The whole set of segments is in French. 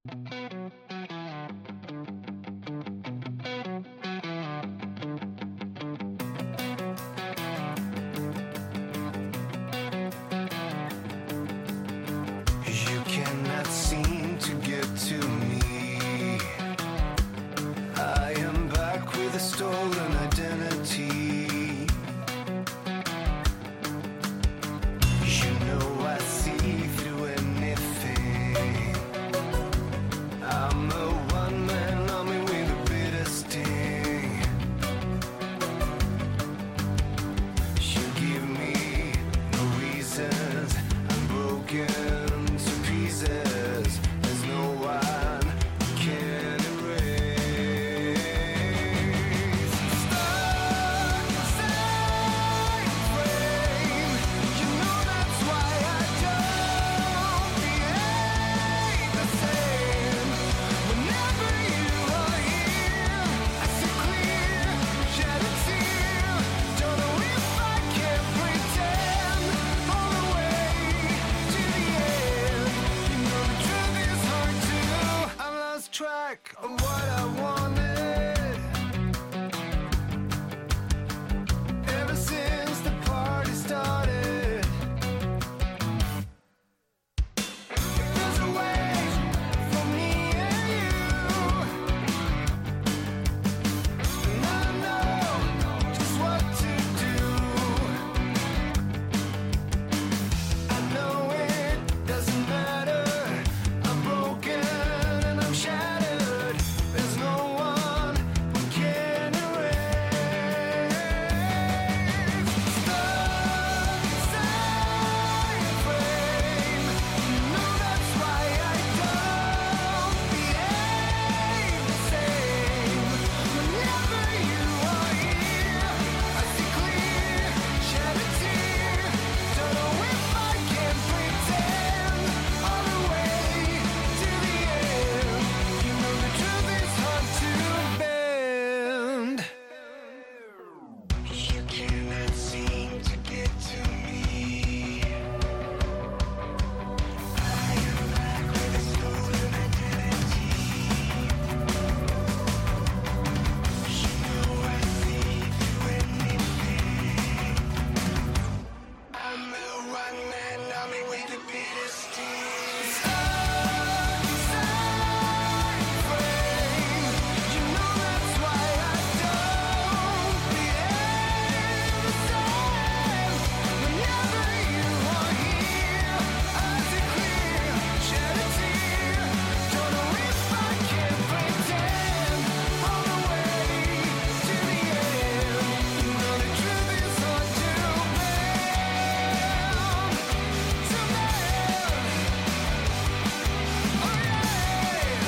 You cannot seem to get to me. I am back with a stolen identity. You know I see through anything. I'm a one-man army with a bitter sting. You give me no reasons. I'm broken to pieces. There's no one who can erase. Stuck inside a frame. You know that's why I don't behave the same. Whenever you are here, I see clear, shed a tear. Don't know if I can pretend all the way to the end. You know the truth is hard to. I lost track of what I wanted. Ever since the party started. If there's a way for me and you, then I know just what to do. I know it doesn't matter. I'm broken and I'm shattered. There's no one who can erase. Stuck inside a frame. You know that's why I don't behave the same. Whenever you are here, I see clear, shed a tear. Don't know if I can pretend all the way to the end. You know the truth is hard to bend. You cannot seem to get to me. I am back with a stolen identity. You know I see through anything. I'm a one-man army with a bitter sting. Stuck inside a frame. You know that's why I don't behave the same. Whenever you are here, I see clear, shed a tear. Don't know if I can pretend all the way to the end. You know the truth is hard to bend. To bend. Oh yeah.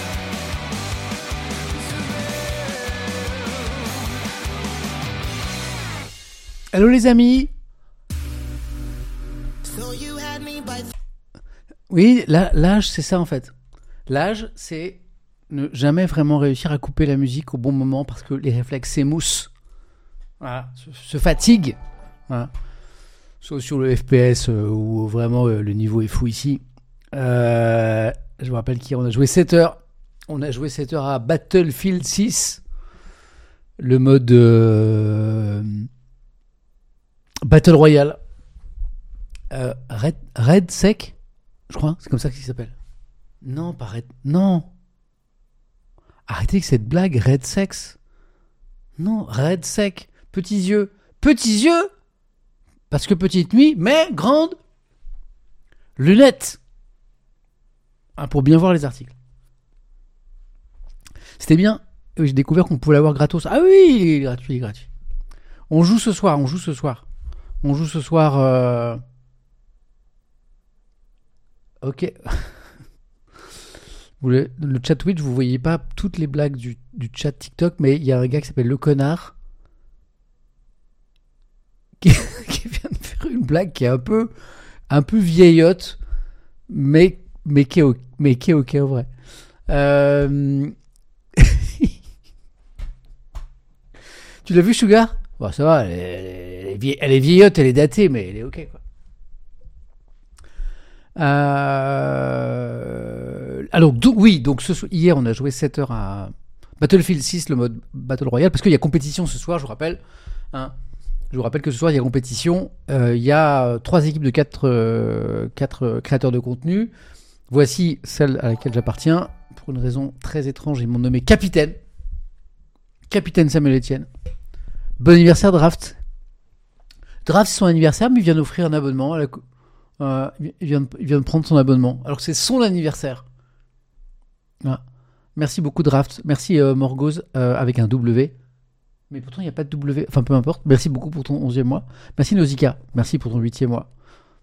Allô les amis. So you had me by Oui, l'âge, c'est ça en fait. L'âge, c'est ne jamais vraiment réussir à couper la musique au bon moment parce que les réflexes s'émoussent. Voilà, se fatiguent. Voilà. Sauf sur le FPS où vraiment le niveau est fou ici. Je me rappelle qu'hier on a joué 7 heures. On a joué 7 heures à Battlefield 6. Le mode Battle Royale. Red Sec, je crois, c'est comme ça qu'il s'appelle. Non, pas Red. Non. Arrêtez avec cette blague, Red Sex. Non, Red Sec. Petits yeux. Petits yeux. Parce que petite nuit, mais grande. Lunettes. Ah, pour bien voir les articles. C'était bien. J'ai découvert qu'on pouvait l'avoir gratos. Ah oui, il est gratuit, On joue ce soir. Ok. Le chat Twitch, vous voyez pas toutes les blagues du chat TikTok, mais il y a un gars qui s'appelle Le Connard qui vient de faire une blague qui est un peu vieillotte, mais qui est ok en vrai. Tu l'as vu, Sugar? Bon, ça va, elle est vieillotte, elle est datée, mais elle est ok, quoi. Alors, oui, donc hier, on a joué 7 heures à Battlefield 6, le mode Battle Royale, parce qu'il y a compétition ce soir, je vous rappelle. Hein. Je vous rappelle que ce soir, il y a compétition. Il y a 3 équipes de 4 créateurs de contenu. Voici celle à laquelle j'appartiens. Pour une raison très étrange, ils m'ont nommé capitaine. Capitaine Samuel Etienne. Bon anniversaire, Draft. Draft, c'est son anniversaire, mais il vient d'offrir un abonnement. Il vient de prendre son abonnement. Alors que c'est son anniversaire. Voilà. Merci beaucoup, Draft. Merci, Morgoz, avec un W. Mais pourtant, il n'y a pas de W. Enfin, peu importe. Merci beaucoup pour ton 11e mois. Merci, Nausicaa. Merci pour ton 8e mois.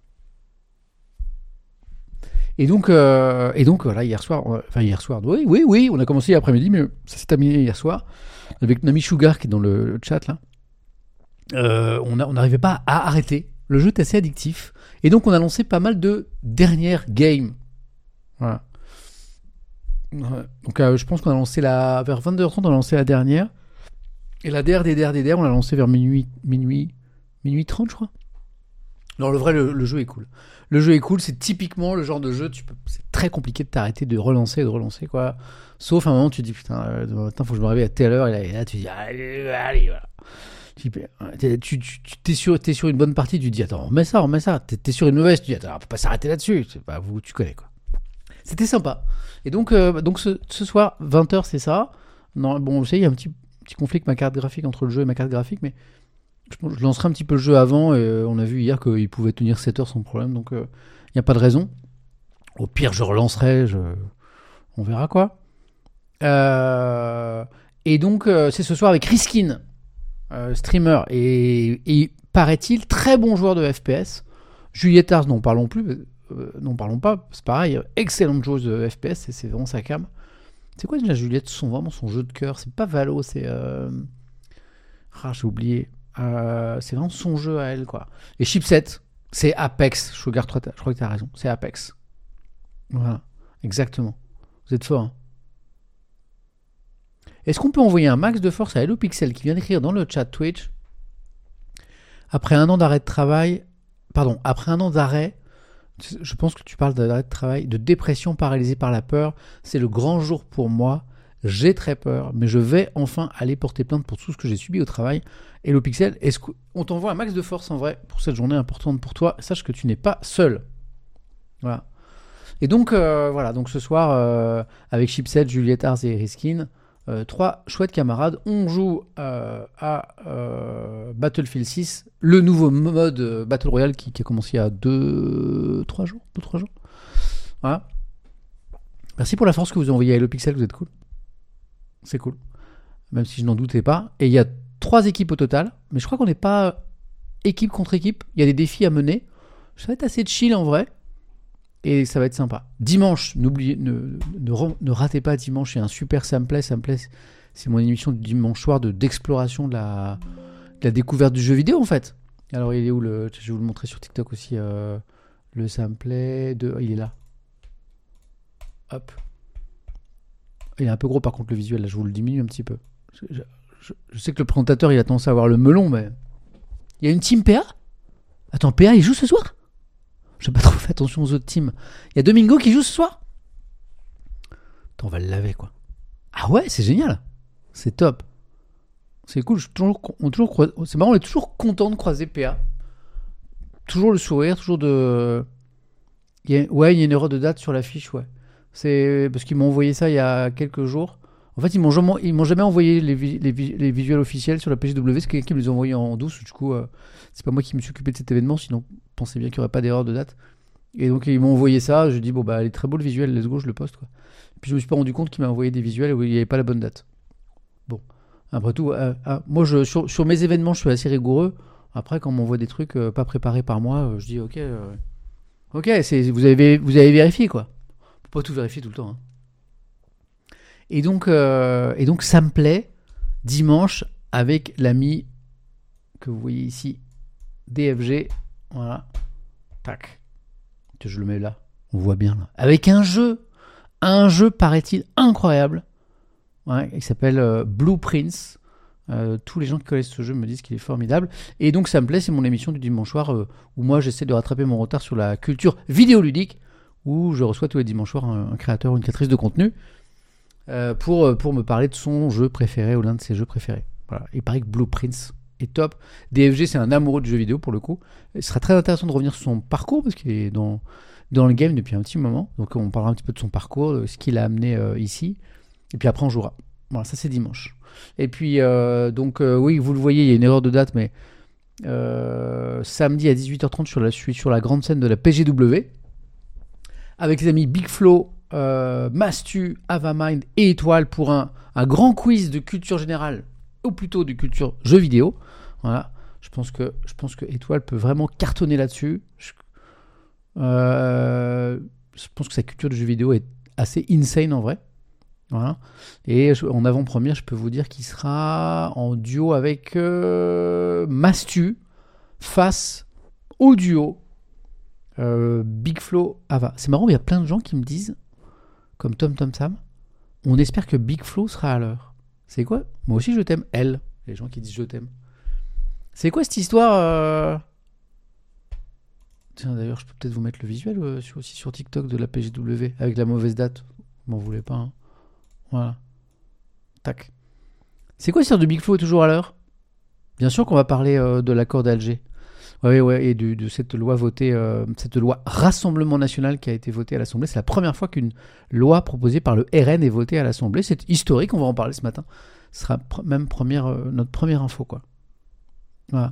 Et donc voilà, hier soir, oui, on a commencé l'après-midi, mais ça s'est terminé hier soir, avec Nami Sugar qui est dans le chat, là. On n'arrivait pas à arrêter. Le jeu est assez addictif. Et donc, on a lancé pas mal de dernières games. Voilà. Donc, je pense qu'on a lancé vers 22h30, on a lancé la dernière. Et la DR, on l'a lancé vers minuit 30, je crois. Alors, le jeu est cool. Le jeu est cool, c'est typiquement le genre de jeu, c'est très compliqué de t'arrêter, de relancer, quoi. Sauf à un moment, tu te dis, putain, faut que je me réveille à telle heure, et là, tu dis, allez, voilà. T'es sur une bonne partie, tu te dis, attends, remets ça. T'es sur une mauvaise, tu te dis, attends, on peut pas s'arrêter là-dessus. Tu connais, quoi. C'était sympa. Et donc ce soir, 20h, c'est ça. Non, bon, vous savez, il y a un petit conflit avec ma carte graphique, entre le jeu et ma carte graphique, mais je lancerai un petit peu le jeu avant, et on a vu hier qu'il pouvait tenir 7 heures sans problème, donc il n'y a pas de raison. Au pire, je relancerai, on verra quoi. Et donc, c'est ce soir avec Riskin, streamer, et paraît-il, très bon joueur de FPS. Juliette Ars, n'en parlons pas, c'est pareil, excellente joueuse de FPS, et c'est vraiment sa cam. C'est quoi déjà Juliette, vraiment son jeu de cœur? C'est pas Valo, c'est... j'ai oublié. C'est vraiment son jeu à elle, quoi. Et Chipset, c'est Apex. Je crois que t'as raison. C'est Apex. Voilà, exactement. Vous êtes fort. Hein. Est-ce qu'on peut envoyer un max de force à Hello Pixel qui vient d'écrire dans le chat Twitch? Après un an d'arrêt, je pense que tu parles d'arrêt de travail, de dépression paralysée par la peur. C'est le grand jour pour moi. J'ai très peur, mais je vais enfin aller porter plainte pour tout ce que j'ai subi au travail. Hello Pixel, est-ce qu'on t'envoie un max de force en vrai pour cette journée importante pour toi? Sache que tu n'es pas seul. Voilà. Et donc, donc ce soir, avec Chipset, Juliette Ars et Riskin, 3 chouettes camarades, on joue à Battlefield 6, le nouveau mode Battle Royale qui a commencé il y a 2-3 jours. Voilà. Merci pour la force que vous envoyez à Hello Pixel, vous êtes cool. C'est cool. Même si je n'en doutais pas. Et il y a 3 équipes au total. Mais je crois qu'on n'est pas équipe contre équipe. Il y a des défis à mener. Ça va être assez chill en vrai. Et ça va être sympa. Dimanche, ne ratez pas dimanche. Il y a un super Samplay. Samplay, c'est mon émission du dimanche soir d'exploration de la découverte du jeu vidéo en fait. Alors il est où je vais vous le montrer sur TikTok aussi. Le Samplay. Il est là. Hop. Il est un peu gros par contre le visuel, là je vous le diminue un petit peu. Je sais que le présentateur il a tendance à avoir le melon, mais... Il y a une team PA? Attends, PA il joue ce soir? J'ai pas trop fait attention aux autres teams. Il y a Domingo qui joue ce soir? Attends, on va le laver quoi. Ah ouais, c'est génial. C'est top. C'est cool, c'est marrant, on est toujours content de croiser PA. Toujours le sourire, toujours de... il y a une erreur de date sur l'affiche, ouais. C'est parce qu'ils m'ont envoyé ça il y a quelques jours. En fait, ils m'ont jamais envoyé les visuels officiels sur la PGW. C'est quelqu'un qui me les a envoyés en douce. Du coup, c'est pas moi qui me suis occupé de cet événement. Sinon, pensez bien qu'il n'y aurait pas d'erreur de date. Et donc, ils m'ont envoyé ça. Je dis, bon, bah, il est très beau le visuel. Let's go, je le poste, quoi. Puis, je me suis pas rendu compte qu'il m'a envoyé des visuels où il n'y avait pas la bonne date. Bon. Après tout, moi, sur mes événements, je suis assez rigoureux. Après, quand on m'envoie des trucs pas préparés par moi, je dis, ok, vous avez vérifié, quoi. Faut pas tout vérifier tout le temps. Hein. Et donc, ça me plaît dimanche avec l'ami que vous voyez ici, DFG. Voilà. Tac. Je le mets là. On voit bien là. Avec un jeu paraît-il incroyable. Ouais, il s'appelle Blueprints. Tous les gens qui connaissent ce jeu me disent qu'il est formidable. Et donc, ça me plaît. C'est mon émission du dimanche soir où moi j'essaie de rattraper mon retard sur la culture vidéoludique. où je reçois tous les dimanches soirs un créateur ou une créatrice de contenu pour me parler de son jeu préféré ou l'un de ses jeux préférés. Voilà. Il paraît que Blueprints est top. DFG, c'est un amoureux du jeu vidéo pour le coup. Il sera très intéressant de revenir sur son parcours parce qu'il est dans le game depuis un petit moment. Donc on parlera un petit peu de son parcours, de ce qu'il a amené ici. Et puis après, on jouera. Voilà, ça c'est dimanche. Et puis, oui, vous le voyez, il y a une erreur de date, mais samedi à 18h30, je suis sur la grande scène de la PGW avec les amis Big Flo, Mastu, Avamind et Étoile pour un grand quiz de culture générale, ou plutôt de culture jeux vidéo. Voilà. Je pense que Étoile peut vraiment cartonner là-dessus. Je pense que sa culture de jeux vidéo est assez insane en vrai. Voilà. Et en avant-première, je peux vous dire qu'il sera en duo avec Mastu face au duo Big Flo Ava. C'est marrant, il y a plein de gens qui me disent, comme Tom Sam, on espère que Big Flo sera à l'heure. C'est quoi ? Moi aussi je t'aime, elle. Les gens qui disent je t'aime. C'est quoi cette histoire Tiens, d'ailleurs, je peux peut-être vous mettre le visuel aussi sur TikTok de la PGW avec la mauvaise date. Vous m'en voulez pas, hein. Voilà. Tac. C'est quoi cette histoire de Big Flo est toujours à l'heure ? Bien sûr qu'on va parler de l'accord d'Alger. Ouais, et de cette loi votée, cette loi Rassemblement National qui a été votée à l'Assemblée. C'est la première fois qu'une loi proposée par le RN est votée à l'Assemblée. C'est historique, on va en parler ce matin. Ce sera même notre première info, quoi. Voilà.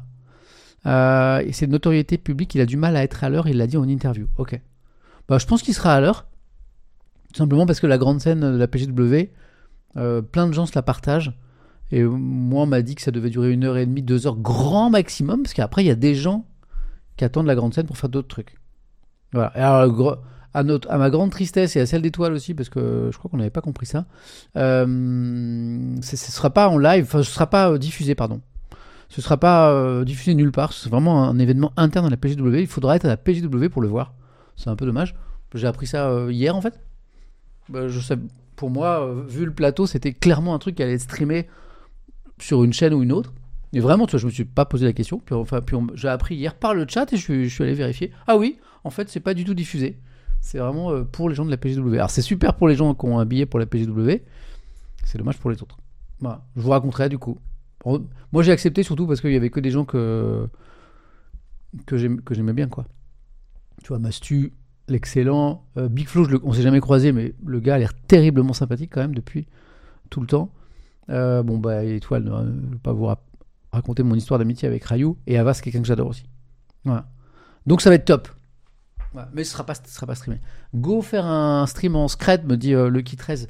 Et c'est de notoriété publique, il a du mal à être à l'heure, il l'a dit en interview. Ok. Bah, je pense qu'il sera à l'heure. Tout simplement parce que la grande scène de la PGW, plein de gens se la partagent. Et moi, on m'a dit que ça devait durer 1h30, 2h, grand maximum, parce qu'après, il y a des gens qui attendent la grande scène pour faire d'autres trucs. Voilà. Et alors, à ma grande tristesse et à celle d'Étoile aussi, parce que je crois qu'on n'avait pas compris ça, ce ne sera pas en live, enfin, ce ne sera pas diffusé, pardon. Ce ne sera pas diffusé nulle part. C'est vraiment un événement interne à la PGW. Il faudra être à la PGW pour le voir. C'est un peu dommage. J'ai appris ça hier, en fait. Je sais, pour moi, vu le plateau, c'était clairement un truc qui allait être streamé sur une chaîne ou une autre. Et vraiment, tu vois, je me suis pas posé la question. Puis j'ai appris hier par le chat et je suis allé vérifier. Ah oui, en fait, c'est pas du tout diffusé. C'est vraiment pour les gens de la PGW. Alors, c'est super pour les gens qui ont un billet pour la PGW. C'est dommage pour les autres. Voilà. Je vous raconterai du coup. Moi, j'ai accepté surtout parce qu'il y avait que des gens que j'aimais bien, quoi. Tu vois, Mastu, l'excellent. Big Flo, on s'est jamais croisé, mais le gars a l'air terriblement sympathique quand même depuis tout le temps. Étoile, ne vais pas vous raconter mon histoire d'amitié avec Rayou. Et Ava, c'est quelqu'un que j'adore aussi. Voilà. Donc ça va être top. Voilà. Mais ce sera pas streamé. Go faire un stream en scred, me dit Lucky 13.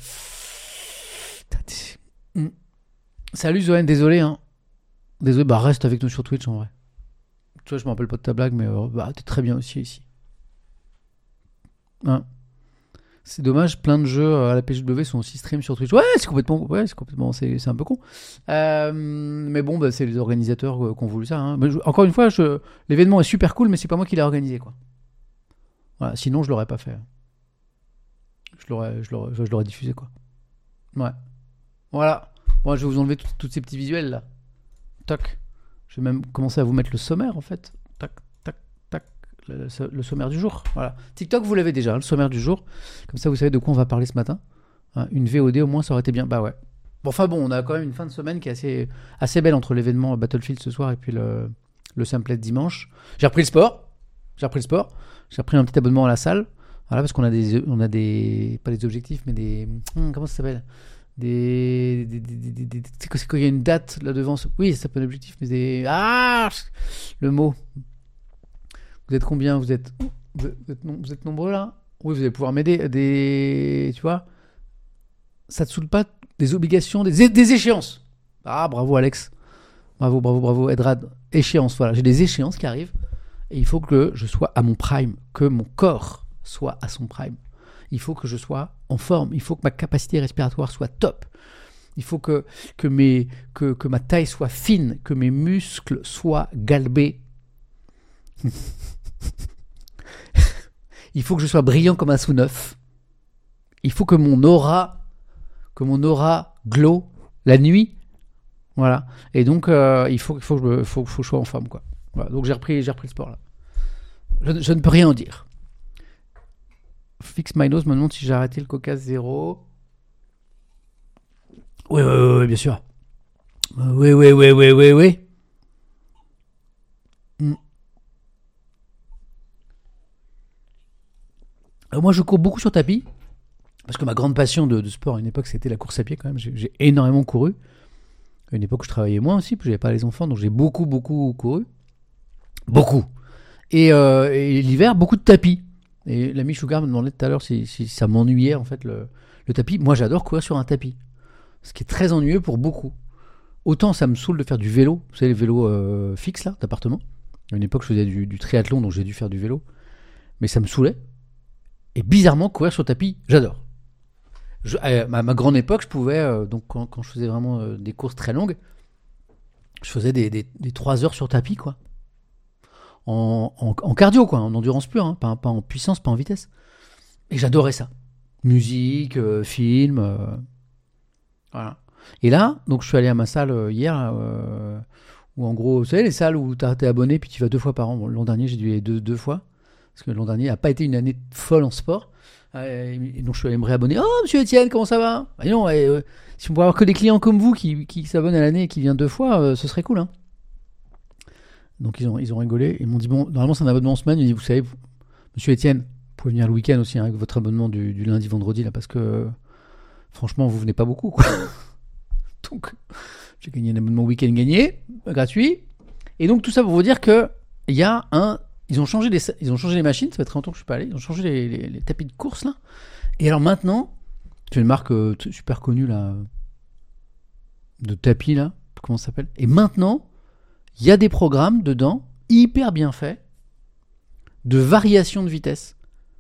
Salut Zoën, désolé. Hein. Désolé, reste avec nous sur Twitch en vrai. Tu vois, je me rappelle pas de ta blague, mais t'es très bien aussi ici. Hein. C'est dommage, plein de jeux à la PGW sont aussi stream sur Twitch. C'est un peu con. Mais bon, c'est les organisateurs qui ont voulu ça. Hein. Mais encore une fois, l'événement est super cool, mais c'est pas moi qui l'ai organisé, quoi. Voilà, sinon je l'aurais pas fait. Je l'aurais diffusé, quoi. Ouais. Voilà. Moi, je vais vous enlever tous ces petits visuels là. Tac. Je vais même commencer à vous mettre le sommaire en fait. Tac. Le sommaire du jour. Voilà. TikTok, vous l'avez déjà, le sommaire du jour. Comme ça, vous savez de quoi on va parler ce matin. Une VOD, au moins, ça aurait été bien. Bah ouais. Bon, on a quand même une fin de semaine qui est assez belle entre l'événement Battlefield ce soir et puis le Simplet dimanche. J'ai repris le sport. J'ai repris un petit abonnement à la salle. Voilà, parce qu'on a des pas des objectifs, mais des... comment ça s'appelle ? C'est quand il y a une date là devant. Oui, ça s'appelle objectif, mais le mot. Vous êtes combien ? Vous êtes nombreux là ? Oui, vous allez pouvoir m'aider. Tu vois ? Ça te saoule pas des obligations, des échéances. Ah, bravo Alex. Bravo Edrad. Échéances, voilà. J'ai des échéances qui arrivent et il faut que je sois à mon prime, que mon corps soit à son prime. Il faut que je sois en forme. Il faut que ma capacité respiratoire soit top. Il faut que ma taille soit fine, que mes muscles soient galbés. Il faut que je sois brillant comme un sous-neuf. Il faut que mon aura glow la nuit. Voilà. Et donc il faut que je sois en forme, quoi. Voilà. Donc j'ai repris le sport là. Je ne peux rien en dire. Fix My Nose me demande si j'ai arrêté le Coca Zéro. Oui, bien sûr. Oui. Mm. Moi, je cours beaucoup sur tapis. Parce que ma grande passion de sport à une époque, c'était la course à pied quand même. J'ai énormément couru. À une époque où je travaillais moins aussi, puis j'avais pas les enfants, donc j'ai beaucoup couru. Beaucoup. Et l'hiver, beaucoup de tapis. Et l'ami Sugar me demandait tout à l'heure si ça m'ennuyait en fait le tapis. Moi, j'adore courir sur un tapis. Ce qui est très ennuyeux pour beaucoup. Autant ça me saoule de faire du vélo. Vous savez, les vélos fixes là, d'appartement. À une époque, je faisais du triathlon, donc j'ai dû faire du vélo. Mais ça me saoulait. Et bizarrement, courir sur tapis, j'adore. À ma grande époque, je pouvais, donc quand je faisais vraiment des courses très longues, je faisais des 3 heures sur tapis, quoi. En cardio, quoi, en endurance pure, hein, pas en puissance, pas en vitesse. Et j'adorais ça. Musique, film, voilà. Et là, donc je suis allé à ma salle hier, où en gros, vous savez, les salles où t'es abonné, puis tu vas 2 fois par an. Bon, l'an dernier, j'ai dû y aller deux fois, parce que l'an dernier n'a pas été une année folle en sport. Et donc je suis allé me réabonner. Oh, monsieur Etienne, comment ça va? Bah non, si on pouvait avoir que des clients comme vous qui s'abonnent à l'année et qui viennent 2 fois, ce serait cool, hein. Donc ils ont rigolé. Ils m'ont dit, bon, normalement c'est un abonnement en semaine. Ils m'ont dit, vous savez, monsieur Etienne, vous pouvez venir le week-end aussi, hein, avec votre abonnement du lundi, vendredi, là, parce que franchement, vous venez pas beaucoup, quoi. Donc j'ai gagné un abonnement week-end gratuit. Et donc tout ça pour vous dire que il y a ils ont changé les machines, ça fait très longtemps que je suis pas allé. Ils ont changé les tapis de course là. Et alors maintenant, c'est une marque super connue là de tapis là, comment ça s'appelle? Et maintenant, il y a des programmes dedans hyper bien faits de variation de vitesse,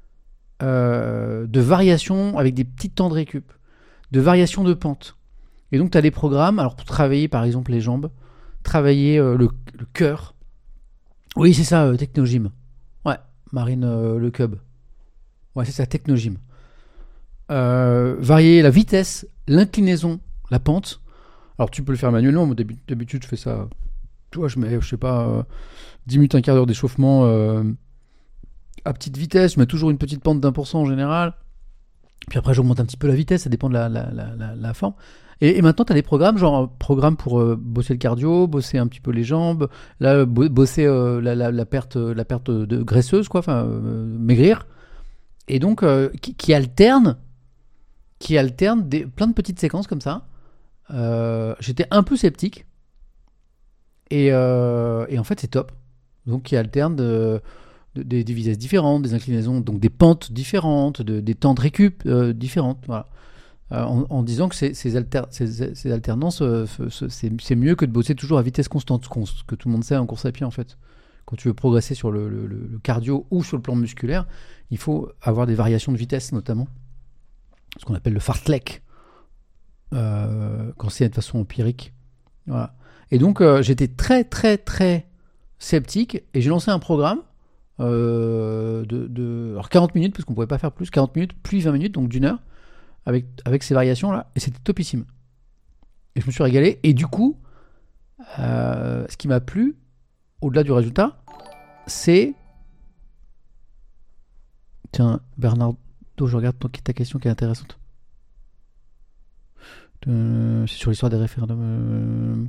de variation avec des petits temps de récup, de variation de pente. Et donc tu as des programmes, alors pour travailler par exemple les jambes, travailler le cœur. Oui, c'est ça, Technogym. Ouais, Marine Le Cub. Ouais, c'est ça, Technogym. Varier la vitesse, l'inclinaison, la pente. Alors tu peux le faire manuellement, moi d'habitude je fais ça. Tu vois, je mets, je sais pas, 10 minutes, un quart d'heure d'échauffement à petite vitesse. Je mets toujours une petite pente d'1% en général. Puis après, j'augmente un petit peu la vitesse, ça dépend de la forme. Et maintenant, tu as des programmes, genre programme pour bosser le cardio, bosser un petit peu les jambes, là, bosser la perte de graisseuse, quoi, enfin, maigrir. Et donc, qui alterne plein de petites séquences comme ça. J'étais un peu sceptique. Et en fait, c'est top. Donc, qui alterne des vitesses différentes, des inclinaisons, donc des pentes différentes, des temps de récup différentes. Voilà. En disant que ces alternances, c'est mieux que de bosser toujours à vitesse constante, ce que tout le monde sait en course à pied en fait. Quand tu veux progresser sur le cardio ou sur le plan musculaire, il faut avoir des variations de vitesse notamment, ce qu'on appelle le fartlek, quand c'est de façon empirique. Voilà. Et donc j'étais très très très sceptique et j'ai lancé un programme alors 40 minutes, parce qu'on pouvait pas faire plus, 40 minutes, puis 20 minutes, donc d'1 heure, avec ces variations-là, et c'était topissime. Et je me suis régalé, et du coup, ce qui m'a plu, au-delà du résultat, c'est... Tiens, Bernardo, je regarde ta question qui est intéressante. C'est sur l'histoire des référendums...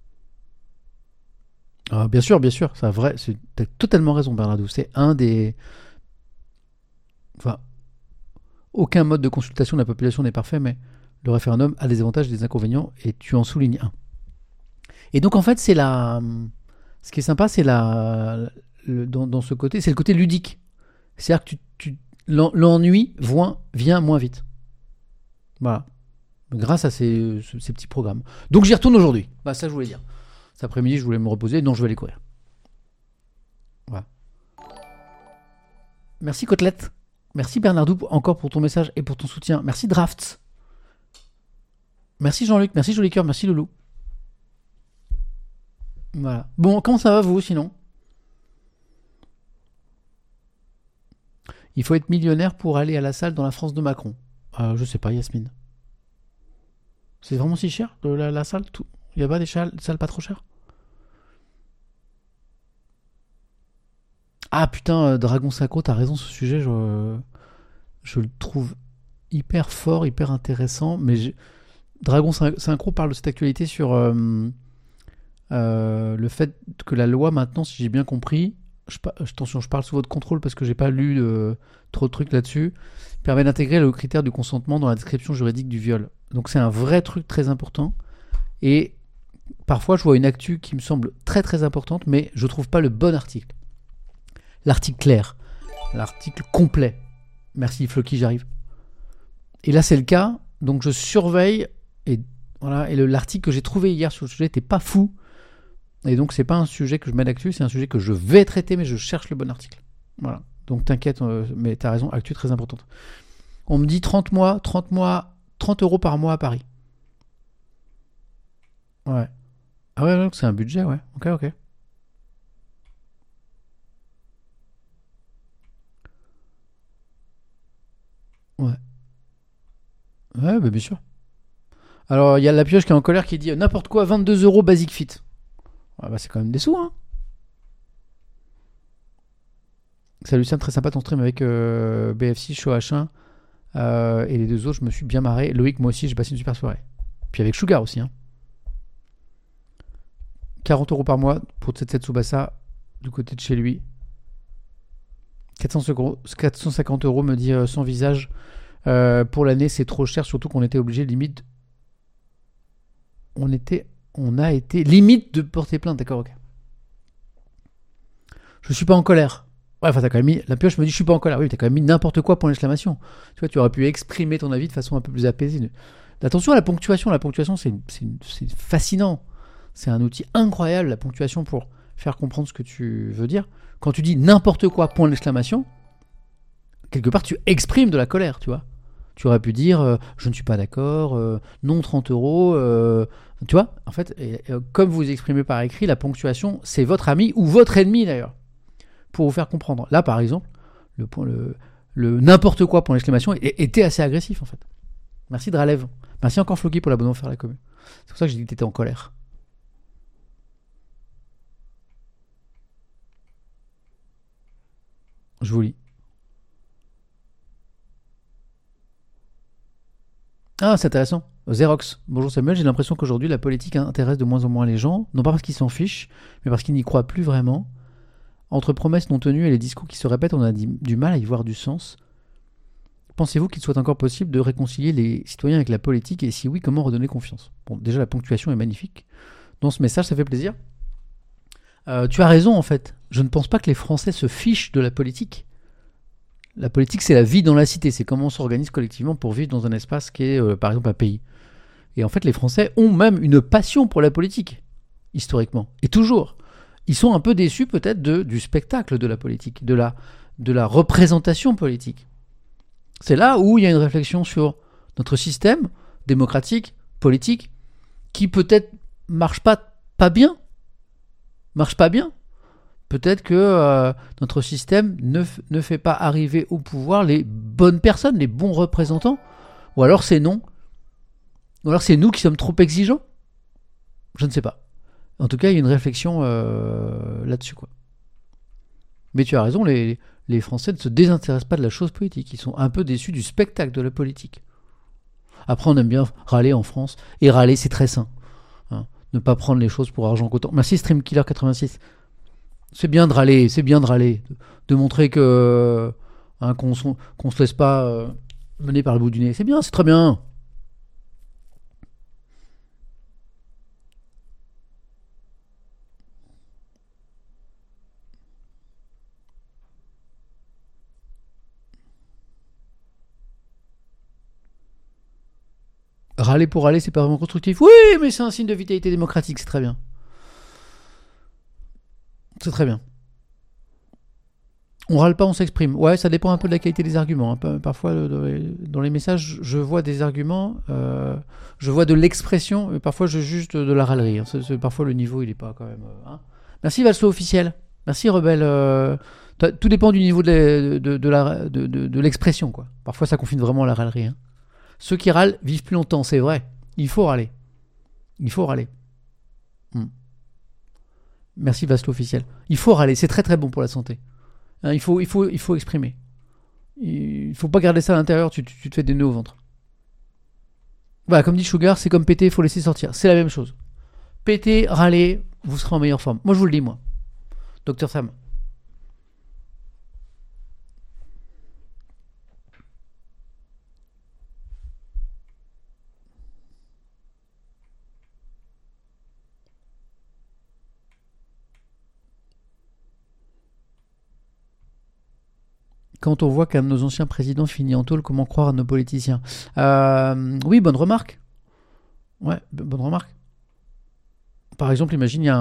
bien sûr, c'est vrai, t'as totalement raison, Bernardo. C'est un des... Enfin, aucun mode de consultation de la population n'est parfait, mais le référendum a des avantages et des inconvénients, et tu en soulignes un. Et donc, en fait, c'est ce qui est sympa, c'est dans ce côté, c'est le côté ludique. C'est-à-dire que l'ennui vient moins vite. Voilà. Grâce à ces petits programmes. Donc, j'y retourne aujourd'hui. Bah, ça, je voulais dire. Cet après-midi, je voulais me reposer. Non, je vais aller courir. Voilà. Merci, Côtelette. Merci, Bernardou, encore pour ton message et pour ton soutien. Merci, Drafts. Merci, Jean-Luc. Merci, Joli Cœur. Merci, Loulou. Voilà. Bon, comment ça va, vous, sinon? Il faut être millionnaire pour aller à la salle dans la France de Macron. Je sais pas, Yasmine. C'est vraiment si cher, la salle tout. Il n'y a pas des salles pas trop chères? Ah putain, Dragon Sacro, t'as raison sur ce sujet. Je le trouve hyper fort, hyper intéressant. Mais Dragon Synchro parle de cette actualité sur le fait que la loi maintenant, si j'ai bien compris, attention, je parle sous votre contrôle parce que j'ai pas lu trop de trucs là-dessus, permet d'intégrer le critère du consentement dans la description juridique du viol. Donc c'est un vrai truc très important. Et parfois, je vois une actu qui me semble très très importante, mais je trouve pas le bon article. L'article clair, l'article complet. Merci Floki, j'arrive. Et là, c'est le cas. Donc je surveille. Et voilà. Et l'article que j'ai trouvé hier sur le sujet n'était pas fou. Et donc, c'est pas un sujet que je mets d'actu, c'est un sujet que je vais traiter, mais je cherche le bon article. Voilà. Donc, t'inquiète, mais t'as raison, actu très importante. On me dit 30 euros par mois à Paris. Ouais. Ah ouais, donc c'est un budget, ouais. Ok. Ouais. Ouais, bah bien sûr. Alors, il y a la pioche qui est en colère qui dit n'importe quoi, 22 euros Basic Fit. Ouais, bah c'est quand même des sous, hein. Salut Sam, très sympa ton stream avec BFC, Show H1 et les deux autres, je me suis bien marré. Loïc, moi aussi, j'ai passé une super soirée. Puis avec Sugar aussi, hein. 40 euros par mois pour Tsetset Tsubasa du côté de chez lui. 450 euros me dit sans visage. Pour l'année, c'est trop cher, surtout qu'on était obligé limite. On a été limite de porter plainte, d'accord, ok. Je suis pas en colère. Ouais, enfin, t'as quand même mis. La pioche me dit je suis pas en colère. Oui, t'as quand même mis n'importe quoi pour l'exclamation. Tu vois, tu aurais pu exprimer ton avis de façon un peu plus apaisée. Attention à la ponctuation. La ponctuation, c'est fascinant. C'est un outil incroyable, la ponctuation, pour faire comprendre ce que tu veux dire. Quand tu dis n'importe quoi, point d'exclamation, quelque part, tu exprimes de la colère, tu vois. Tu aurais pu dire je ne suis pas d'accord, non 30 euros. Tu vois, en fait, comme vous exprimez par écrit, la ponctuation, c'est votre ami ou votre ennemi d'ailleurs, pour vous faire comprendre. Là, par exemple, le n'importe quoi, point d'exclamation, était assez agressif en fait. Merci Dralev. Merci encore Floki pour l'abonnement faire la commune. C'est pour ça que j'ai dit que tu étais en colère. Je vous lis. Ah, c'est intéressant. Xerox. Bonjour Samuel, j'ai l'impression qu'aujourd'hui la politique intéresse de moins en moins les gens, non pas parce qu'ils s'en fichent, mais parce qu'ils n'y croient plus vraiment. Entre promesses non tenues et les discours qui se répètent, on a du mal à y voir du sens. Pensez-vous qu'il soit encore possible de réconcilier les citoyens avec la politique, et si oui, comment redonner confiance? Bon, déjà la ponctuation est magnifique. Dans ce message, ça fait plaisir. Tu as raison en fait. Je ne pense pas que les Français se fichent de la politique. La politique, c'est la vie dans la cité. C'est comment on s'organise collectivement pour vivre dans un espace qui est, par exemple, un pays. Et en fait, les Français ont même une passion pour la politique, historiquement. Et toujours. Ils sont un peu déçus peut-être du spectacle de la politique, de la représentation politique. C'est là où il y a une réflexion sur notre système démocratique, politique, qui peut-être marche pas bien. Peut-être que notre système ne fait pas arriver au pouvoir les bonnes personnes, les bons représentants. Ou alors c'est non. Ou alors c'est nous qui sommes trop exigeants. Je ne sais pas. En tout cas, il y a une réflexion là-dessus, quoi. Mais tu as raison, les Français ne se désintéressent pas de la chose politique. Ils sont un peu déçus du spectacle de la politique. Après, on aime bien râler en France. Et râler, c'est très sain. Hein. Ne pas prendre les choses pour argent comptant. Merci Streamkiller86. C'est bien de râler, de montrer que qu'on se laisse pas mener par le bout du nez. C'est bien, c'est très bien. Râler pour râler, c'est pas vraiment constructif. Oui, mais c'est un signe de vitalité démocratique, c'est très bien. C'est très bien. On râle pas, on s'exprime. Ouais, ça dépend un peu de la qualité des arguments. Hein. Parfois, dans les messages, je vois des arguments, je vois de l'expression, et parfois je juge de la râlerie. Hein. Parfois, le niveau, il est pas quand même... Hein. Merci Valso officiel. Merci Rebelle. Tout dépend du niveau de l'expression, quoi. Parfois, ça confine vraiment à la râlerie. Hein. Ceux qui râlent vivent plus longtemps, c'est vrai. Il faut râler. Merci Vaslo officiel. Il faut râler, c'est très très bon pour la santé. Hein, il faut exprimer. Il faut pas garder ça à l'intérieur, tu te fais des nœuds au ventre. Voilà, comme dit Sugar, c'est comme péter, il faut laisser sortir. C'est la même chose. Péter, râler, vous serez en meilleure forme. Moi, je vous le dis, moi. Docteur Sam. Quand on voit qu'un de nos anciens présidents finit en tôle, comment croire à nos politiciens? Oui, bonne remarque. Ouais, bonne remarque. Par exemple,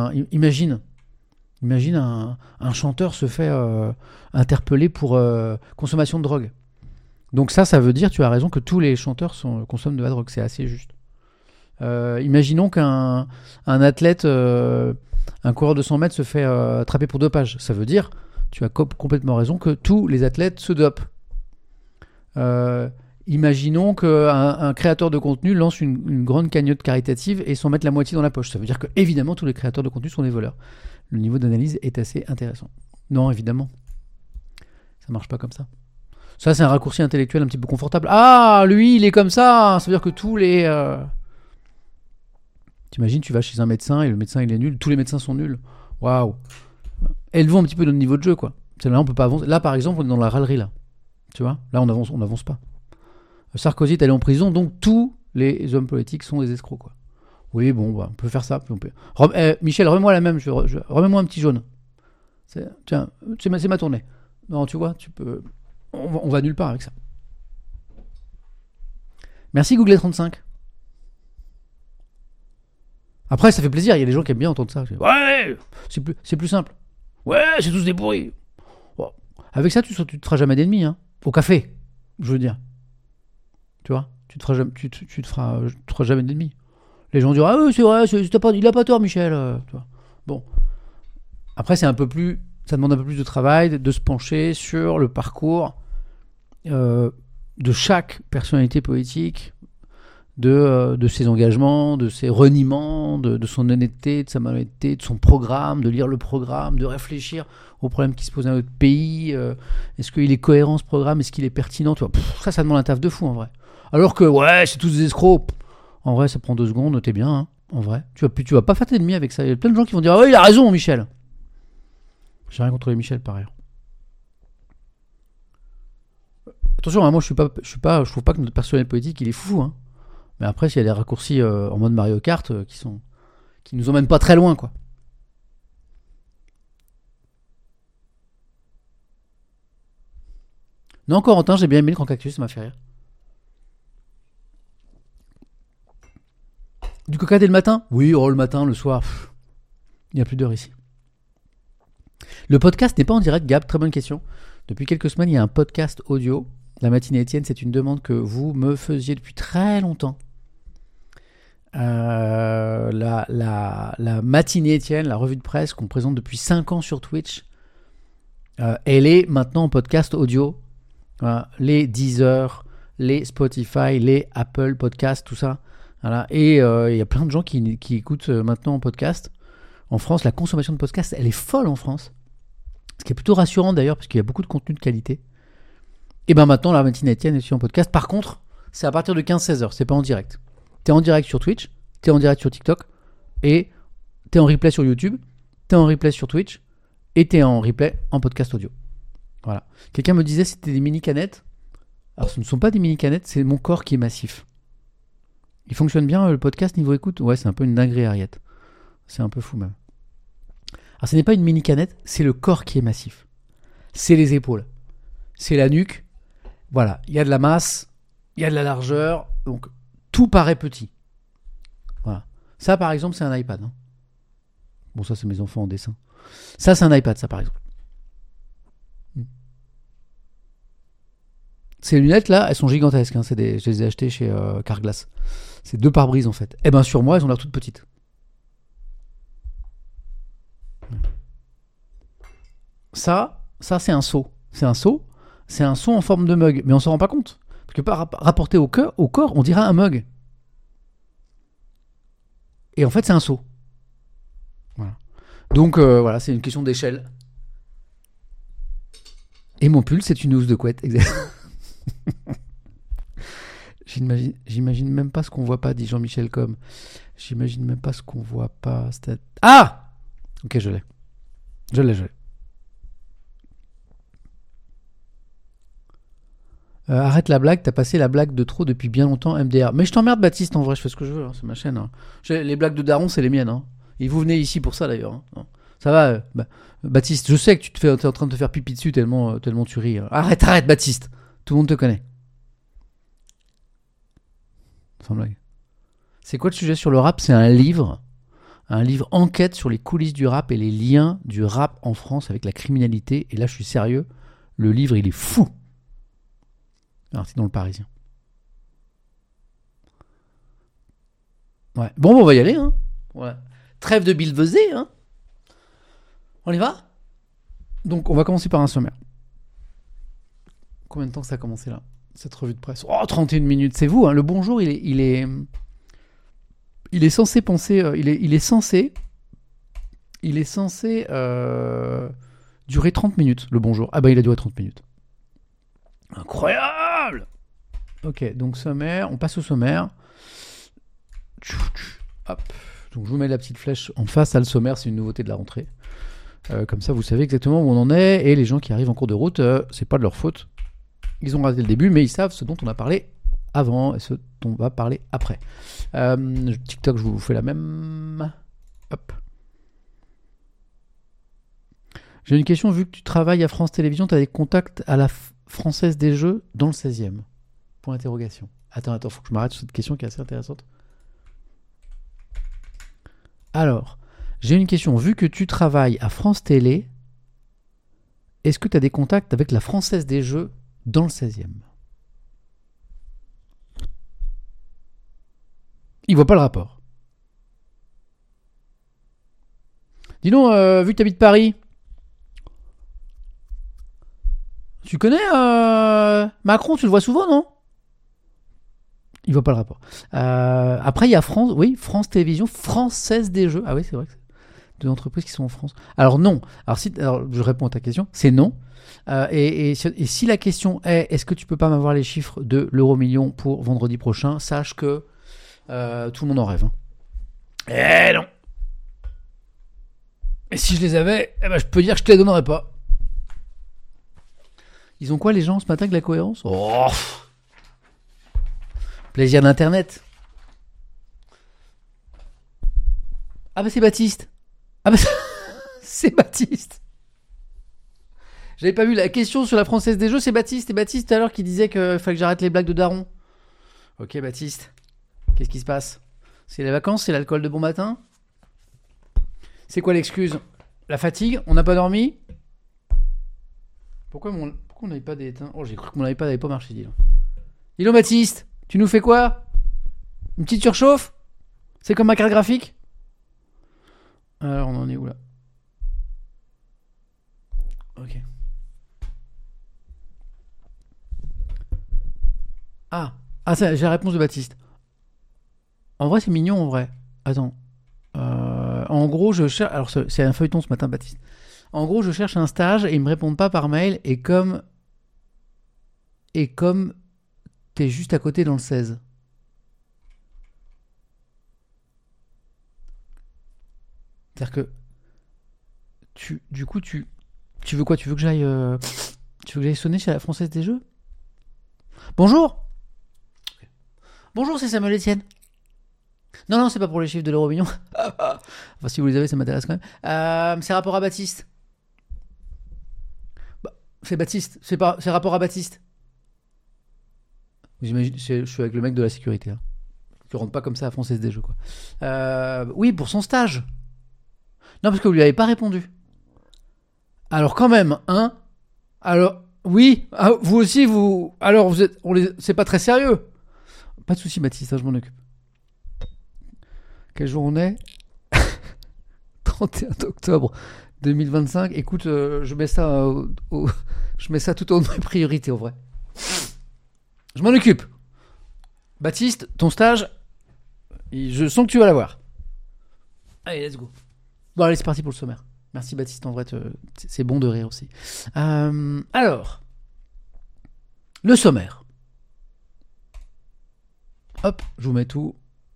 imagine un chanteur se fait interpeller pour consommation de drogue. Donc ça veut dire, tu as raison, que tous les chanteurs consomment de la drogue. C'est assez juste. Imaginons qu'un athlète, un coureur de 100 mètres se fait attraper pour dopage. Ça veut dire, tu as complètement raison, que tous les athlètes se dopent. Imaginons qu'un créateur de contenu lance une grande cagnotte caritative et s'en mette la moitié dans la poche. Ça veut dire que, évidemment, tous les créateurs de contenu sont des voleurs. Le niveau d'analyse est assez intéressant. Non, évidemment. Ça marche pas comme ça. Ça, c'est un raccourci intellectuel un petit peu confortable. Ah, lui, il est comme ça. Ça veut dire que tous les... T'imagines, tu vas chez un médecin et le médecin, il est nul. Tous les médecins sont nuls. Waouh. Élevons un petit peu notre niveau de jeu, quoi. Là, on peut pas avancer. Là, par exemple, on est dans la râlerie, là. Tu vois? Là, on avance pas. Sarkozy est allé en prison, donc tous les hommes politiques sont des escrocs, quoi. Oui, bon, bah, on peut faire ça. Michel, remets-moi la même. Remets-moi un petit jaune. Tiens, c'est ma tournée. Non, tu vois, tu peux... On va nulle part avec ça. Merci Google35. Après, ça fait plaisir. Il y a des gens qui aiment bien entendre ça. Ouais, c'est plus simple. Ouais, c'est tous des pourris. Bon. Avec ça, tu te feras jamais d'ennemis, hein. Au café, je veux dire. Tu vois, tu te feras jamais d'ennemis. Les gens diront, ah oui, c'est vrai, il a pas tort, Michel. Tu vois. Bon. Après, ça demande un peu plus de travail, de se pencher sur le parcours de chaque personnalité politique, de ses engagements, de ses reniements, de son honnêteté, de sa malhonnêteté, de son programme, de lire le programme, de réfléchir aux problèmes qui se posent dans notre pays. Est-ce qu'il est cohérent ce programme? Est-ce qu'il est pertinent? Tu vois, ça demande un taf de fou en vrai. Alors que, ouais, c'est tous des escrocs. En vrai, ça prend 2 secondes, t'es bien, hein, en vrai. Tu vas pas faire d'ennemis avec ça. Il y a plein de gens qui vont dire, ah oui, il a raison, Michel. J'ai rien contre les Michel, par ailleurs. Attention, hein, moi, je trouve pas que notre personnel politique, il est fou, hein. Mais après, s'il y a des raccourcis en mode Mario Kart qui nous emmènent pas très loin, quoi. Non, Corentin, j'ai bien aimé le Grand Cactus, ça m'a fait rire. Du coca dès le matin? Oui, le matin, le soir. Il n'y a plus d'heure ici. Le podcast n'est pas en direct, Gab, très bonne question. Depuis quelques semaines, il y a un podcast audio. La matinée Étienne, c'est une demande que vous me faisiez depuis très longtemps. La matinée Étienne, la revue de presse qu'on présente depuis 5 ans sur Twitch, elle est maintenant en podcast audio. Les Deezer, les Spotify, les Apple Podcasts, tout ça. Voilà. Et il y a plein de gens qui écoutent maintenant en podcast. En France, la consommation de podcasts, elle est folle en France. Ce qui est plutôt rassurant d'ailleurs, parce qu'il y a beaucoup de contenu de qualité. Et bien maintenant, la matinée Étienne est aussi en podcast. Par contre, c'est à partir de 15-16 heures, c'est pas en direct. T'es en direct sur Twitch, t'es en direct sur TikTok, et t'es en replay sur YouTube, t'es en replay sur Twitch, et t'es en replay en podcast audio. Voilà. Quelqu'un me disait que c'était des mini-canettes. Alors ce ne sont pas des mini-canettes, c'est mon corps qui est massif. Il fonctionne bien le podcast niveau écoute? Ouais, c'est un peu une dinguerie, Ariette. C'est un peu fou même. Alors ce n'est pas une mini-canette, c'est le corps qui est massif. C'est les épaules. C'est la nuque. Voilà, il y a de la masse, il y a de la largeur, donc tout paraît petit. Voilà. Ça, par exemple, c'est un iPad. Hein. Bon, ça, c'est mes enfants en dessin. Ça, c'est un iPad, ça, par exemple. Ces lunettes, là, elles sont gigantesques. Hein. Je les ai achetées chez Carglass. C'est 2 pare-brises, en fait. Eh ben, sur moi, elles ont l'air toutes petites. Ça, c'est un seau. C'est un seau en forme de mug. Mais on s'en rend pas compte. Parce que rapporté au corps, on dirait un mug. Et en fait, c'est un seau. Voilà. Donc, voilà, c'est une question d'échelle. Et mon pull, c'est une housse de couette. Exact. J'imagine même pas ce qu'on voit pas, dit Jean-Michel Com. J'imagine même pas ce qu'on voit pas. Ah! Ok, je l'ai. Je l'ai. Arrête la blague, t'as passé la blague de trop depuis bien longtemps, MDR. Mais je t'emmerde, Baptiste, en vrai, je fais ce que je veux, hein, c'est ma chaîne. Hein. Les blagues de Daron, c'est les miennes. Hein. Et vous venez ici pour ça, d'ailleurs. Hein. Non. Ça va, Baptiste, je sais que t'es en train de te faire pipi dessus tellement tu ris. Hein. Arrête, Baptiste. Tout le monde te connaît. Sans blague. C'est quoi le sujet sur le rap? C'est un livre enquête sur les coulisses du rap et les liens du rap en France avec la criminalité. Et là, je suis sérieux, le livre, il est fou. Alors, c'est dans le Parisien. Ouais. Bon, on va y aller, hein. Ouais. Trêve de Bilvesé, hein. On y va? Donc, on va commencer par un sommaire. Combien de temps que ça a commencé, là, cette revue de presse? Oh, 31 minutes, c'est vous, hein. Le bonjour, il est censé penser... il est censé durer 30 minutes, le bonjour. Ah bah, il a duré 30 minutes. Incroyable! Ok, donc sommaire, on passe au sommaire. Hop. Donc je vous mets la petite flèche en face. Le sommaire, c'est une nouveauté de la rentrée. Comme ça, vous savez exactement où on en est. Et les gens qui arrivent en cours de route, c'est pas de leur faute. Ils ont raté le début, mais ils savent ce dont on a parlé avant et ce dont on va parler après. TikTok, je vous fais la même. Hop. J'ai une question, vu que tu travailles à France Télévisions, tu as des contacts à la Française des Jeux dans le 16e. Point d'interrogation. Attends, faut que je m'arrête sur cette question qui est assez intéressante. Alors, j'ai une question. Vu que tu travailles à France Télé, est-ce que tu as des contacts avec la Française des Jeux dans le 16e? Il voit pas le rapport. Dis donc, vu que tu habites Paris, tu connais Macron, tu le vois souvent, non? Il voit pas le rapport. Après, il y a France Télévisions, Française des Jeux. Ah oui, c'est vrai que c'est deux entreprises qui sont en France. Alors non. Alors je réponds à ta question. C'est non. Et si la question est ce que tu peux pas m'avoir les chiffres de l'euro-million pour vendredi prochain, sache que tout le monde en rêve. Hein. Eh non. Et si je les avais, je peux dire que je te les donnerais pas. Ils ont quoi les gens ce matin avec la cohérence? Oh, plaisir d'internet. Ah bah c'est Baptiste. Ah bah c'est Baptiste. J'avais pas vu la question sur la Française des Jeux, c'est Baptiste. Et Baptiste tout à l'heure qui disait qu'il fallait que j'arrête les blagues de Daron. Ok Baptiste, qu'est-ce qui se passe? C'est les vacances, c'est l'alcool de bon matin? C'est quoi l'excuse? La fatigue? On n'a pas dormi? Pourquoi on n'avait pas d'éteint? Oh j'ai cru que mon iPad n'avait pas marché, dis-le. Dis-le Baptiste, tu nous fais quoi? Une petite surchauffe? C'est comme ma carte graphique? Alors on en est où là? Ok. Ça, j'ai la réponse de Baptiste. En vrai, c'est mignon, en vrai. Attends. En gros, je cherche... Alors, c'est un feuilleton ce matin, Baptiste. En gros, je cherche un stage et ils me répondent pas par mail. Et comme t'es juste à côté dans le 16. C'est-à-dire que... Du coup, tu veux quoi? Tu veux que j'aille sonner chez la Française des Jeux? Bonjour. Bonjour, c'est Samuel Etienne. Non, c'est pas pour les chiffres de l'euro-million. Enfin, si vous les avez, ça m'intéresse quand même. C'est rapport à Baptiste. Bah, c'est Baptiste. C'est rapport à Baptiste. Vous imaginez, je suis avec le mec de la sécurité. Hein. Tu rentres pas comme ça à Française des Jeux, quoi. Oui, pour son stage. Non, parce que vous lui avez pas répondu. Alors quand même, hein. Alors, oui. Vous aussi, vous. Alors, vous êtes. C'est pas très sérieux. Pas de soucis, Baptiste, je m'en occupe. Quel jour on est? 31 octobre 2025. Écoute, je mets ça tout en priorité, en vrai. Je m'en occupe. Baptiste, ton stage, je sens que tu vas l'avoir. Allez, let's go. Bon, allez, c'est parti pour le sommaire. Merci Baptiste, en vrai, c'est bon de rire aussi. Alors, le sommaire. Hop, je vous mets tout.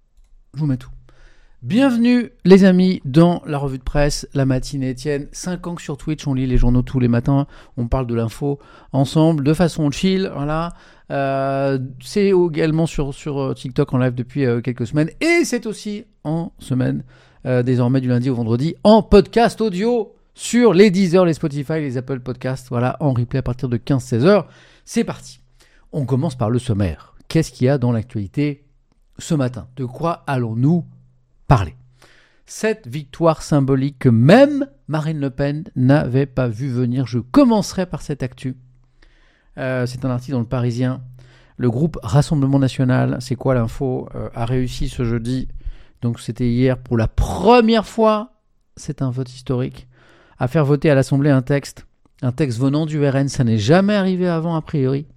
Bienvenue les amis dans la revue de presse, la matinée Étienne. 5 ans que sur Twitch, on lit les journaux tous les matins, on parle de l'info ensemble, de façon chill, voilà. C'est également sur TikTok en live depuis quelques semaines, et c'est aussi en semaine, désormais du lundi au vendredi, en podcast audio sur les Deezer, les Spotify, les Apple Podcasts, voilà, en replay à partir de 15-16 heures. C'est parti. On commence par le sommaire. Qu'est-ce qu'il y a dans l'actualité ce matin? De quoi allons-nous parler? Cette victoire symbolique que même Marine Le Pen n'avait pas vu venir. Je commencerai par cette actu. C'est un article dans Le Parisien. Le groupe Rassemblement National, c'est quoi l'info, a réussi ce jeudi, donc c'était hier, pour la première fois, c'est un vote historique, à faire voter à l'Assemblée un texte venant du RN. Ça n'est jamais arrivé avant, a priori.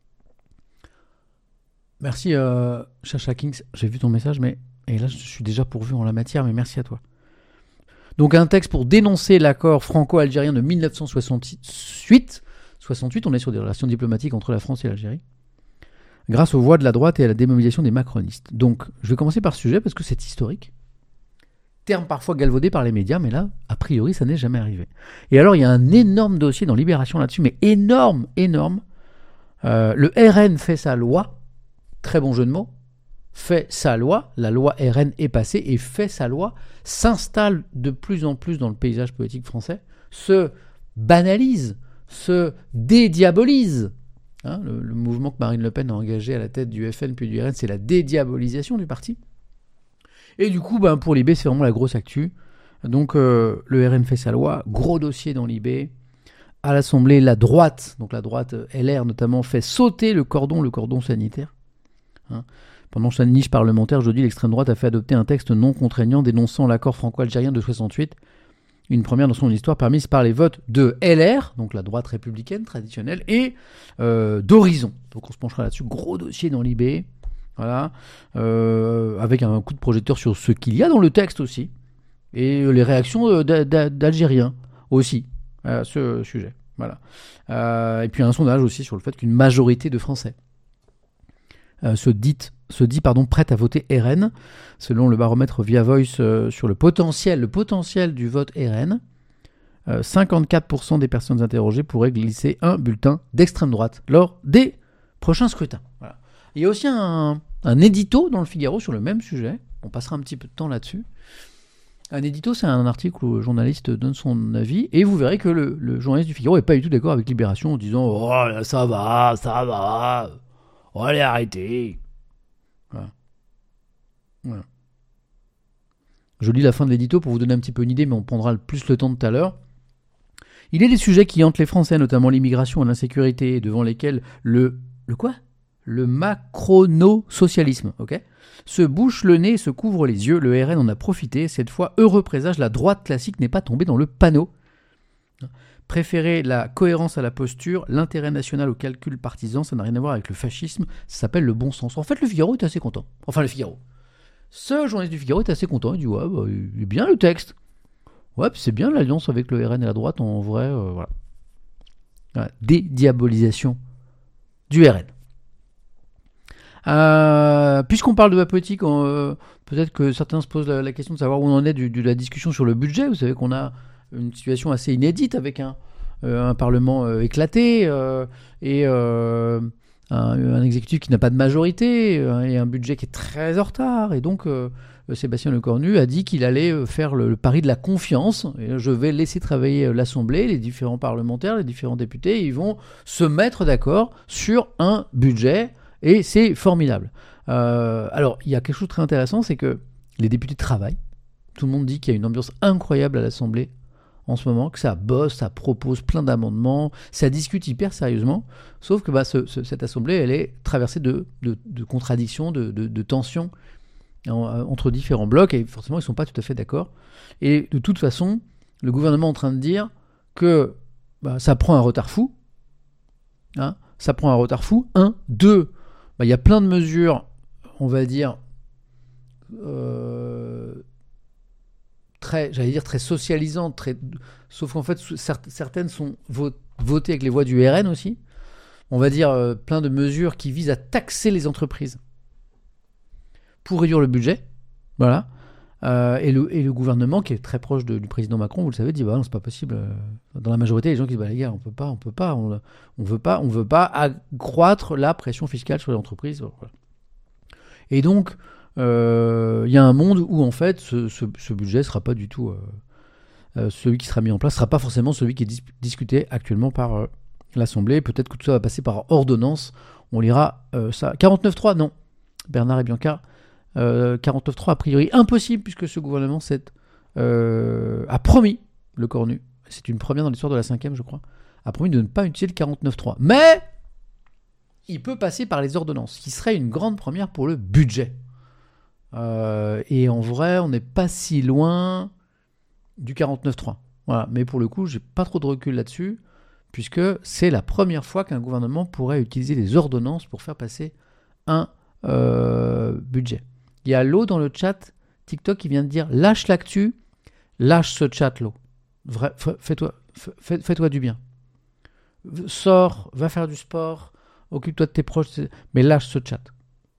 Merci Chacha Kings, j'ai vu ton message, et là je suis déjà pourvu en la matière, mais merci à toi. Donc un texte pour dénoncer l'accord franco-algérien de 1968, on est sur des relations diplomatiques entre la France et l'Algérie, grâce aux voix de la droite et à la démobilisation des macronistes. Donc je vais commencer par ce sujet parce que c'est historique. Terme parfois galvaudé par les médias, mais là, a priori, ça n'est jamais arrivé. Et alors il y a un énorme dossier dans Libération là-dessus, mais énorme. Le RN fait sa loi, très bon jeu de mots, fait sa loi, la loi RN est passée et fait sa loi, s'installe de plus en plus dans le paysage politique français, se banalise, se dédiabolise. Hein, le mouvement que Marine Le Pen a engagé à la tête du FN puis du RN, c'est la dédiabolisation du parti. Et du coup, pour l'IB, c'est vraiment la grosse actu. Donc le RN fait sa loi, gros dossier dans l'IB. À l'Assemblée, la droite LR notamment, fait sauter le cordon sanitaire. Hein. Pendant sa niche parlementaire, jeudi, l'extrême droite a fait adopter un texte non contraignant dénonçant l'accord franco-algérien de 68, une première dans son histoire permise par les votes de LR, donc la droite républicaine traditionnelle, et d'Horizon. Donc on se penchera là-dessus, gros dossier dans l'IB, voilà, avec un coup de projecteur sur ce qu'il y a dans le texte aussi, et les réactions d'Algériens aussi à ce sujet. Voilà. Et puis un sondage aussi sur le fait qu'une majorité de Français se dit prête à voter RN, selon le baromètre Via Voice sur le potentiel du vote RN. 54% des personnes interrogées pourraient glisser un bulletin d'extrême droite lors des prochains scrutins. Voilà. Il y a aussi un édito dans le Figaro sur le même sujet. On passera un petit peu de temps là-dessus. Un édito, c'est un article où le journaliste donne son avis, et vous verrez que le journaliste du Figaro n'est pas du tout d'accord avec Libération en disant « Oh là, ça va, oh, allez, arrêtez !» Voilà. Je lis la fin de l'édito pour vous donner un petit peu une idée, mais on prendra plus le temps tout à l'heure. Il y a des sujets qui hantent les Français, notamment l'immigration et l'insécurité, devant lesquels le macrono-socialisme, se bouche le nez et se couvre les yeux. Le RN en a profité. Cette fois, heureux présage, la droite classique n'est pas tombée dans le panneau. Préférer la cohérence à la posture, l'intérêt national au calcul partisan, ça n'a rien à voir avec le fascisme, ça s'appelle le bon sens. En fait, le Figaro est assez content. Enfin, le Figaro. Ce journaliste du Figaro est assez content. Il dit, ouais, il est bien le texte. Ouais, c'est bien l'alliance avec le RN et la droite, en vrai, voilà. Dédiabolisation du RN. Puisqu'on parle de la politique, peut-être que certains se posent la question de savoir où on en est de la discussion sur le budget. Vous savez qu'on a une situation assez inédite avec un Parlement éclaté et un exécutif qui n'a pas de majorité et un budget qui est très en retard. Et donc, Sébastien Lecornu a dit qu'il allait faire le pari de la confiance. Et je vais laisser travailler l'Assemblée, les différents parlementaires, les différents députés. Ils vont se mettre d'accord sur un budget et c'est formidable. Alors, il y a quelque chose de très intéressant, c'est que les députés travaillent. Tout le monde dit qu'il y a une ambiance incroyable à l'Assemblée en ce moment, que ça bosse, ça propose plein d'amendements, ça discute hyper sérieusement, sauf que cette Assemblée, elle est traversée de contradictions, de tensions entre différents blocs, et forcément, ils ne sont pas tout à fait d'accord. Et de toute façon, le gouvernement est en train de dire que ça prend un retard fou. Hein, ça prend un retard fou. 1, 2, il y a plein de mesures, on va dire, très, j'allais dire, très socialisantes, sauf qu'en fait, certaines sont votées avec les voix du RN aussi. On va dire plein de mesures qui visent à taxer les entreprises pour réduire le budget. Voilà. Et le gouvernement, qui est très proche du président Macron, vous le savez, dit bah non, c'est pas possible. Dans la majorité, les gens qui disent bah les gars, on veut pas accroître la pression fiscale sur les entreprises. Voilà. Et donc, il y a un monde où en fait, ce budget sera pas du tout celui qui sera mis en place, sera pas forcément celui qui est discuté actuellement par l'Assemblée. Peut-être que tout ça va passer par ordonnance. On lira ça. 49.3, non. Bernard et Bianca. 49.3 a priori impossible puisque ce gouvernement a promis le cornu, c'est une première dans l'histoire de la 5e je crois, a promis de ne pas utiliser le 49.3, mais il peut passer par les ordonnances, ce qui serait une grande première pour le budget. Et en vrai on n'est pas si loin du 49.3, voilà. Mais pour le coup j'ai pas trop de recul là-dessus puisque c'est la première fois qu'un gouvernement pourrait utiliser les ordonnances pour faire passer un budget. Il y a Lo dans le chat TikTok qui vient de dire lâche l'actu, lâche ce chat Lo. Fais-toi du bien. Sors, va faire du sport, occupe-toi de tes proches, mais lâche ce chat.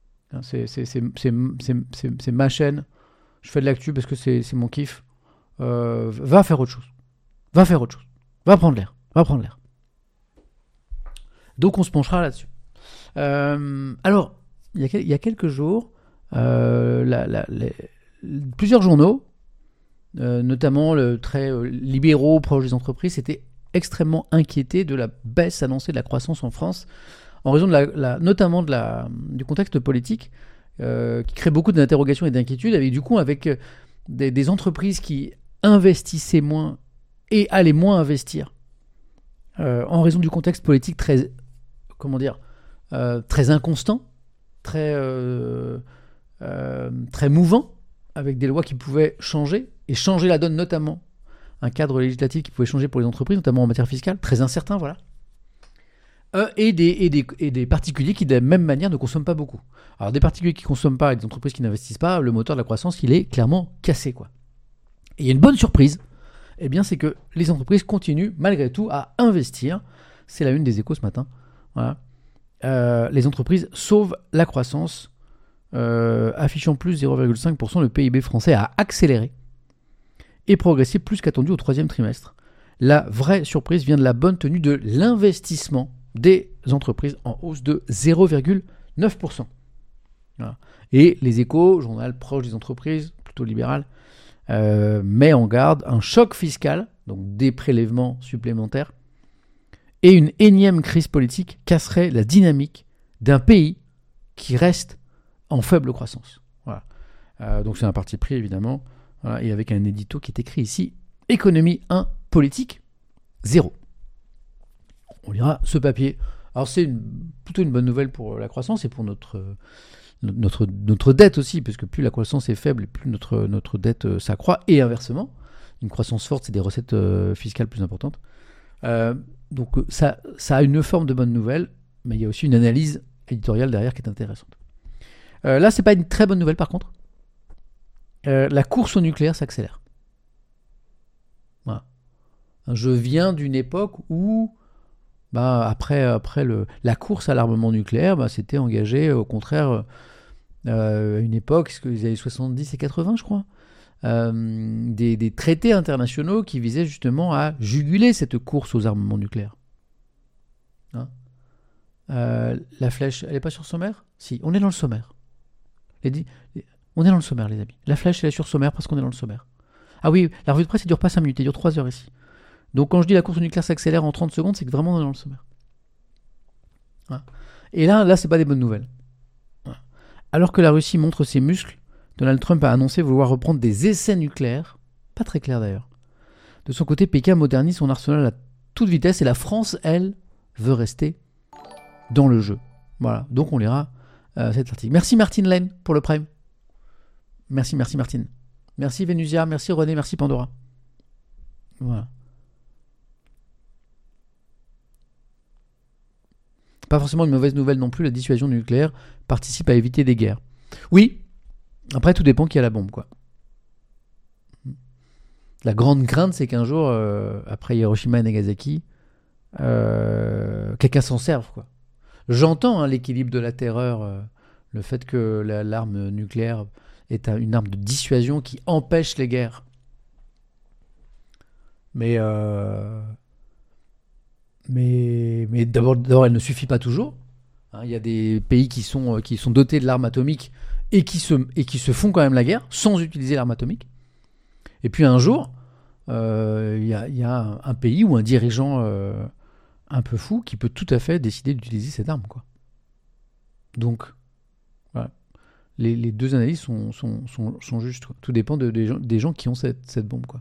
C'est ma chaîne. Je fais de l'actu parce que c'est mon kiff. Va faire autre chose. Va prendre l'air. Donc on se penchera là-dessus. Alors, il y a quelques jours, plusieurs journaux, notamment très libéraux, proches des entreprises, s'étaient extrêmement inquiétés de la baisse annoncée de la croissance en France, en raison notamment du contexte politique, qui crée beaucoup d'interrogations et d'inquiétudes, avec des entreprises qui investissaient moins et allaient moins investir, en raison du contexte politique très inconstant, très mouvant, avec des lois qui pouvaient changer la donne, notamment un cadre législatif qui pouvait changer pour les entreprises, notamment en matière fiscale, très incertain, voilà. Et des particuliers qui, de la même manière, ne consomment pas beaucoup. Alors, des particuliers qui ne consomment pas et des entreprises qui n'investissent pas, le moteur de la croissance, il est clairement cassé, quoi. Et il y a une bonne surprise, c'est que les entreprises continuent, malgré tout, à investir. C'est la une des Échos ce matin. Voilà. Les entreprises sauvent la croissance, affichant plus 0,5%. Le PIB français a accéléré et progressé plus qu'attendu au troisième trimestre. La vraie surprise vient de la bonne tenue de l'investissement des entreprises, en hausse de 0,9%. Voilà. Et les Échos, journal proche des entreprises, plutôt libéral, met en garde un choc fiscal, donc des prélèvements supplémentaires, et une énième crise politique casserait la dynamique d'un pays qui reste en faible croissance. Voilà. Donc c'est un parti pris, évidemment, voilà, et avec un édito qui est écrit ici, économie 1, politique 0. On lira ce papier. Alors c'est plutôt une bonne nouvelle pour la croissance et pour notre dette aussi, parce que plus la croissance est faible, plus notre dette s'accroît, et inversement. Une croissance forte, c'est des recettes fiscales plus importantes. Donc ça a une forme de bonne nouvelle, mais il y a aussi une analyse éditoriale derrière qui est intéressante. Là, c'est pas une très bonne nouvelle par contre. La course au nucléaire s'accélère. Voilà. Je viens d'une époque où, après la course à l'armement nucléaire, c'était engagé au contraire une époque, les années 70 et 80, je crois. Des traités internationaux qui visaient justement à juguler cette course aux armements nucléaires. Hein, la flèche, elle n'est pas sur sommaire ? Si, on est dans le sommaire. On est dans le sommaire, les amis. La flèche, elle est sur sommaire parce qu'on est dans le sommaire. Ah oui, la revue de presse, elle dure pas 5 minutes, elle dure 3 heures ici. Donc quand je dis la course au nucléaire s'accélère en 30 secondes, c'est que vraiment on est dans le sommaire. Voilà. Et là, c'est pas des bonnes nouvelles. Voilà. Alors que la Russie montre ses muscles, Donald Trump a annoncé vouloir reprendre des essais nucléaires, pas très clair d'ailleurs. De son côté, Pékin modernise son arsenal à toute vitesse et la France, elle, veut rester dans le jeu. Voilà, donc on lira cet article. Merci Martine Laine pour le Prime. Merci Martine. Merci Vénusia, merci René, merci Pandora. Voilà. Pas forcément une mauvaise nouvelle non plus, la dissuasion nucléaire participe à éviter des guerres. Oui, après tout dépend qui a la bombe, quoi. La grande crainte, c'est qu'un jour, après Hiroshima et Nagasaki, quelqu'un s'en serve, quoi. J'entends l'équilibre de la terreur, le fait que l'arme nucléaire est une arme de dissuasion qui empêche les guerres. Mais d'abord, elle ne suffit pas toujours. Il y a des pays qui sont dotés de l'arme atomique et qui se font quand même la guerre sans utiliser l'arme atomique. Et puis un jour, il y a un pays ou un dirigeant un peu fou qui peut tout à fait décider d'utiliser cette arme, quoi. Donc, voilà. Les deux analyses sont justes, quoi. Tout dépend des gens qui ont cette bombe, quoi.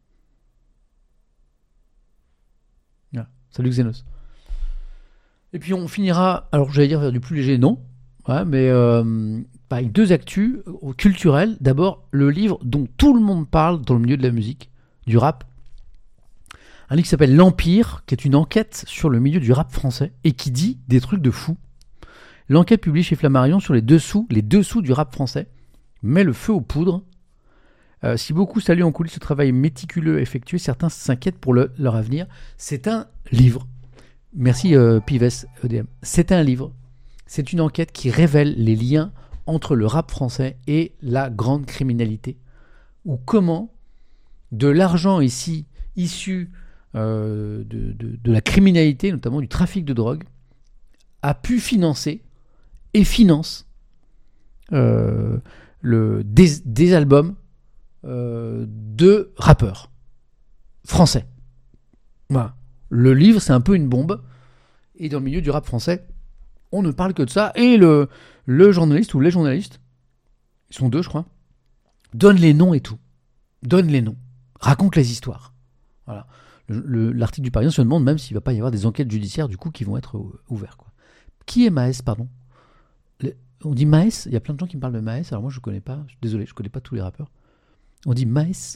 Voilà. Salut Xenos. Et puis on finira, alors j'allais dire vers du plus léger, non, ouais, mais avec deux actus culturelles. D'abord, le livre dont tout le monde parle dans le milieu de la musique, du rap. Un livre qui s'appelle L'Empire, qui est une enquête sur le milieu du rap français et qui dit des trucs de fou. L'enquête publiée chez Flammarion sur les dessous du rap français met le feu aux poudres. Si beaucoup saluent en coulisses ce travail méticuleux effectué, certains s'inquiètent pour leur avenir. C'est un livre. Merci Pives EDM. C'est un livre. C'est une enquête qui révèle les liens entre le rap français et la grande criminalité. Ou comment de l'argent ici issu de la criminalité, notamment du trafic de drogue, a pu financer et finance des albums de rappeurs français. Voilà. Le livre, c'est un peu une bombe. Et dans le milieu du rap français, on ne parle que de ça. Et le journaliste ou les journalistes, ils sont deux, je crois, donnent les noms et tout. Donnent les noms. Racontent les histoires. Voilà. L'article du Parisien se demande même s'il ne va pas y avoir des enquêtes judiciaires du coup qui vont être ouvertes, quoi. Qui est Maes, pardon? On dit Maes, il y a plein de gens qui me parlent de Maes, alors moi je ne connais pas, désolé, je ne connais pas tous les rappeurs. On dit Maes.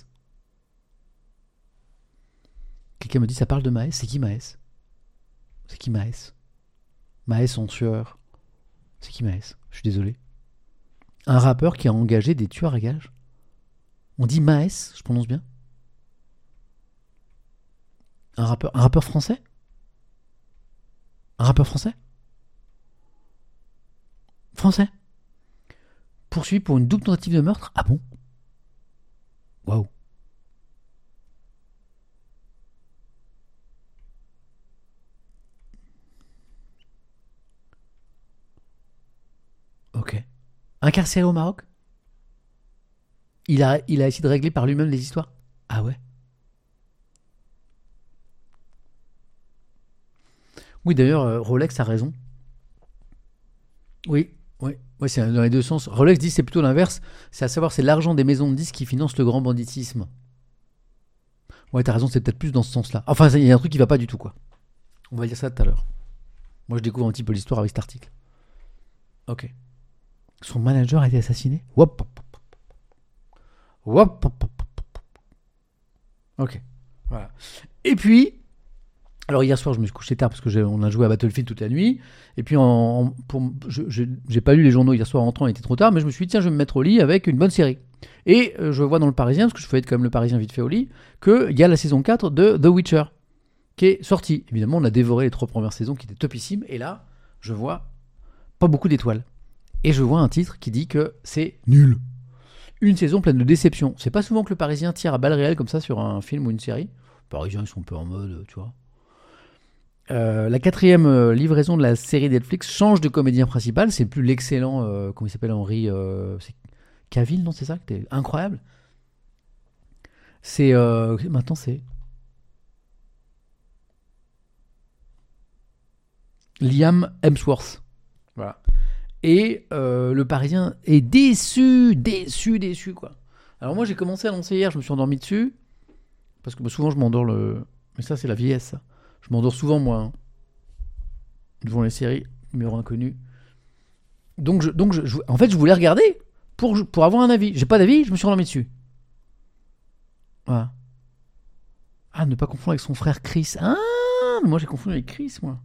Quelqu'un me dit ça parle de Maes, c'est qui Maes? C'est qui Maes? Maes en sueur. C'est qui Maes? Je suis désolé. Un rappeur qui a engagé des tueurs à gages. On dit Maes, je prononce bien. Un rappeur français? Un rappeur français? Français. Poursuivi pour une double tentative de meurtre? Ah bon? Waouh. Ok. Incarcéré au Maroc? Il a essayé de régler par lui-même les histoires? Ah ouais? Oui, d'ailleurs, Rolex a raison. Oui, c'est dans les deux sens. Rolex dit c'est plutôt l'inverse. C'est à savoir, c'est l'argent des maisons de disques qui finance le grand banditisme. Ouais, t'as raison, c'est peut-être plus dans ce sens-là. Enfin, il y a un truc qui va pas du tout, quoi. On va dire ça tout à l'heure. Moi, je découvre un petit peu l'histoire avec cet article. Ok. Son manager a été assassiné? Ok. Voilà. Et puis, alors hier soir, je me suis couché tard parce que on a joué à Battlefield toute la nuit. Et puis, j'ai pas lu les journaux hier soir en rentrant, il était trop tard, mais je me suis dit, tiens, je vais me mettre au lit avec une bonne série. Et je vois dans le Parisien, parce que je fais quand même le Parisien vite fait au lit, qu'il y a la saison 4 de The Witcher qui est sortie. Évidemment, on a dévoré les 3 premières saisons qui étaient topissimes. Et là, je vois pas beaucoup d'étoiles. Et je vois un titre qui dit que c'est nul. Une saison pleine de déceptions. C'est pas souvent que le Parisien tire à balles réelles comme ça sur un film ou une série. Les Parisiens, ils sont un peu en mode, tu vois. La 4e livraison de la série Netflix change de comédien principal. C'est plus l'excellent, comment il s'appelle, Henri Cavill, non, c'est ça? C'était incroyable. Maintenant, c'est Liam Hemsworth. Voilà. Et le Parisien est déçu, quoi. Alors moi, j'ai commencé à lancer hier, je me suis endormi dessus. Parce que souvent, je m'endors Mais ça, c'est la vieillesse, ça. Je m'endors souvent, moi, hein, devant les séries, numéro inconnu. Donc, en fait, je voulais regarder pour avoir un avis. J'ai pas d'avis, je me suis endormi dessus. Voilà. Ah, ne pas confondre avec son frère Chris. Ah, moi, j'ai confondu avec Chris, moi.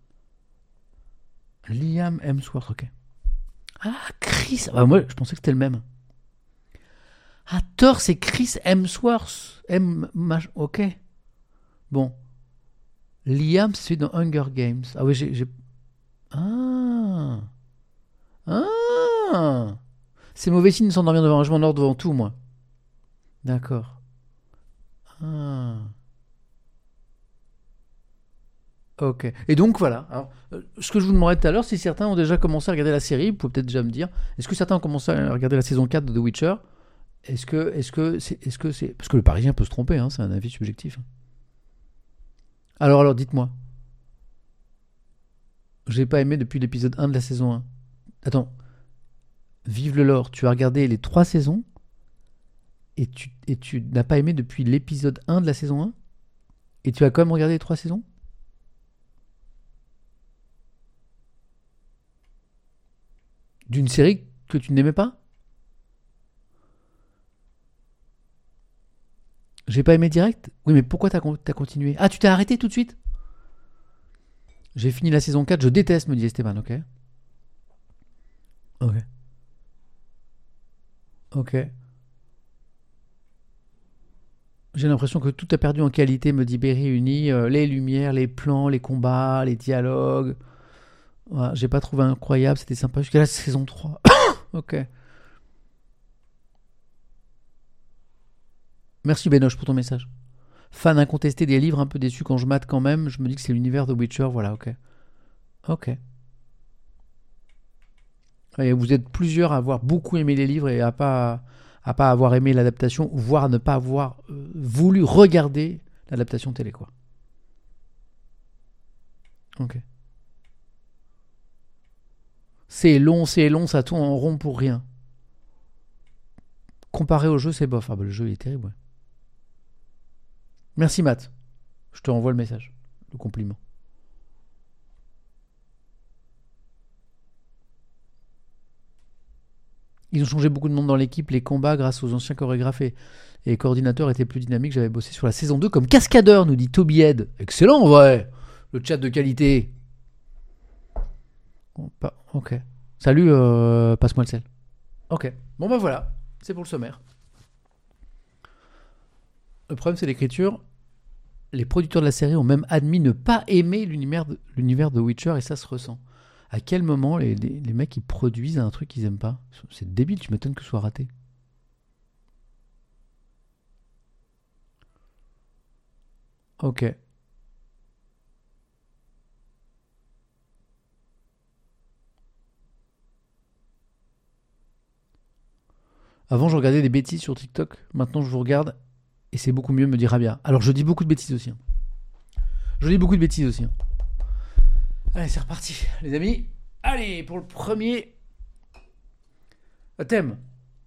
Liam Hemsworth, ok. Ah, Chris. Ah, moi, je pensais que c'était le même. Ah, Thor, c'est Chris Hemsworth. Ok. Bon. Liam, c'est celui dans Hunger Games. Ah oui, j'ai... Ah. Ah. C'est mauvais signe de s'endormir devant un jeu en or devant tout, moi. D'accord. Ah. Ok. Et donc, voilà. Alors, ce que je vous demanderais tout à l'heure, si certains ont déjà commencé à regarder la série, vous pouvez peut-être déjà me dire, est-ce que certains ont commencé à regarder la saison 4 de The Witcher? Est-ce que c'est... Parce que le Parisien peut se tromper, hein, c'est un avis subjectif. Alors, dites-moi. J'ai pas aimé depuis l'épisode 1 de la saison 1. Attends. Vive le lore. Tu as regardé les 3 saisons et tu n'as pas aimé depuis l'épisode 1 de la saison 1? Et tu as quand même regardé les 3 saisons? D'une série que tu n'aimais pas? J'ai pas aimé direct? Oui, mais pourquoi t'as continué? Ah, tu t'es arrêté tout de suite? J'ai fini la saison 4, je déteste, me dit Esteban, ok? Ok. Ok. J'ai l'impression que tout a perdu en qualité, me dit Berry Uni. Les lumières, les plans, les combats, les dialogues. Voilà, j'ai pas trouvé incroyable, c'était sympa jusqu'à la saison 3. Ok. Merci Benoche pour ton message. Fan incontesté des livres, un peu déçu quand je mate quand même. Je me dis que c'est l'univers de Witcher, voilà, ok. Ok. Et vous êtes plusieurs à avoir beaucoup aimé les livres et à pas avoir aimé l'adaptation, voire à ne pas avoir voulu regarder l'adaptation télé, quoi. Ok. C'est long, ça tourne en rond pour rien. Comparé au jeu, c'est bof. Ah bah le jeu il est terrible, ouais. Merci Matt. Je te renvoie le message, le compliment. Ils ont changé beaucoup de monde dans l'équipe, les combats grâce aux anciens chorégraphes et les coordinateurs étaient plus dynamiques. J'avais bossé sur la saison 2 comme cascadeur, nous dit Toby Head. Excellent, ouais. Le chat de qualité. Ok. Salut, passe-moi le sel. Ok. Bon bah voilà, c'est pour le sommaire. Le problème c'est l'écriture. Les producteurs de la série ont même admis ne pas aimer l'univers de Witcher et ça se ressent. À quel moment les mecs ils produisent un truc qu'ils aiment pas? C'est débile, tu m'étonnes que ce soit raté. Ok. Avant je regardais des bêtises sur TikTok, maintenant je vous regarde et c'est beaucoup mieux, me dit Rabia. Alors je dis beaucoup de bêtises aussi. Je dis beaucoup de bêtises aussi. Allez, c'est reparti, les amis. Allez, pour le premier thème.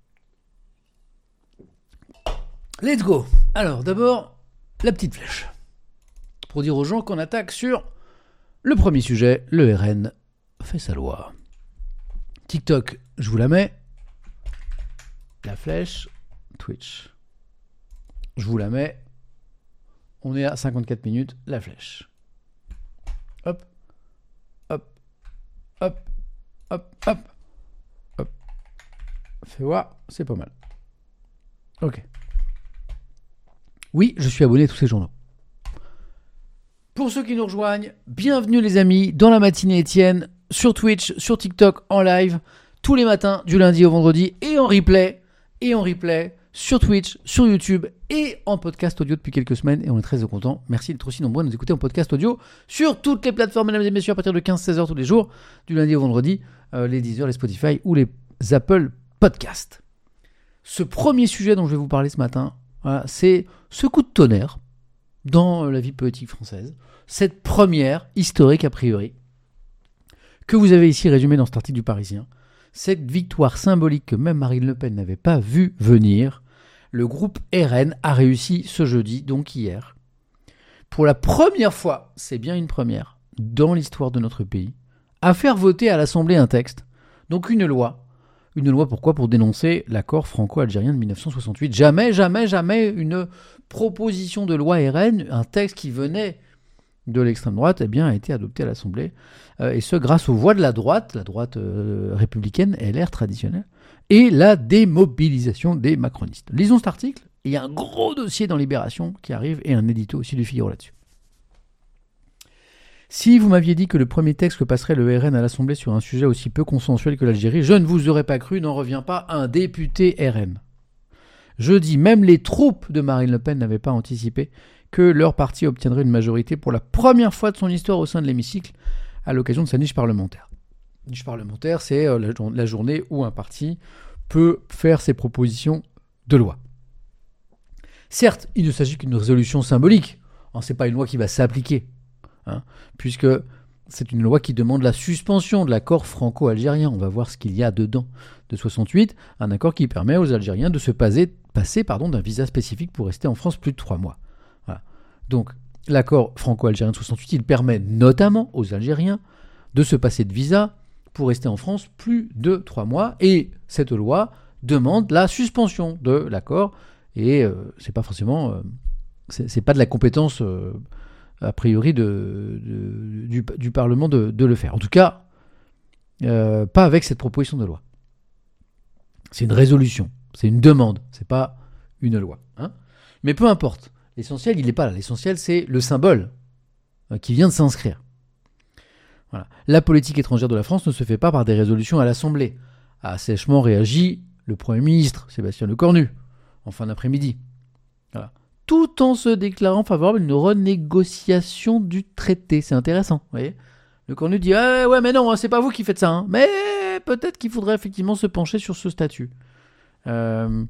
Let's go. Alors, d'abord, la petite flèche. Pour dire aux gens qu'on attaque sur le premier sujet, le RN fait sa loi. TikTok, je vous la mets. La flèche, Twitch. Je vous la mets. On est à 54 minutes, la flèche. Hop. Hop. Hop. Hop. Hop. Hop. Fais voir, c'est pas mal. Ok. Oui, je suis abonné à tous ces journaux. Pour ceux qui nous rejoignent, bienvenue les amis dans la matinée Étienne, sur Twitch, sur TikTok, en live, tous les matins, du lundi au vendredi, et en replay, sur Twitch, sur YouTube, et en podcast audio depuis quelques semaines, et on est très contents. Merci d'être aussi nombreux à nous écouter en podcast audio, sur toutes les plateformes, mesdames et messieurs, à partir de 15-16h tous les jours, du lundi au vendredi, les Deezer, les Spotify, ou les Apple Podcasts. Ce premier sujet dont je vais vous parler ce matin, voilà, c'est ce coup de tonnerre dans la vie politique française, cette première historique a priori, que vous avez ici résumée dans cet article du Parisien, cette victoire symbolique que même Marine Le Pen n'avait pas vu venir, le groupe RN a réussi ce jeudi, donc hier, pour la première fois, c'est bien une première, dans l'histoire de notre pays, à faire voter à l'Assemblée un texte, donc une loi. Une loi pourquoi? Pour dénoncer l'accord franco-algérien de 1968. Jamais une proposition de loi RN, un texte qui venait de l'extrême droite, eh bien, a été adopté à l'Assemblée, et ce grâce aux voix de la droite républicaine, LR traditionnelle, et la démobilisation des macronistes. Lisons cet article. Il y a un gros dossier dans Libération qui arrive et un édito aussi du Figaro là-dessus. Si vous m'aviez dit que le premier texte que passerait le RN à l'Assemblée sur un sujet aussi peu consensuel que l'Algérie, je ne vous aurais pas cru, n'en revient pas un député RN. Jeudi, même les troupes de Marine Le Pen n'avaient pas anticipé que leur parti obtiendrait une majorité pour la première fois de son histoire au sein de l'hémicycle à l'occasion de sa niche parlementaire. Niche parlementaire, c'est la journée où un parti peut faire ses propositions de loi. Certes, il ne s'agit qu'une résolution symbolique. Ce n'est pas une loi qui va s'appliquer. Puisque c'est une loi qui demande la suspension de l'accord franco-algérien. On va voir ce qu'il y a dedans de 68, un accord qui permet aux Algériens de se passer d'un visa spécifique pour rester en France plus de 3 mois. Voilà. Donc l'accord franco-algérien de 68, il permet notamment aux Algériens de se passer de visa pour rester en France plus de 3 mois. Et cette loi demande la suspension de l'accord. Et c'est pas forcément... c'est pas de la compétence... a priori du Parlement de le faire. En tout cas, pas avec cette proposition de loi. C'est une résolution, c'est une demande, c'est pas une loi. Mais peu importe, l'essentiel, il n'est pas là. L'essentiel, c'est le symbole qui vient de s'inscrire. Voilà. La politique étrangère de la France ne se fait pas par des résolutions à l'Assemblée, a sèchement réagi le Premier ministre, Sébastien Lecornu, en fin d'après-midi. Voilà. Tout en se déclarant favorable à une renégociation du traité. C'est intéressant, vous voyez. Le Cornu dit ouais, mais non, c'est pas vous qui faites ça, mais peut-être qu'il faudrait effectivement se pencher sur ce statut de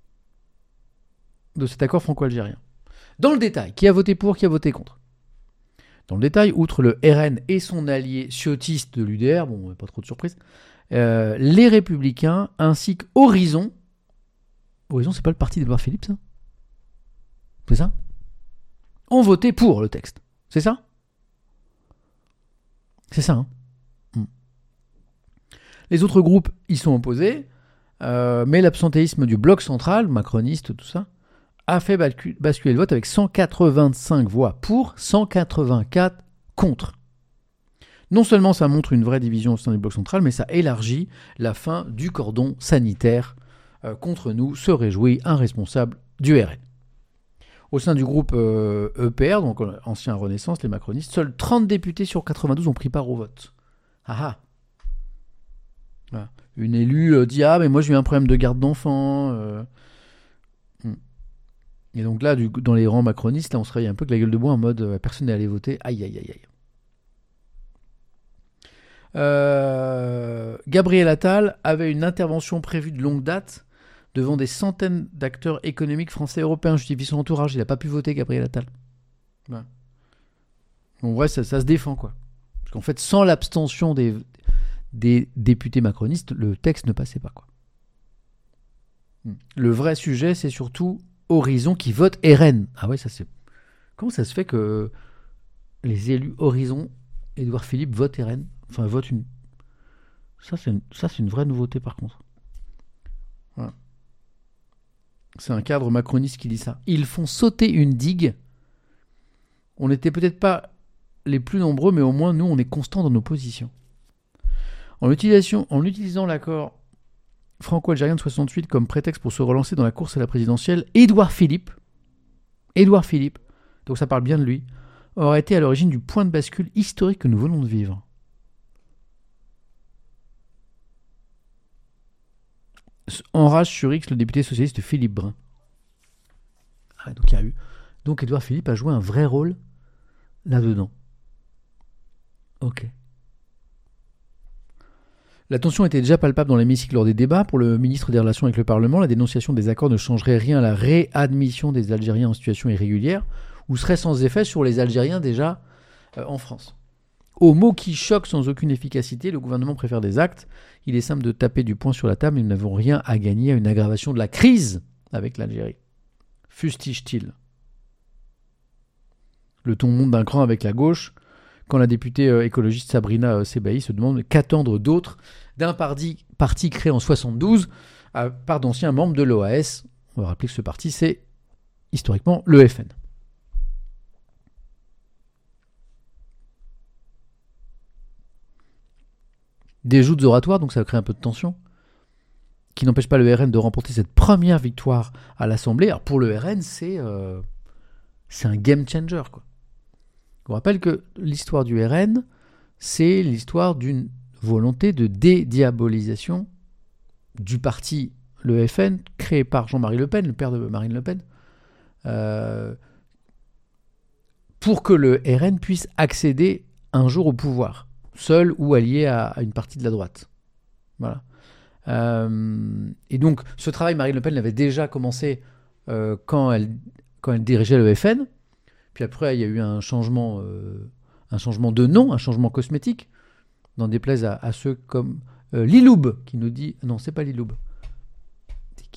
cet accord franco-algérien. Dans le détail, qui a voté pour, qui a voté contre? Dans le détail, outre le RN et son allié ciotiste de l'UDR, bon, pas trop de surprise, les Républicains ainsi qu'Horizon. Horizon, c'est pas le parti d'Édouard Philippe, ça? C'est ça? Ont voté pour le texte. C'est ça? C'est ça, Les autres groupes y sont opposés, mais l'absentéisme du bloc central, macroniste, tout ça, a fait basculer le vote avec 185 voix pour, 184 contre. Non seulement ça montre une vraie division au sein du bloc central, mais ça élargit la fin du cordon sanitaire. Contre nous se réjouit un responsable du RN. Au sein du groupe EPR, donc ancien Renaissance, les macronistes, seuls 30 députés sur 92 ont pris part au vote. Voilà. Une élue dit « Ah, mais moi j'ai eu un problème de garde d'enfants. Et donc là, dans les rangs macronistes, là, on se réveille un peu avec la gueule de bois en mode personne n'est allé voter. Aïe, aïe, aïe, aïe. Gabriel Attal avait une intervention prévue de longue date devant des centaines d'acteurs économiques français et européens. Justifie son entourage. Il n'a pas pu voter, Gabriel Attal. Ouais. En vrai, ça se défend, quoi. Parce qu'en fait, sans l'abstention des députés macronistes, le texte ne passait pas, quoi. Le vrai sujet, c'est surtout Horizon qui vote RN. Ah ouais, ça c'est... Comment ça se fait que les élus Horizon, Édouard Philippe, votent RN? Enfin, votent une... Ça, c'est une vraie nouveauté, par contre. Voilà. C'est un cadre macroniste qui dit ça. Ils font sauter une digue. On n'était peut-être pas les plus nombreux, mais au moins, nous, on est constants dans nos positions. En utilisant l'accord franco-algérien de 68 comme prétexte pour se relancer dans la course à la présidentielle, Édouard Philippe, donc ça parle bien de lui, aurait été à l'origine du point de bascule historique que nous venons de vivre. Enrage sur X le député socialiste Philippe Brun. Donc Édouard Philippe a joué un vrai rôle là-dedans. Ok. La tension était déjà palpable dans l'hémicycle lors des débats. Pour le ministre des Relations avec le Parlement, la dénonciation des accords ne changerait rien à la réadmission des Algériens en situation irrégulière ou serait sans effet sur les Algériens déjà en France. Aux mots qui choquent sans aucune efficacité, le gouvernement préfère des actes. Il est simple de taper du poing sur la table et nous n'avons rien à gagner à une aggravation de la crise avec l'Algérie. Fustige-t-il. Le ton monte d'un cran avec la gauche quand la députée écologiste Sabrina Sebaï se demande qu'attendre d'autres d'un parti créé en 72 par d'anciens membres de l'OAS. On va rappeler que ce parti, c'est historiquement le FN. des joutes oratoires, donc ça crée un peu de tension, qui n'empêche pas le RN de remporter cette première victoire à l'Assemblée. Alors pour le RN, c'est un game changer, quoi. Je vous rappelle que l'histoire du RN, c'est l'histoire d'une volonté de dédiabolisation du parti, le FN, créé par Jean-Marie Le Pen, le père de Marine Le Pen, pour que le RN puisse accéder un jour au pouvoir, seul ou allié à une partie de la droite. Voilà. Et donc, ce travail, Marine Le Pen l'avait déjà commencé quand elle dirigeait le FN. Puis après, il y a eu un changement de nom, un changement cosmétique, n'en déplaise à ceux comme Liloub, qui nous dit... Non, c'est pas Liloub. C'est qui ?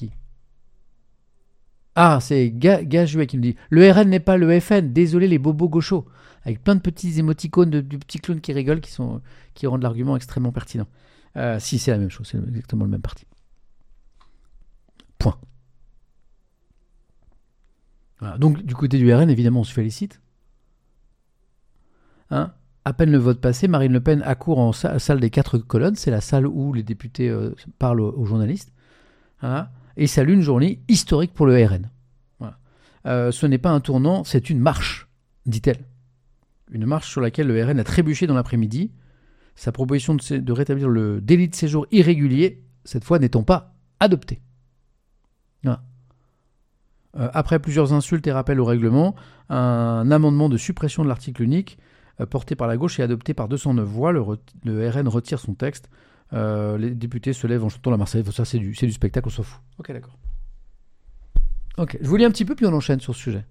Ah, c'est Gajuet qui nous dit « Le RN n'est pas le FN, désolé les bobos gauchos », avec plein de petits émoticônes de petits clowns qui rigolent, qui rendent l'argument extrêmement pertinent. Si, c'est la même chose, c'est exactement le même parti. Point. Voilà. Donc, du côté du RN, évidemment, on se félicite. Hein ? À peine le vote passé, Marine Le Pen accourt en salle des 4 colonnes. C'est la salle où les députés parlent aux journalistes. Voilà. Et salue une journée historique pour le RN. Voilà. Ce n'est pas un tournant, c'est une marche, dit-elle. Une marche sur laquelle le RN a trébuché dans l'après-midi. Sa proposition de rétablir le délit de séjour irrégulier, cette fois n'étant pas adoptée. Voilà. Après plusieurs insultes et rappels au règlement, un amendement de suppression de l'article unique porté par la gauche et adopté par 209 voix. Le RN retire son texte. Les députés se lèvent en chantant la Marseillaise. Ça, c'est du spectacle, on s'en fout. Ok, d'accord. Ok, je vous lis un petit peu, puis on enchaîne sur ce sujet.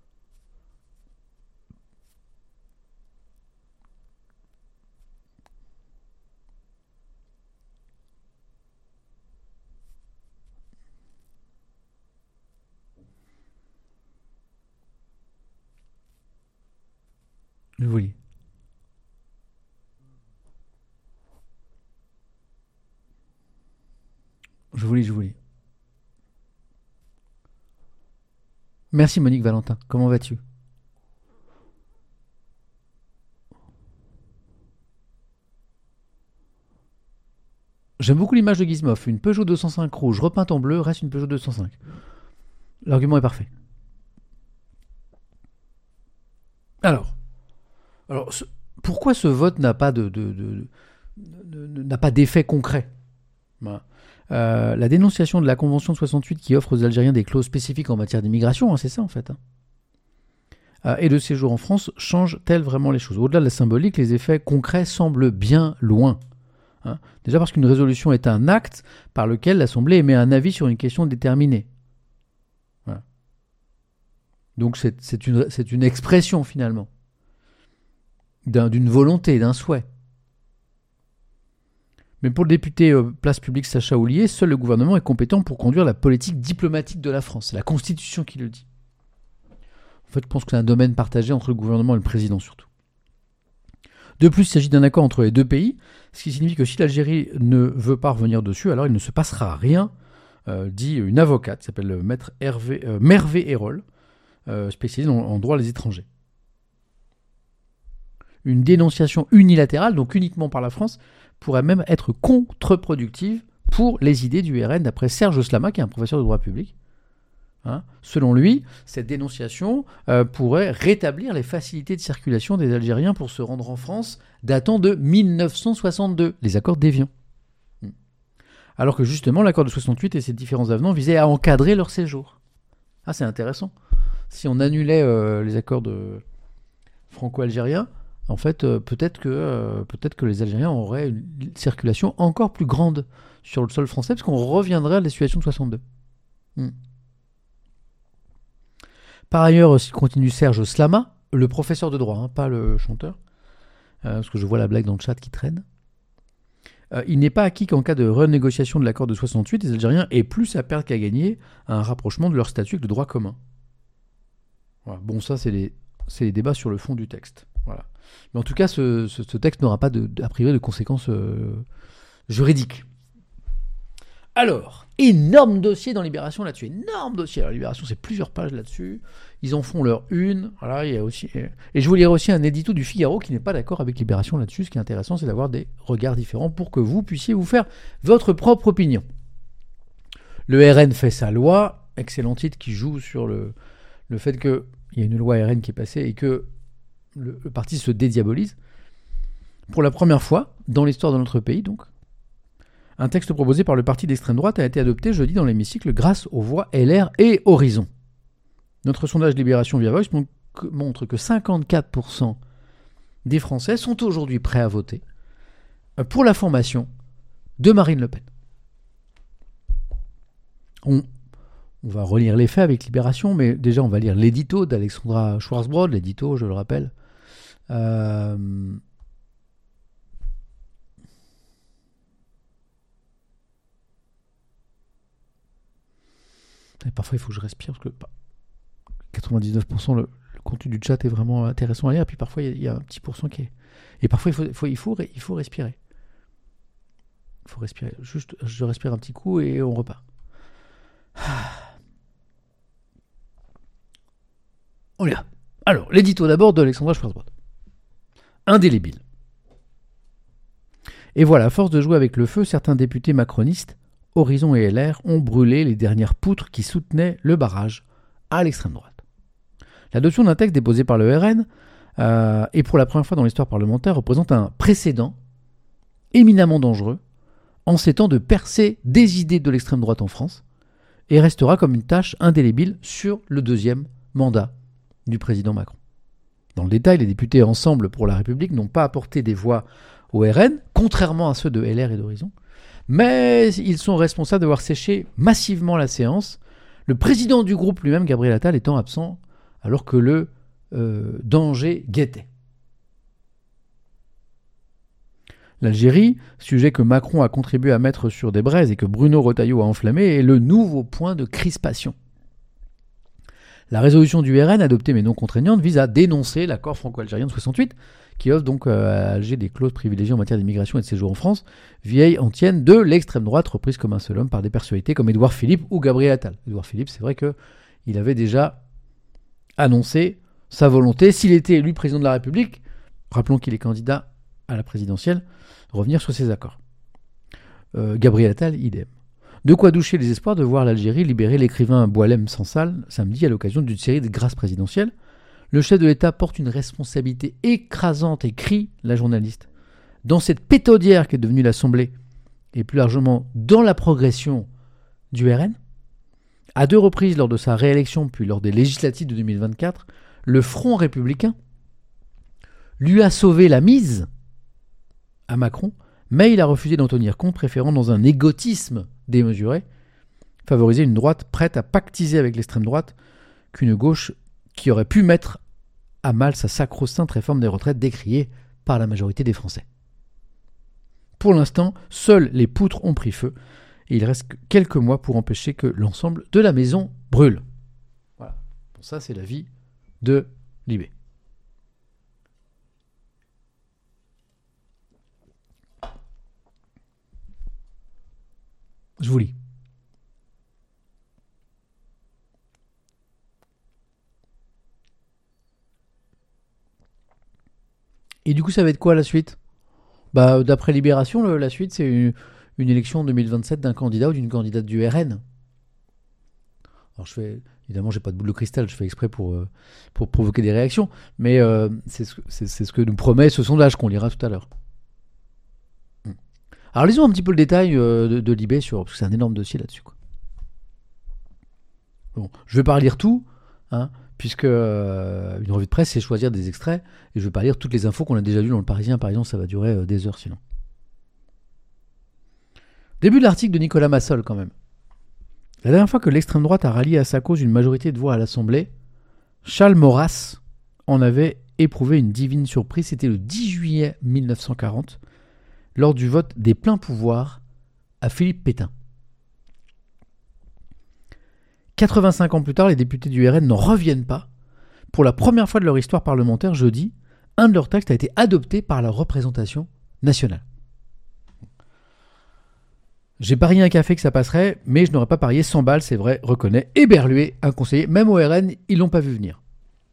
Je vous lis. Je vous lis. Merci Monique Valentin. Comment vas-tu ? J'aime beaucoup l'image de Gizmoff. Une Peugeot 205 rouge repeinte en bleu reste une Peugeot 205. L'argument est parfait. Alors, pourquoi ce vote n'a pas n'a pas d'effet concret ? Voilà. La dénonciation de la Convention de 68 qui offre aux Algériens des clauses spécifiques en matière d'immigration, c'est ça en fait, et de séjour en France, change-t-elle vraiment les choses ? Au-delà de la symbolique, les effets concrets semblent bien loin. Déjà parce qu'une résolution est un acte par lequel l'Assemblée émet un avis sur une question déterminée. Voilà. Donc c'est une expression finalement d'une volonté, d'un souhait. Mais pour le député Place Publique Sacha Houlier, seul le gouvernement est compétent pour conduire la politique diplomatique de la France. C'est la Constitution qui le dit. En fait, je pense que c'est un domaine partagé entre le gouvernement et le président surtout. De plus, il s'agit d'un accord entre les deux pays, ce qui signifie que si l'Algérie ne veut pas revenir dessus, alors il ne se passera rien, dit une avocate qui s'appelle Maître Mervé Hérol, spécialisée en droit des étrangers. Une dénonciation unilatérale, donc uniquement par la France, pourrait même être contre-productive pour les idées du RN, d'après Serge Slama, qui est un professeur de droit public. Selon lui, cette dénonciation pourrait rétablir les facilités de circulation des Algériens pour se rendre en France, datant de 1962, les accords d'Évian. Alors que justement, l'accord de 68 et ses différents avenants visaient à encadrer leur séjour. Ah, c'est intéressant. Si on annulait les accords franco-algériens, en fait, peut-être que les Algériens auraient une circulation encore plus grande sur le sol français, parce qu'on reviendrait à la situation de 62. Par ailleurs, continue Serge Slama, le professeur de droit, pas le chanteur, parce que je vois la blague dans le chat qui traîne. Il n'est pas acquis qu'en cas de renégociation de l'accord de 68, les Algériens aient plus à perdre qu'à gagner à un rapprochement de leur statut avec le droit commun. Voilà. Bon, ça, c'est les débats sur le fond du texte. Voilà. Mais en tout cas, ce texte n'aura pas a priori de conséquences juridiques. Alors, énorme dossier dans Libération là-dessus. Énorme dossier. Alors, Libération, c'est plusieurs pages là-dessus. Ils en font leur une. Voilà, il y a aussi... Et je vous lirai aussi un édito du Figaro qui n'est pas d'accord avec Libération là-dessus. Ce qui est intéressant, c'est d'avoir des regards différents pour que vous puissiez vous faire votre propre opinion. Le RN fait sa loi. Excellent titre qui joue sur le fait qu'il y a une loi RN qui est passée et que le parti se dédiabolise. Pour la première fois dans l'histoire de notre pays, donc, un texte proposé par le parti d'extrême droite a été adopté jeudi dans l'hémicycle grâce aux voix LR et Horizon. Notre sondage Libération via Voice montre que 54% des Français sont aujourd'hui prêts à voter pour la formation de Marine Le Pen. On va relire les faits avec Libération, mais déjà on va lire l'édito d'Alexandra Schwarzbrod, l'édito, je le rappelle. Et parfois il faut que je respire parce que 99% le contenu du chat est vraiment intéressant à lire, et puis parfois il y a un petit pourcent qui est... Et parfois il faut respirer. Il faut respirer. Juste, je respire un petit coup et on repart. On y va. Alors, l'édito d'abord d'Alexandra Schwarzbrod. Indélébile. Et voilà, à force de jouer avec le feu, certains députés macronistes, Horizon et LR, ont brûlé les dernières poutres qui soutenaient le barrage à l'extrême droite. L'adoption d'un texte déposé par le RN, et pour la première fois dans l'histoire parlementaire, représente un précédent éminemment dangereux en ces temps de percée des idées de l'extrême droite en France, et restera comme une tâche indélébile sur le deuxième mandat du président Macron. Dans le détail, les députés Ensemble pour la République n'ont pas apporté des voix au RN, contrairement à ceux de LR et d'Horizon, mais ils sont responsables d'avoir séché massivement la séance, le président du groupe lui-même, Gabriel Attal, étant absent alors que le danger guettait. L'Algérie, sujet que Macron a contribué à mettre sur des braises et que Bruno Retailleau a enflammé, est le nouveau point de crispation. La résolution du RN, adoptée mais non contraignante, vise à dénoncer l'accord franco-algérien de 68, qui offre donc à Alger des clauses privilégiées en matière d'immigration et de séjour en France, vieille antienne de l'extrême droite, reprise comme un seul homme par des personnalités comme Édouard Philippe ou Gabriel Attal. Édouard Philippe, c'est vrai qu'il avait déjà annoncé sa volonté, s'il était élu président de la République, rappelons qu'il est candidat à la présidentielle, revenir sur ces accords. Gabriel Attal, idem. De quoi doucher les espoirs de voir l'Algérie libérer l'écrivain Boualem Sansal samedi à l'occasion d'une série de grâces présidentielles. Le chef de l'État porte une responsabilité écrasante, écrit la journaliste, dans cette pétaudière qu'est devenue l'Assemblée, et plus largement dans la progression du RN. À 2 reprises lors de sa réélection, puis lors des législatives de 2024, le Front républicain lui a sauvé la mise à Macron, mais il a refusé d'en tenir compte, préférant, dans un égotisme démesuré, favoriser une droite prête à pactiser avec l'extrême droite qu'une gauche qui aurait pu mettre à mal sa sacro-sainte réforme des retraites décriée par la majorité des Français. Pour l'instant, seules les poutres ont pris feu, et il reste quelques mois pour empêcher que l'ensemble de la maison brûle. Voilà. Bon, ça, c'est l'avis de Libé. Je vous lis. Et du coup, ça va être quoi la suite ? D'après Libération, la suite, c'est une élection en 2027 d'un candidat ou d'une candidate du RN. Alors évidemment, j'ai pas de boule de cristal, je fais exprès pour provoquer des réactions, mais c'est ce que nous promet ce sondage qu'on lira tout à l'heure. Alors lisons un petit peu le détail de Libé parce que c'est un énorme dossier là-dessus, quoi. Bon, je vais pas relire tout, puisque une revue de presse, c'est choisir des extraits, et je vais pas lire toutes les infos qu'on a déjà lues dans le Parisien. Par exemple, ça va durer des heures sinon. Début de l'article de Nicolas Massol, quand même. La dernière fois que l'extrême droite a rallié à sa cause une majorité de voix à l'Assemblée, Charles Maurras en avait éprouvé une divine surprise. C'était le 10 juillet 1940, lors du vote des pleins pouvoirs à Philippe Pétain. 85 ans plus tard, les députés du RN n'en reviennent pas. Pour la première fois de leur histoire parlementaire, jeudi, un de leurs textes a été adopté par la représentation nationale. J'ai parié un café que ça passerait, mais je n'aurais pas parié 100 balles, c'est vrai, reconnaît Eberluet, un conseiller. Même au RN, ils l'ont pas vu venir.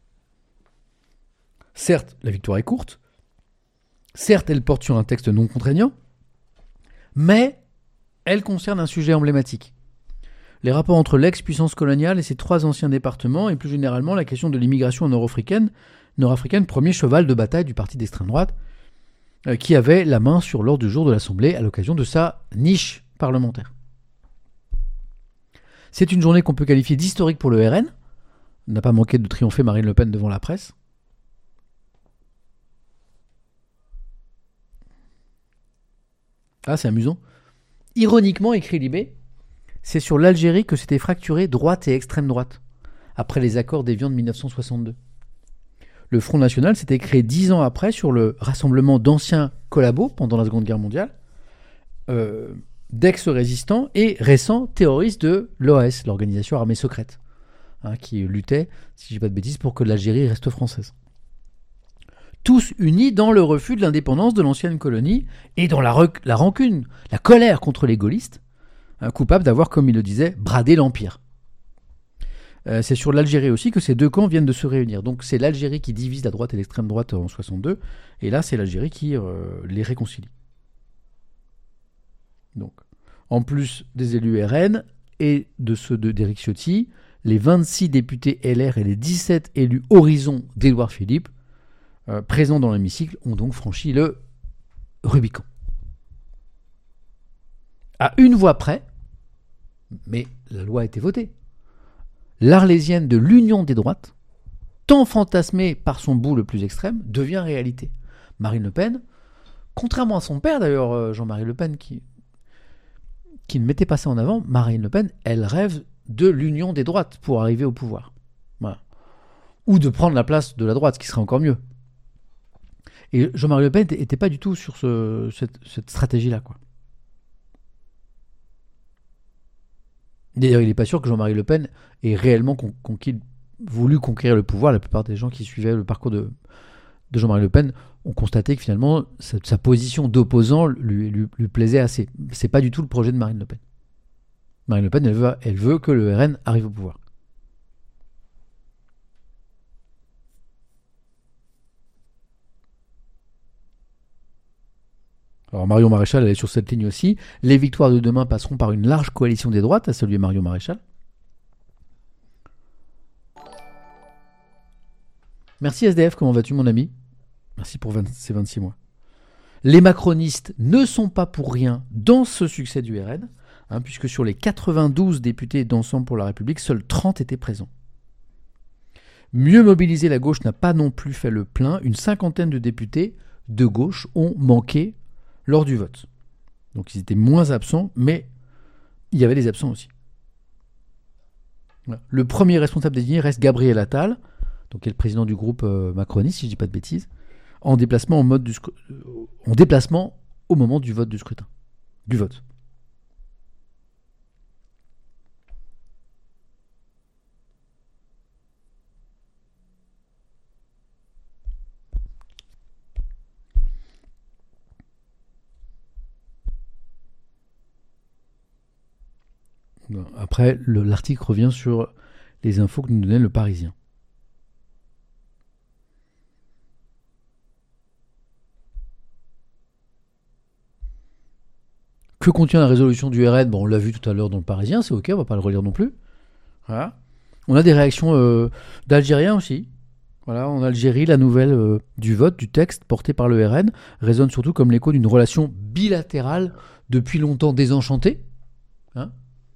Certes, la victoire est courte. Certes, elle porte sur un texte non contraignant. Mais elle concerne un sujet emblématique. Les rapports entre l'ex-puissance coloniale et ses 3 anciens départements, et plus généralement la question de l'immigration nord-africaine, premier cheval de bataille du parti d'extrême droite, qui avait la main sur l'ordre du jour de l'Assemblée à l'occasion de sa niche parlementaire. C'est une journée qu'on peut qualifier d'historique pour le RN. Il n'a pas manqué de triompher Marine Le Pen devant la presse. Ah, c'est amusant. Ironiquement, écrit Libé, c'est sur l'Algérie que s'était fracturée droite et extrême droite, après les accords d'Évian de 1962. Le Front National s'était créé 10 ans après sur le rassemblement d'anciens collabos pendant la Seconde Guerre mondiale, d'ex-résistants et récents terroristes de l'OAS, l'organisation armée secrète, qui luttait, si je ne dis pas de bêtises, pour que l'Algérie reste française. Tous unis dans le refus de l'indépendance de l'ancienne colonie et dans la rancune, la colère contre les gaullistes, coupables d'avoir, comme il le disait, bradé l'Empire. C'est sur l'Algérie aussi que ces 2 camps viennent de se réunir. Donc c'est l'Algérie qui divise la droite et l'extrême droite en 62, et là c'est l'Algérie qui les réconcilie. Donc, en plus des élus RN et de ceux d'Éric Ciotti, les 26 députés LR et les 17 élus Horizon d'Édouard Philippe, présents dans l'hémicycle, ont donc franchi le Rubicon. À une voix près, mais la loi a été votée, l'Arlésienne de l'Union des droites, tant fantasmée par son bout le plus extrême, devient réalité. Marine Le Pen, contrairement à son père d'ailleurs, Jean-Marie Le Pen, qui ne mettait pas ça en avant, Marine Le Pen, elle rêve de l'union des droites pour arriver au pouvoir. Voilà. Ou de prendre la place de la droite, ce qui serait encore mieux. Et Jean-Marie Le Pen n'était pas du tout sur cette stratégie-là, quoi. D'ailleurs, il n'est pas sûr que Jean-Marie Le Pen ait réellement voulu conquérir le pouvoir. La plupart des gens qui suivaient le parcours de Jean-Marie Le Pen ont constaté que finalement, sa position d'opposant lui plaisait assez. C'est pas du tout le projet de Marine Le Pen. Marine Le Pen, elle veut que le RN arrive au pouvoir. Alors Marion Maréchal, elle est sur cette ligne aussi. Les victoires de demain passeront par une large coalition des droites, a salué Marion Maréchal. Merci SDF, comment vas-tu mon ami ? Merci pour ces 26 mois. Les macronistes ne sont pas pour rien dans ce succès du RN, puisque sur les 92 députés d'Ensemble pour la République, seuls 30 étaient présents. Mieux mobiliser la gauche n'a pas non plus fait le plein. Une 50aine de députés de gauche ont manqué lors du vote. Donc ils étaient moins absents, mais il y avait des absents aussi. Voilà. Le premier responsable désigné reste Gabriel Attal, donc qui est le président du groupe macroniste, si je ne dis pas de bêtises, en déplacement au moment du vote du scrutin. Du vote. Après, l'article revient sur les infos que nous donnait le Parisien. Que contient la résolution du RN ? Bon, on l'a vu tout à l'heure dans le Parisien, c'est ok, on va pas le relire non plus. Voilà. On a des réactions d'Algériens aussi. Voilà, en Algérie, la nouvelle du vote, du texte porté par le RN, résonne surtout comme l'écho d'une relation bilatérale depuis longtemps désenchantée. Hein ?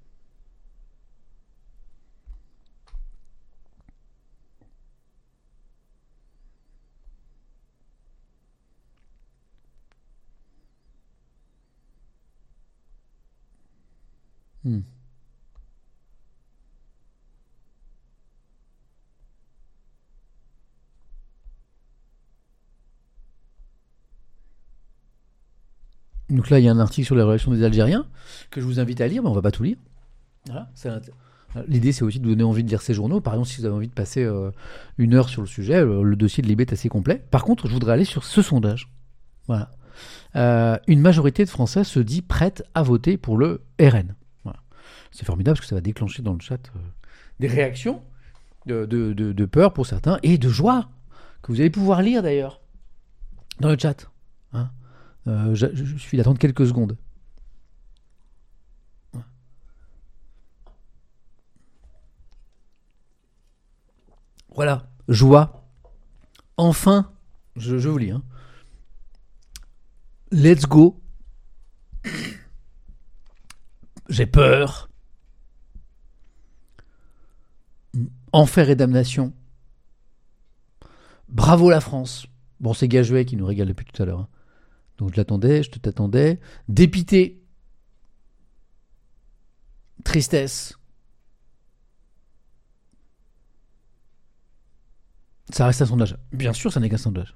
Donc là, il y a un article sur les relations des Algériens que je vous invite à lire, mais on ne va pas tout lire. Voilà, l'idée, c'est aussi de vous donner envie de lire ces journaux. Par exemple, si vous avez envie de passer 1 heure sur le sujet, le dossier de Libé est assez complet. Par contre, je voudrais aller sur ce sondage. Voilà. une majorité de Français se dit prête à voter pour le RN. Voilà. C'est formidable parce que ça va déclencher dans le chat des réactions de peur pour certains et de joie que vous allez pouvoir lire d'ailleurs dans le chat. Hein. Je suis d'attendre quelques secondes. Voilà, joie. Enfin, je vous lis. Hein. Let's go. J'ai peur. Enfer et damnation. Bravo la France. Bon, c'est Gagelet qui nous régale depuis tout à l'heure. Hein. Donc je t'attendais. Dépité. Tristesse. Ça reste un sondage. Bien sûr, ça n'est qu'un sondage.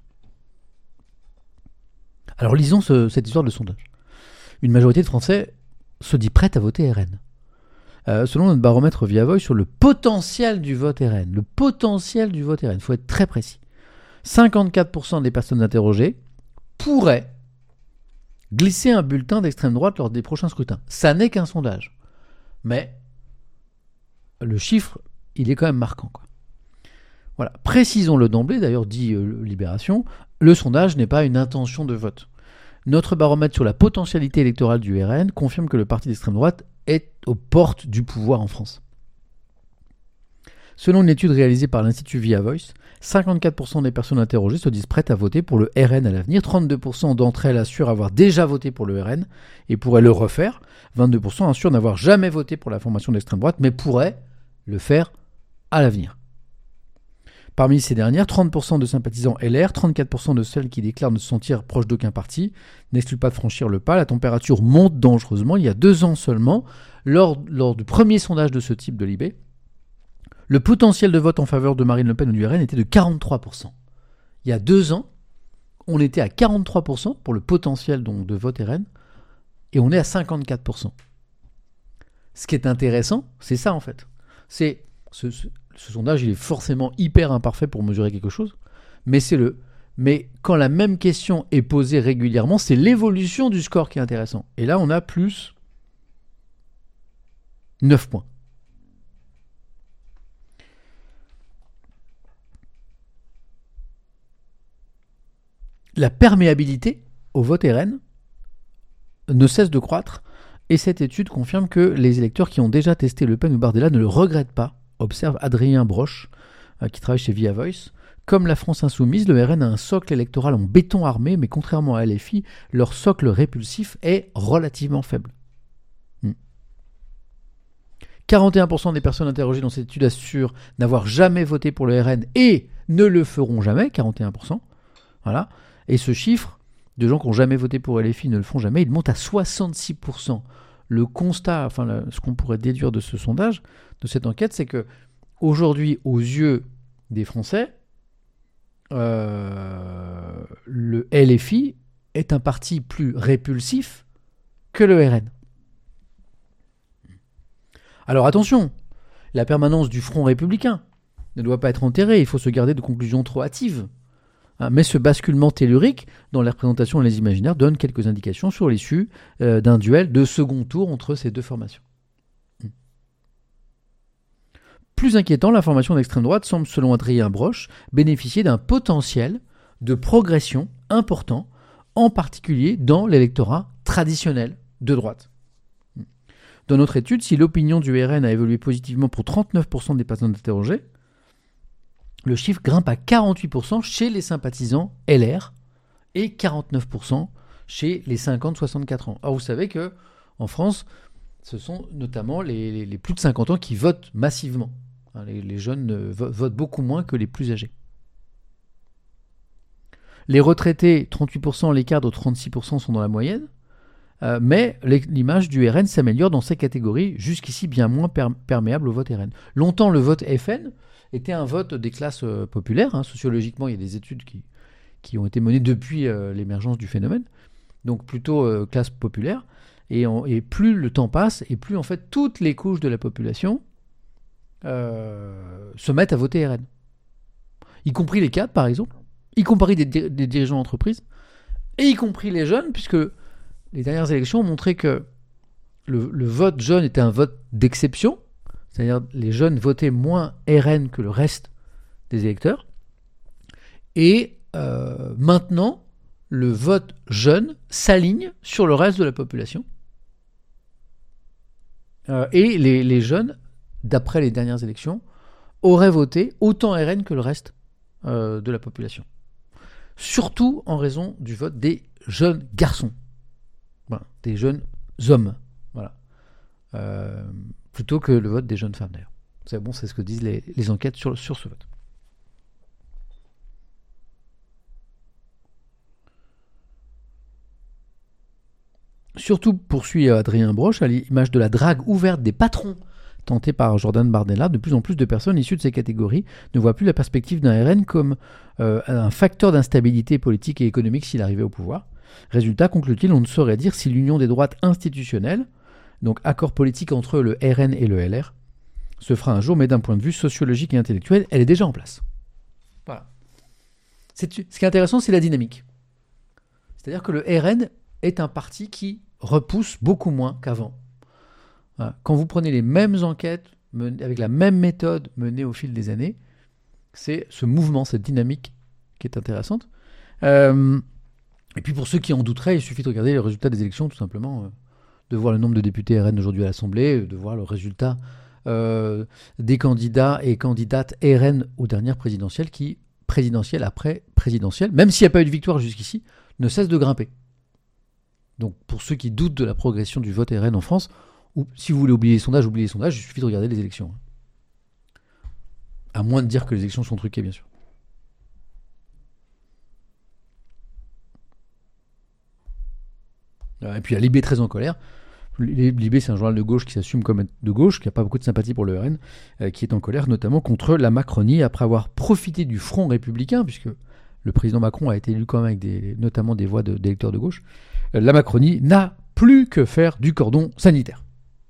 Alors lisons cette histoire de sondage. Une majorité de Français se dit prête à voter RN. Selon notre baromètre Via Voice sur le potentiel du vote RN. Le potentiel du vote RN, il faut être très précis. 54% des personnes interrogées pourraient glisser un bulletin d'extrême droite lors des prochains scrutins. Ça n'est qu'un sondage. Mais le chiffre, il est quand même marquant, quoi. Voilà. Précisons-le d'emblée, d'ailleurs dit Libération, le sondage n'est pas une intention de vote. Notre baromètre sur la potentialité électorale du RN confirme que le parti d'extrême droite est aux portes du pouvoir en France. Selon une étude réalisée par l'Institut Via Voice, 54% des personnes interrogées se disent prêtes à voter pour le RN à l'avenir, 32% d'entre elles assurent avoir déjà voté pour le RN et pourraient le refaire, 22% assurent n'avoir jamais voté pour la formation d'extrême droite mais pourraient le faire à l'avenir. Parmi ces dernières, 30% de sympathisants LR, 34% de celles qui déclarent ne se sentir proches d'aucun parti, n'excluent pas de franchir le pas. La température monte dangereusement. Il y a 2 ans seulement, lors du premier sondage de ce type de Libé, le potentiel de vote en faveur de Marine Le Pen ou du RN était de 43%. Il y a 2 ans, on était à 43% pour le potentiel donc, de vote RN, et on est à 54%. Ce qui est intéressant, c'est ça en fait. C'est ce sondage, il est forcément hyper imparfait pour mesurer quelque chose, mais mais quand la même question est posée régulièrement, c'est l'évolution du score qui est intéressant. Et là, on a plus 9 points. La perméabilité au vote RN ne cesse de croître, et cette étude confirme que les électeurs qui ont déjà testé Le Pen ou Bardella ne le regrettent pas, observe Adrien Broche, qui travaille chez Via Voice. Comme la France insoumise, le RN a un socle électoral en béton armé, mais contrairement à LFI, leur socle répulsif est relativement faible. 41% des personnes interrogées dans cette étude assurent n'avoir jamais voté pour le RN et ne le feront jamais, 41%. Voilà. Et ce chiffre de gens qui n'ont jamais voté pour LFI ne le font jamais, il monte à 66%. Le constat, ce qu'on pourrait déduire de ce sondage, de cette enquête, c'est que aujourd'hui, aux yeux des Français, le LFI est un parti plus répulsif que le RN. Alors attention, la permanence du Front républicain ne doit pas être enterrée, il faut se garder de conclusions trop hâtives. Mais ce basculement tellurique dans les représentations et les imaginaires donne quelques indications sur l'issue d'un duel de second tour entre ces deux formations. Plus inquiétant, la formation d'extrême droite semble, selon Adrien Broche, bénéficier d'un potentiel de progression important, en particulier dans l'électorat traditionnel de droite. Dans notre étude, si l'opinion du RN a évolué positivement pour 39% des personnes interrogées, le chiffre grimpe à 48% chez les sympathisants LR et 49% chez les 50-64 ans. Or, vous savez que en France, ce sont notamment les plus de 50 ans qui votent massivement. Les jeunes votent beaucoup moins que les plus âgés. Les retraités, 38%, les cadres, 36% sont dans la moyenne. Mais l'image du RN s'améliore dans ces catégories, jusqu'ici bien moins perméables au vote RN. Longtemps, le vote FN était un vote des classes populaires. Sociologiquement, il y a des études qui ont été menées depuis l'émergence du phénomène. Donc plutôt classe populaire. Et plus le temps passe, et plus en fait toutes les couches de la population se mettent à voter RN. Y compris les cadres, par exemple. Y compris des dirigeants d'entreprise. et y compris les jeunes, puisque les dernières élections ont montré que le vote jeune était un vote d'exception, c'est-à-dire les jeunes votaient moins RN que le reste des électeurs, et maintenant, le vote jeune s'aligne sur le reste de la population, et les jeunes, d'après les dernières élections, auraient voté autant RN que le reste de la population. Surtout en raison du vote des jeunes garçons, voilà, des jeunes hommes, voilà, plutôt que le vote des jeunes femmes d'ailleurs. C'est ce que disent les enquêtes sur ce vote. Surtout, poursuit Adrien Broche, à l'image de la drague ouverte des patrons tentée par Jordan Bardella, de plus en plus de personnes issues de ces catégories ne voient plus la perspective d'un RN comme un facteur d'instabilité politique et économique s'il arrivait au pouvoir. Résultat, conclut-il, on ne saurait dire si l'union des droites institutionnelles, donc accord politique entre le RN et le LR, se fera un jour, mais d'un point de vue sociologique et intellectuel, elle est déjà en place. Voilà. Ce qui est intéressant, c'est la dynamique. C'est-à-dire que le RN est un parti qui repousse beaucoup moins qu'avant. Quand vous prenez les mêmes enquêtes, avec la même méthode menée au fil des années, c'est ce mouvement, cette dynamique qui est intéressante. Et puis pour ceux qui en douteraient, il suffit de regarder les résultats des élections, tout simplement, de voir le nombre de députés RN aujourd'hui à l'Assemblée, de voir le résultat des candidats et candidates RN aux dernières présidentielles qui, présidentielle après présidentielle, même s'il n'y a pas eu de victoire jusqu'ici, ne cessent de grimper. Donc pour ceux qui doutent de la progression du vote RN en France, ou si vous voulez oublier les sondages, il suffit de regarder les élections. À moins de dire que les élections sont truquées, bien sûr. Et puis il y a Libé très en colère. Libé, c'est un journal de gauche qui s'assume comme être de gauche, qui n'a pas beaucoup de sympathie pour le RN, qui est en colère notamment contre la Macronie, après avoir profité du front républicain, puisque le président Macron a été élu quand même avec notamment des voix d'électeurs de gauche. La Macronie n'a plus que faire du cordon sanitaire.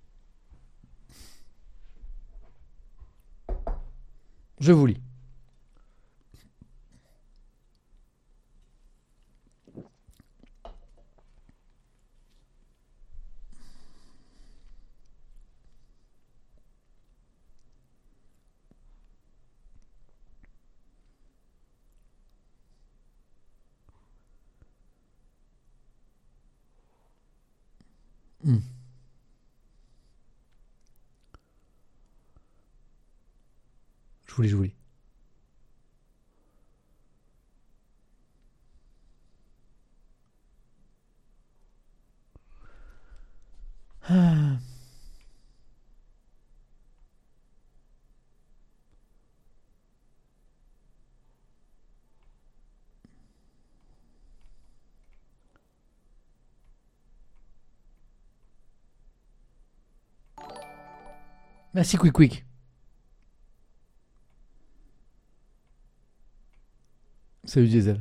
Je vous lis. Je vous lis. Ah. Merci Quick. Salut Diesel.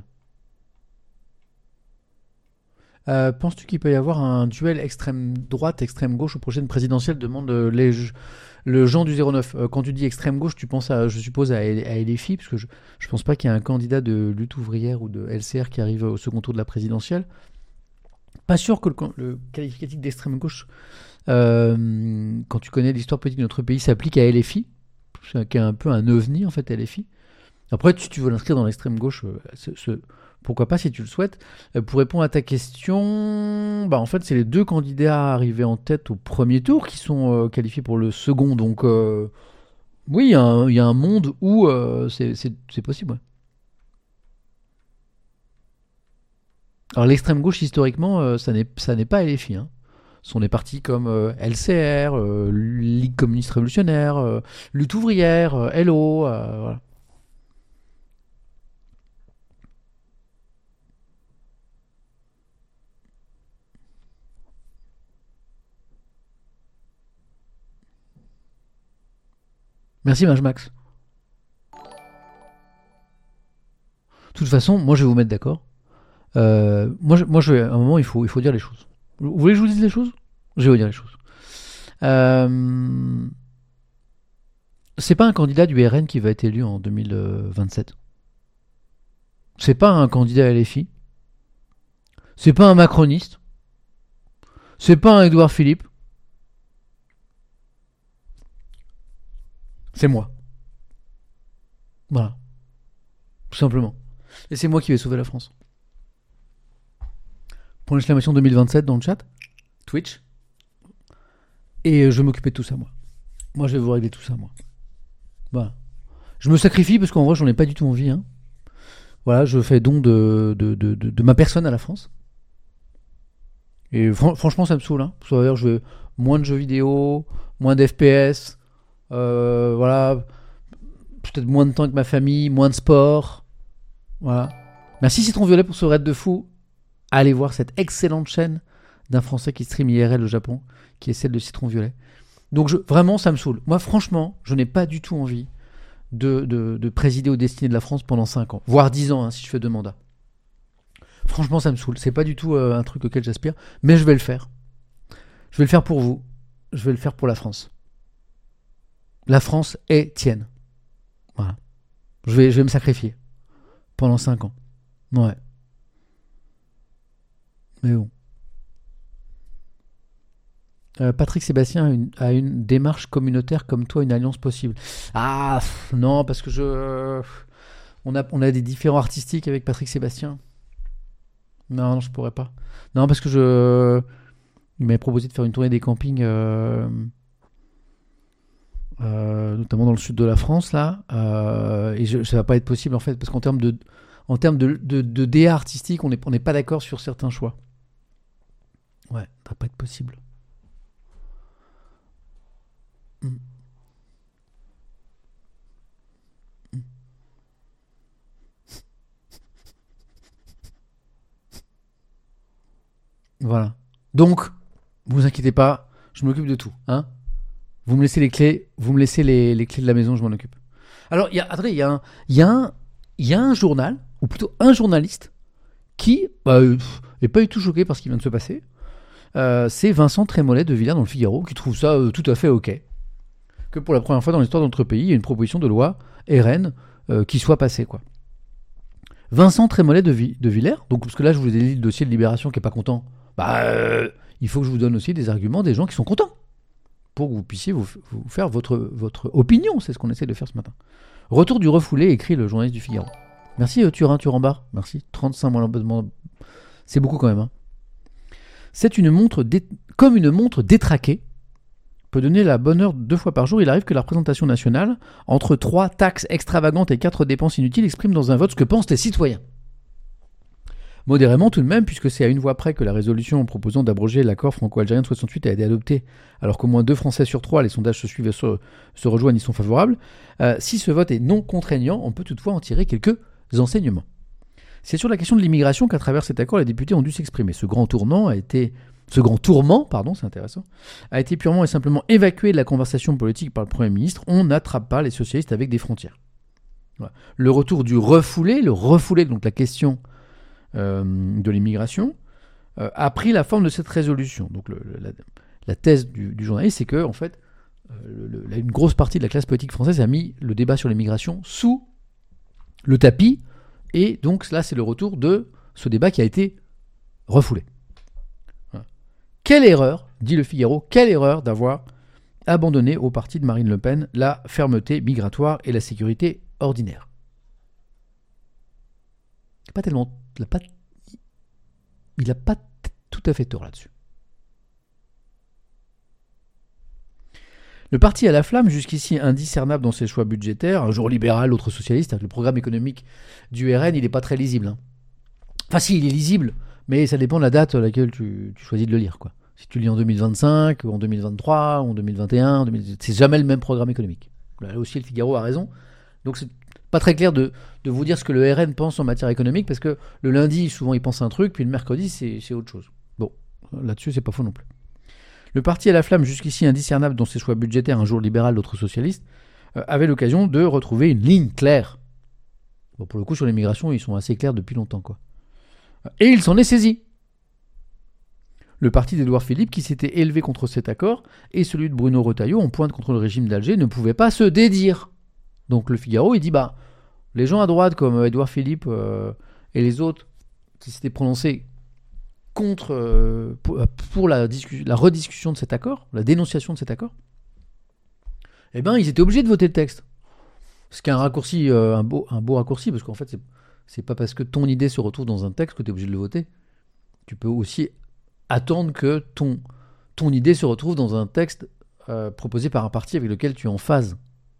Penses-tu qu'il peut y avoir un duel extrême droite, extrême gauche aux prochaines présidentielles? Demande le Jean du 09. Quand tu dis extrême gauche, tu penses je suppose à LFI, parce que je pense pas qu'il y ait un candidat de lutte ouvrière ou de LCR qui arrive au second tour de la présidentielle. Pas sûr que le qualificatif d'extrême gauche, quand tu connais l'histoire politique de notre pays, s'applique à LFI, qui est un peu un ovni en fait, LFI. Après, si tu veux l'inscrire dans l'extrême gauche, pourquoi pas si tu le souhaites. Pour répondre à ta question, en fait, c'est les deux candidats arrivés en tête au premier tour qui sont qualifiés pour le second. Donc, oui, il y a un monde où c'est possible. Ouais. Alors, l'extrême gauche, historiquement, ça n'est pas LFI. Hein. Ce sont des partis comme LCR, Ligue communiste révolutionnaire, Lutte ouvrière, LO, voilà. Merci Max. De toute façon, moi je vais vous mettre d'accord. Moi, à un moment, il faut dire les choses. Vous voulez que je vous dise les choses? Je vais vous dire les choses. C'est pas un candidat du RN qui va être élu en 2027. C'est pas un candidat LFI. C'est pas un macroniste. C'est pas un Édouard Philippe. C'est moi. Voilà. Tout simplement. Et c'est moi qui vais sauver la France. Point d'exclamation 2027 dans le chat. Twitch. Et je vais m'occuper de tout ça, moi. Moi, je vais vous régler tout ça, moi. Voilà. Je me sacrifie parce qu'en vrai, j'en ai pas du tout envie. Hein. Voilà, je fais don de ma personne à la France. Et franchement, ça me saoule. Hein. C'est-à-dire, je veux moins de jeux vidéo, moins d'FPS. Voilà. Peut-être moins de temps avec ma famille, moins de sport. Voilà. Merci Citron Violet pour ce raid de fou. Allez voir cette excellente chaîne d'un Français qui stream IRL au Japon, qui est celle de Citron Violet. Donc vraiment, ça me saoule. Moi, franchement, je n'ai pas du tout envie de présider aux destinées de la France pendant 5 ans, voire 10 ans, hein, si je fais 2 mandats. Franchement, ça me saoule. C'est pas du tout un truc auquel j'aspire, mais je vais le faire. Je vais le faire pour vous. Je vais le faire pour la France. La France est tienne. Voilà. Je vais me sacrifier pendant 5 ans. Ouais. Mais bon. Patrick Sébastien a une démarche communautaire comme toi, une alliance possible. Ah non, parce que on a des différents artistiques avec Patrick Sébastien. Non, je pourrais pas. Non, parce que il m'avait proposé de faire une tournée des campings, notamment dans le sud de la France là, et ça va pas être possible en fait, parce qu'en termes de DA artistique, on n'est pas d'accord sur certains choix. Ouais, ça va pas être possible. Voilà. Donc, vous inquiétez pas, je m'occupe de tout. Hein, vous me laissez les clés, vous me laissez les clés de la maison, je m'en occupe. Alors, il y a un journal, ou plutôt un journaliste, qui n'est pas du tout choqué par ce qui vient de se passer. C'est Vincent Trémollet de Villers dans le Figaro, qui trouve ça tout à fait ok. Que pour la première fois dans l'histoire de notre pays, il y a une proposition de loi RN qui soit passée, quoi. Vincent Trémollet de Villers, donc parce que là je vous ai dit le dossier de Libération qui est pas content, il faut que je vous donne aussi des arguments des gens qui sont contents pour que vous puissiez vous faire votre opinion. C'est ce qu'on essaie de faire ce matin. Retour du refoulé, écrit le journaliste du Figaro. Merci Turin-Turambar, merci. 35 mois d'abonnement, c'est beaucoup quand même. Hein. C'est une montre comme une montre détraquée peut donner la bonne heure 2 fois par jour. Il arrive que la représentation nationale, entre 3 taxes extravagantes et 4 dépenses inutiles, exprime dans un vote ce que pensent les citoyens. Modérément tout de même, puisque c'est à une voix près que la résolution proposant d'abroger l'accord franco-algérien de 68 a été adoptée, alors qu'au moins 2 Français sur 3, les sondages se suivent et se rejoignent, y sont favorables. Si ce vote est non contraignant, on peut toutefois en tirer quelques enseignements. C'est sur la question de l'immigration qu'à travers cet accord, les députés ont dû s'exprimer. Ce grand tourment, c'est intéressant, a été purement et simplement évacué de la conversation politique par le Premier ministre. On n'attrape pas les socialistes avec des frontières. Voilà. Le retour du refoulé, donc la question de l'immigration, a pris la forme de cette résolution. Donc la thèse du journaliste, c'est que en fait, une grosse partie de la classe politique française a mis le débat sur l'immigration sous le tapis, et donc là, c'est le retour de ce débat qui a été refoulé. Voilà. Quelle erreur, dit le Figaro, quelle erreur d'avoir abandonné au parti de Marine Le Pen la fermeté migratoire et la sécurité ordinaire. Il n'a pas tout à fait tort là-dessus. Le parti à la flamme, jusqu'ici indiscernable dans ses choix budgétaires, un jour libéral, l'autre socialiste, avec le programme économique du RN, il n'est pas très lisible. Hein. Enfin si, il est lisible, mais ça dépend de la date à laquelle tu choisis de le lire, quoi. Si tu le lis en 2025, ou en 2023, ou en 2021, c'est jamais le même programme économique. Là aussi, le Figaro a raison. Donc c'est pas très clair de vous dire ce que le RN pense en matière économique, parce que le lundi, souvent, il pense un truc, puis le mercredi, c'est autre chose. Bon, là-dessus, c'est pas faux non plus. Le parti à la flamme, jusqu'ici indiscernable dans ses choix budgétaires, un jour libéral, l'autre socialiste, avait l'occasion de retrouver une ligne claire. Bon, pour le coup, sur l'immigration, ils sont assez clairs depuis longtemps, quoi. Et il s'en est saisi. Le parti d'Édouard Philippe, qui s'était élevé contre cet accord, et celui de Bruno Retailleau, en pointe contre le régime d'Alger, ne pouvaient pas se dédire. Donc le Figaro, il dit, les gens à droite, comme Édouard Philippe et les autres, qui s'étaient prononcés pour la rediscussion de cet accord, la dénonciation de cet accord, eh ben, ils étaient obligés de voter le texte. Ce qui est un raccourci, un beau raccourci, parce qu'en fait, c'est pas parce que ton idée se retrouve dans un texte que tu es obligé de le voter. Tu peux aussi attendre que ton idée se retrouve dans un texte proposé par un parti avec lequel tu es en phase.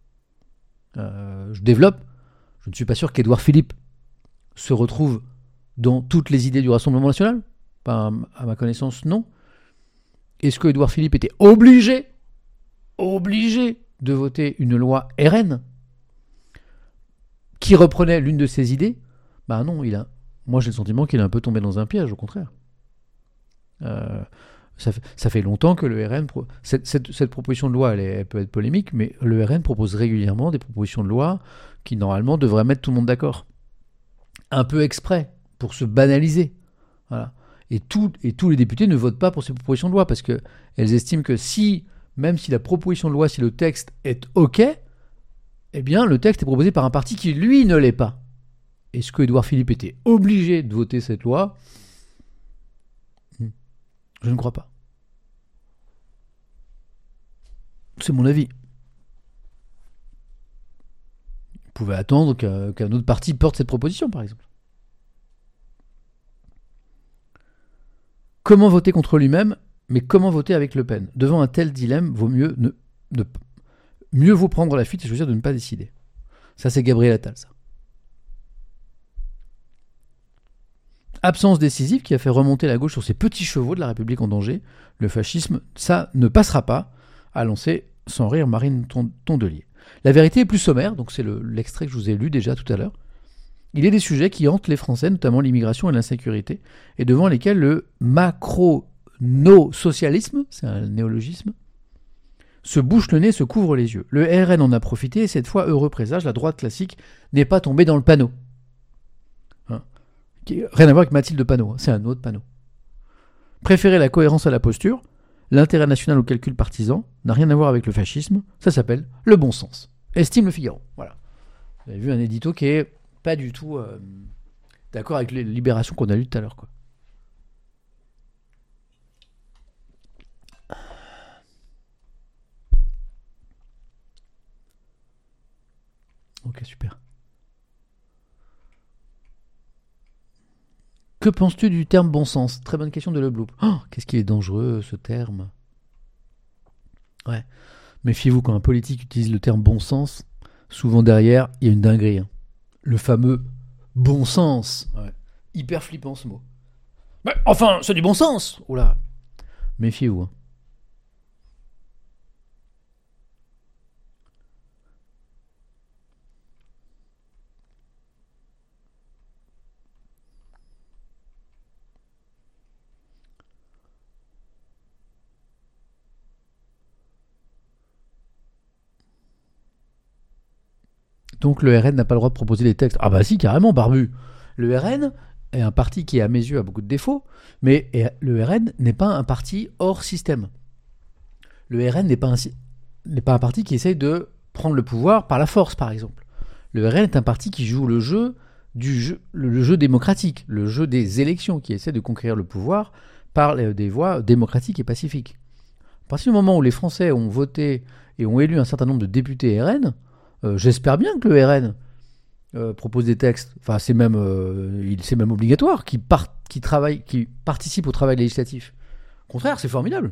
Je développe. Je ne suis pas sûr qu'Édouard Philippe se retrouve dans toutes les idées du Rassemblement national. Pas à ma connaissance, non. Est-ce que Édouard Philippe était obligé de voter une loi RN qui reprenait l'une de ses idées? Bah non, moi j'ai le sentiment qu'il est un peu tombé dans un piège, au contraire. Ça fait longtemps que le RN... Cette proposition de loi, elle peut être polémique, mais le RN propose régulièrement des propositions de loi qui, normalement, devraient mettre tout le monde d'accord. Un peu exprès, pour se banaliser. Voilà. Et tous les députés ne votent pas pour ces propositions de loi, parce qu'elles estiment que même si la proposition de loi, si le texte est OK, eh bien, le texte est proposé par un parti qui, lui, ne l'est pas. Est-ce que Édouard Philippe était obligé de voter cette loi ? Je ne crois pas. C'est mon avis. Vous pouvez attendre qu'un autre parti porte cette proposition, par exemple. Comment voter contre lui-même, mais comment voter avec Le Pen ? Devant un tel dilemme, mieux vaut prendre la fuite et choisir de ne pas décider. Ça, c'est Gabriel Attal, ça. Absence décisive qui a fait remonter la gauche sur ses petits chevaux de la République en danger. Le fascisme, ça ne passera pas, a lancé sans rire Marine Tondelier. La vérité est plus sommaire, donc c'est l'extrait que je vous ai lu déjà tout à l'heure. Il y a des sujets qui hantent les Français, notamment l'immigration et l'insécurité, et devant lesquels le macro-no-socialisme, c'est un néologisme, se bouche le nez, se couvre les yeux. Le RN en a profité, et cette fois, heureux présage, la droite classique n'est pas tombée dans le panneau. Rien à voir avec Mathilde Panot, c'est un autre panneau. Préférer la cohérence à la posture, l'intérêt national au calcul partisan, n'a rien à voir avec le fascisme, ça s'appelle le bon sens. Estime Le Figaro. Voilà. Vous avez vu un édito qui est pas du tout d'accord avec les libérations qu'on a lues tout à l'heure, quoi. Ok, super. Que penses-tu du terme bon sens ? Très bonne question de Le Bloop. Oh, qu'est-ce qu'il est dangereux, ce terme. Ouais. Méfiez-vous, quand un politique utilise le terme bon sens, souvent derrière, il y a une dinguerie. Hein. Le fameux bon sens. Ouais. Hyper flippant, ce mot. Mais enfin, c'est du bon sens. Oula. Méfiez-vous. Hein. Donc le RN n'a pas le droit de proposer des textes. Ah bah si, carrément, barbu. Le RN est un parti qui, à mes yeux, a beaucoup de défauts, mais le RN n'est pas un parti hors système. Le RN n'est pas un parti qui essaye de prendre le pouvoir par la force, par exemple. Le RN est un parti qui joue le jeu démocratique, le jeu des élections, qui essaie de conquérir le pouvoir par des voies démocratiques et pacifiques. À partir du moment où les Français ont voté et ont élu un certain nombre de députés RN, j'espère bien que le RN propose des textes. Enfin, c'est même obligatoire qui participe au travail législatif. Au contraire, c'est formidable.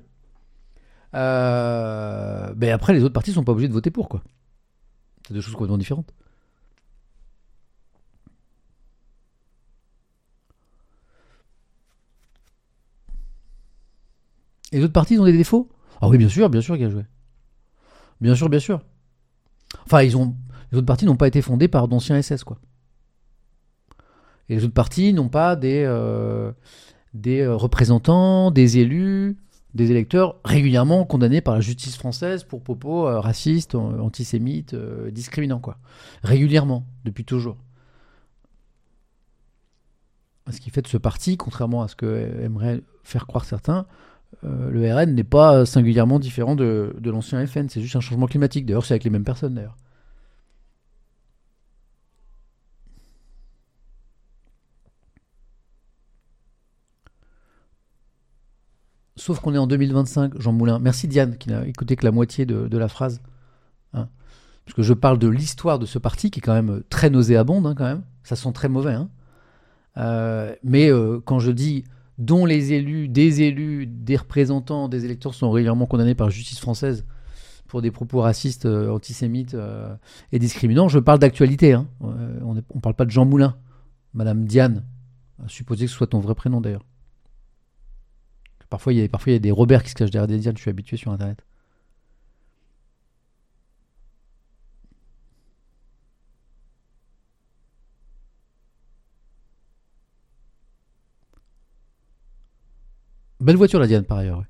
Mais après, les autres partis sont pas obligés de voter pour, quoi. C'est deux choses complètement différentes. Et les autres partis ont des défauts ? Ah oui, bien sûr qu'il y a joué. Bien sûr. Enfin, les autres partis n'ont pas été fondés par d'anciens SS, quoi. Et les autres partis n'ont pas des représentants, des élus, des électeurs régulièrement condamnés par la justice française pour propos racistes, antisémites, discriminants, quoi. Régulièrement, depuis toujours. Ce qui fait de ce parti, contrairement à ce que aimeraient faire croire certains, le RN n'est pas singulièrement différent de l'ancien FN, c'est juste un changement climatique. D'ailleurs, c'est avec les mêmes personnes, d'ailleurs. sauf qu'on est en 2025, Jean Moulin. Merci Diane, qui n'a écouté que la moitié de la phrase. Hein. Parce que je parle de l'histoire de ce parti, qui est quand même très nauséabonde, hein, quand même. Ça sent très mauvais. Hein. Mais quand je dis dont les élus, des représentants, des électeurs sont régulièrement condamnés par justice française pour des propos racistes, antisémites et discriminants, je parle d'actualité. Hein. On ne parle pas de Jean Moulin. Madame Diane, à supposer que ce soit ton vrai prénom d'ailleurs. Parfois, il y a des Robert qui se cachent derrière des Diane, je suis habitué sur Internet. Belle voiture la Diane par ailleurs. Ouais.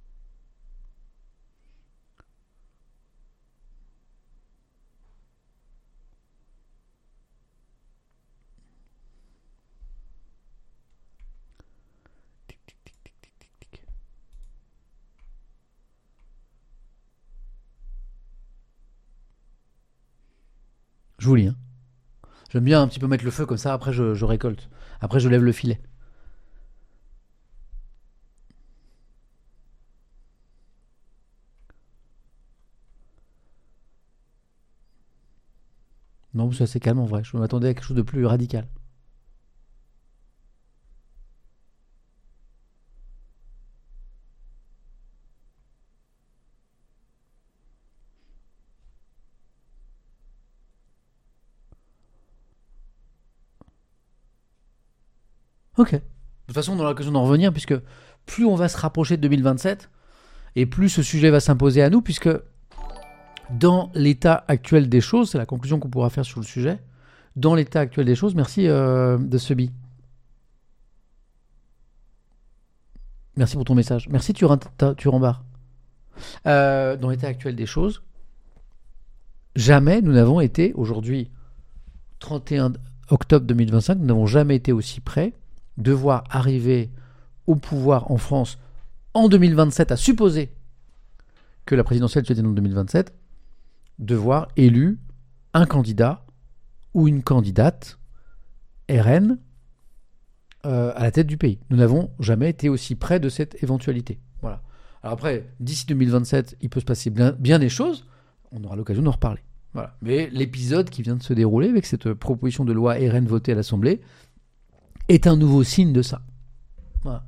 Je vous lis. Hein. J'aime bien un petit peu mettre le feu comme ça, après je récolte. Après je lève le filet. Non, c'est assez calme en vrai. Je m'attendais à quelque chose de plus radical. Ok. De toute façon, on aura l'occasion d'en revenir, puisque plus on va se rapprocher de 2027, et plus ce sujet va s'imposer à nous, puisque dans l'état actuel des choses, c'est la conclusion qu'on pourra faire sur le sujet, dans l'état actuel des choses, merci de Sebi. Merci pour ton message. Merci Turambar. Dans l'état actuel des choses, jamais nous n'avons été, aujourd'hui, 31 octobre 2025, nous n'avons jamais été aussi près de voir arriver au pouvoir en France en 2027, à supposer que la présidentielle se tienne en 2027, de voir élu un candidat ou une candidate RN à la tête du pays. Nous n'avons jamais été aussi près de cette éventualité. Voilà. Alors après, d'ici 2027, il peut se passer bien des choses. On aura l'occasion d'en reparler. Voilà. Mais l'épisode qui vient de se dérouler avec cette proposition de loi RN votée à l'Assemblée est un nouveau signe de ça. Voilà.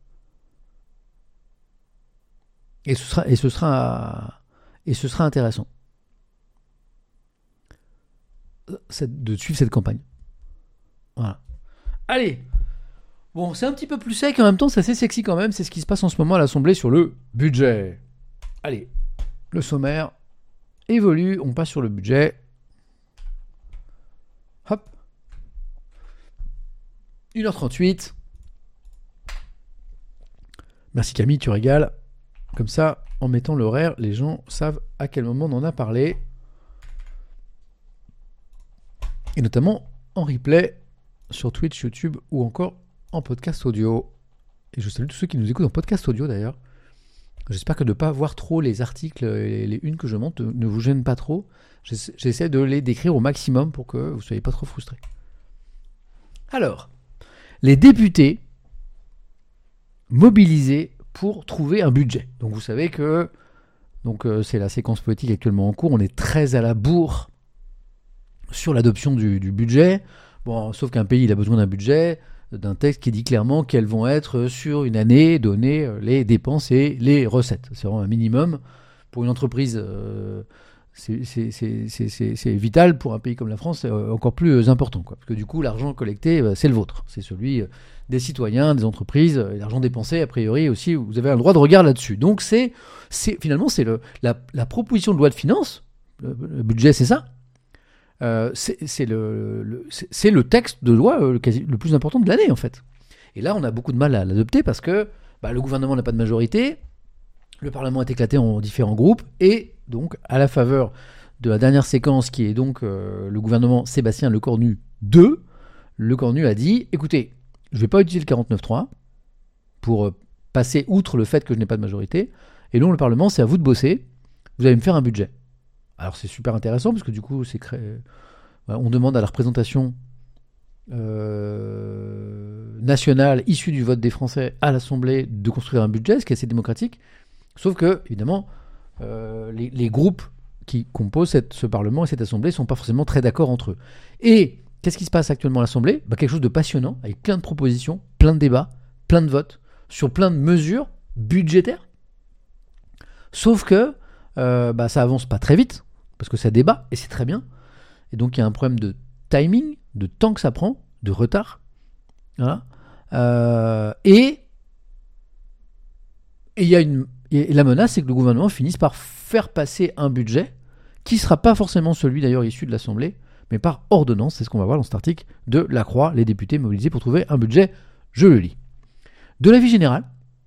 Et ce sera intéressant de suivre cette campagne. Voilà. Allez. Bon, c'est un petit peu plus sec, en même temps c'est assez sexy quand même, c'est ce qui se passe en ce moment à l'Assemblée sur le budget. Allez, le sommaire évolue, on passe sur le budget. Hop. 1h38. Merci Camille, tu régales. Comme ça, en mettant l'horaire, les gens savent à quel moment on en a parlé. Et notamment en replay sur Twitch, YouTube ou encore en podcast audio. Et je salue tous ceux qui nous écoutent en podcast audio d'ailleurs. J'espère que de ne pas voir trop les articles et les unes que je monte ne vous gênent pas trop. J'essaie de les décrire au maximum pour que vous ne soyez pas trop frustrés. Alors, les députés mobilisés pour trouver un budget. Donc vous savez que c'est la séquence politique actuellement en cours. On est très à la bourre sur l'adoption du budget. Bon, sauf qu'un pays il a besoin d'un budget, d'un texte qui dit clairement quelles vont être sur une année données les dépenses et les recettes. C'est vraiment un minimum. Pour une entreprise, c'est vital. Pour un pays comme la France, c'est encore plus important. Quoi. Parce que du coup, l'argent collecté, c'est le vôtre. C'est celui des citoyens, des entreprises. Et l'argent dépensé, a priori aussi, vous avez un droit de regard là-dessus. Donc finalement, c'est la proposition de loi de finances. Le budget, c'est ça. C'est le texte de loi le plus important de l'année en fait. Et là on a beaucoup de mal à l'adopter parce que le gouvernement n'a pas de majorité, le Parlement est éclaté en différents groupes et donc à la faveur de la dernière séquence qui est donc le gouvernement Sébastien Lecornu 2, Lecornu a dit écoutez, je ne vais pas utiliser le 49.3 pour passer outre le fait que je n'ai pas de majorité et donc le Parlement c'est à vous de bosser, vous allez me faire un budget. Alors c'est super intéressant parce que du coup on demande à la représentation nationale issue du vote des Français à l'Assemblée de construire un budget, ce qui est assez démocratique. Sauf que, évidemment, les groupes qui composent ce Parlement et cette Assemblée ne sont pas forcément très d'accord entre eux. Et qu'est-ce qui se passe actuellement à l'Assemblée ? Quelque chose de passionnant, avec plein de propositions, plein de débats, plein de votes, sur plein de mesures budgétaires. Sauf que ça avance pas très vite, parce que ça débat, et c'est très bien. Et donc il y a un problème de timing, de temps que ça prend, de retard. Voilà. Et la menace, c'est que le gouvernement finisse par faire passer un budget qui ne sera pas forcément celui d'ailleurs issu de l'Assemblée, mais par ordonnance. C'est ce qu'on va voir dans cet article de La Croix, les députés mobilisés pour trouver un budget. Je le lis. De l'avis général,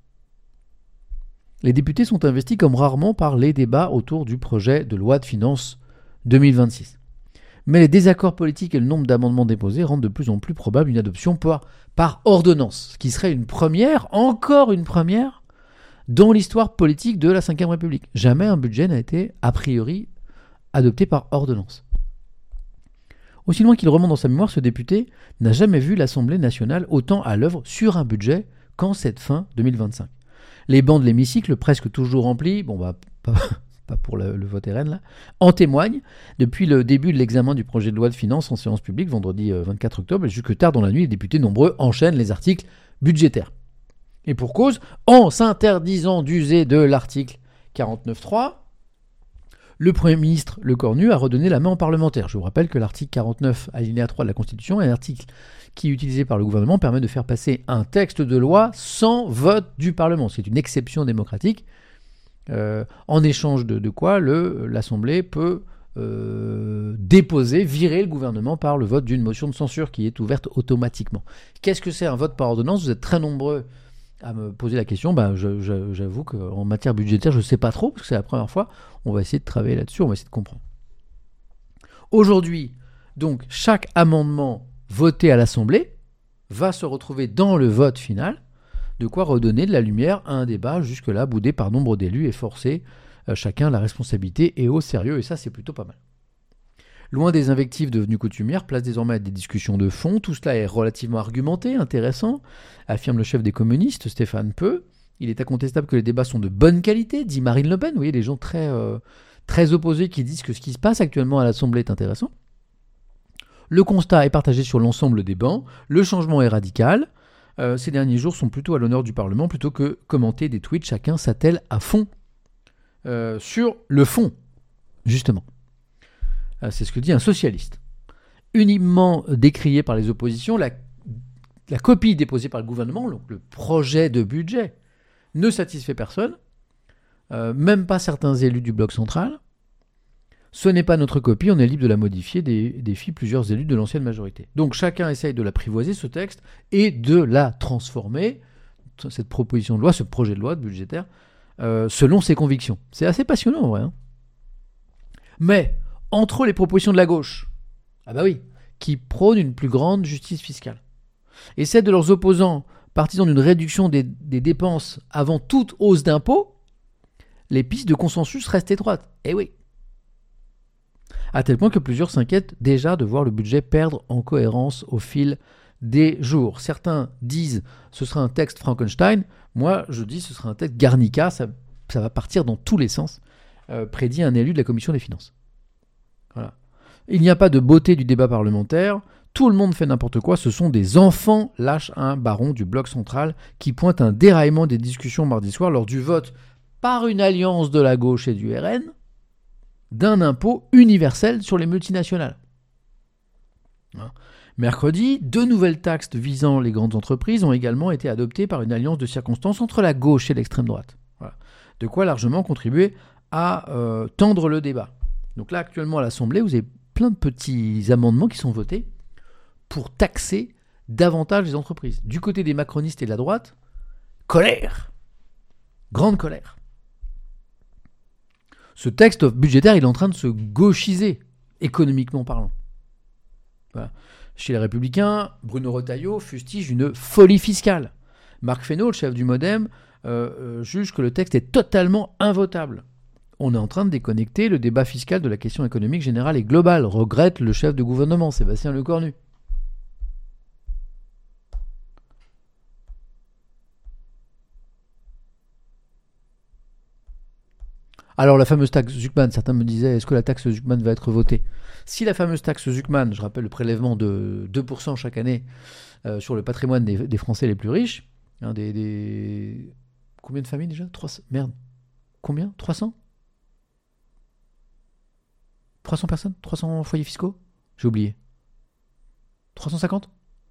les députés sont investis comme rarement par les débats autour du projet de loi de finances 2026. Mais les désaccords politiques et le nombre d'amendements déposés rendent de plus en plus probable une adoption par ordonnance, ce qui serait une première, encore une première, dans l'histoire politique de la Ve République. Jamais un budget n'a été, a priori, adopté par ordonnance. Aussi loin qu'il remonte dans sa mémoire, ce député n'a jamais vu l'Assemblée nationale autant à l'œuvre sur un budget qu'en cette fin 2025. Les bancs de l'hémicycle, presque toujours remplis, pas pour le vote RN là, en témoignent depuis le début de l'examen du projet de loi de finances en séance publique, vendredi 24 octobre, et jusque tard dans la nuit, les députés nombreux enchaînent les articles budgétaires. Et pour cause, en s'interdisant d'user de l'article 49.3, le Premier ministre Le Cornu a redonné la main aux parlementaires. Je vous rappelle que l'article 49, alinéa 3 de la Constitution, est un article qui, utilisé par le gouvernement, permet de faire passer un texte de loi sans vote du Parlement. C'est une exception démocratique, en échange de quoi l'Assemblée peut virer le gouvernement par le vote d'une motion de censure qui est ouverte automatiquement. Qu'est-ce que c'est un vote par ordonnance ? Vous êtes très nombreux à me poser la question. J'avoue qu'en matière budgétaire, je ne sais pas trop, parce que c'est la première fois. On va essayer de travailler là-dessus, on va essayer de comprendre. Aujourd'hui, donc, chaque amendement voté à l'Assemblée va se retrouver dans le vote final, de quoi redonner de la lumière à un débat jusque-là boudé par nombre d'élus et forcer chacun la responsabilité et au sérieux, et ça c'est plutôt pas mal. Loin des invectives devenues coutumières, place désormais à des discussions de fond. Tout cela est relativement argumenté, intéressant, affirme le chef des communistes, Stéphane Peu. Il est incontestable que les débats sont de bonne qualité, dit Marine Le Pen. Vous voyez, des gens très opposés qui disent que ce qui se passe actuellement à l'Assemblée est intéressant. Le constat est partagé sur l'ensemble des bancs. Le changement est radical. Ces derniers jours sont plutôt à l'honneur du Parlement plutôt que commenter des tweets. Chacun s'attelle à fond sur le fond, justement. C'est ce que dit un socialiste. Unanimement décrié par les oppositions, la copie déposée par le gouvernement, donc le projet de budget, ne satisfait personne, même pas certains élus du bloc central. Ce n'est pas notre copie, on est libre de la modifier, défie plusieurs élus de l'ancienne majorité. Donc chacun essaye de l'apprivoiser, ce texte, et de la transformer, cette proposition de loi, ce projet de loi budgétaire, selon ses convictions. C'est assez passionnant en vrai. Mais, entre les propositions de la gauche, qui prônent une plus grande justice fiscale, et celles de leurs opposants, partisans d'une réduction des dépenses avant toute hausse d'impôts, les pistes de consensus restent étroites. Eh oui. À tel point que plusieurs s'inquiètent déjà de voir le budget perdre en cohérence au fil des jours. Certains disent ce sera un texte Frankenstein. Moi, je dis ce sera un texte Garnica. Ça va partir dans tous les sens, prédit un élu de la Commission des finances. Voilà. Il n'y a pas de beauté du débat parlementaire. Tout le monde fait n'importe quoi. Ce sont des enfants, lâche un baron du bloc central qui pointe un déraillement des discussions mardi soir lors du vote par une alliance de la gauche et du RN d'un impôt universel sur les multinationales. Mercredi, 2 nouvelles taxes visant les grandes entreprises ont également été adoptées par une alliance de circonstances entre la gauche et l'extrême droite. Voilà. De quoi largement contribuer à tendre le débat. Donc là, actuellement à l'Assemblée, vous avez plein de petits amendements qui sont votés pour taxer davantage les entreprises. Du côté des macronistes et de la droite, colère. Grande colère. Ce texte budgétaire, il est en train de se gauchiser, économiquement parlant. Voilà. Chez les Républicains, Bruno Retailleau fustige une folie fiscale. Marc Fesneau, le chef du MoDem, juge que le texte est totalement invotable. On est en train de déconnecter le débat fiscal de la question économique générale et globale, regrette le chef de gouvernement, Sébastien Lecornu. Alors, la fameuse taxe Zuckman, certains me disaient, est-ce que la taxe Zuckman va être votée? Si la fameuse taxe Zuckman, je rappelle le prélèvement de 2% chaque année sur le patrimoine des Français les plus riches, hein, combien de familles déjà? 300. Merde. Combien? 300 personnes? 300 foyers fiscaux? J'ai oublié. 350?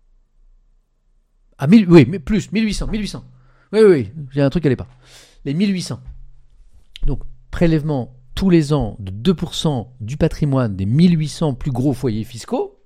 Ah, 1000, oui, mais plus, 1800. Oui, j'ai un truc qui n'allait pas. Les 1800. Donc, prélèvement tous les ans de 2% du patrimoine des 1800 plus gros foyers fiscaux,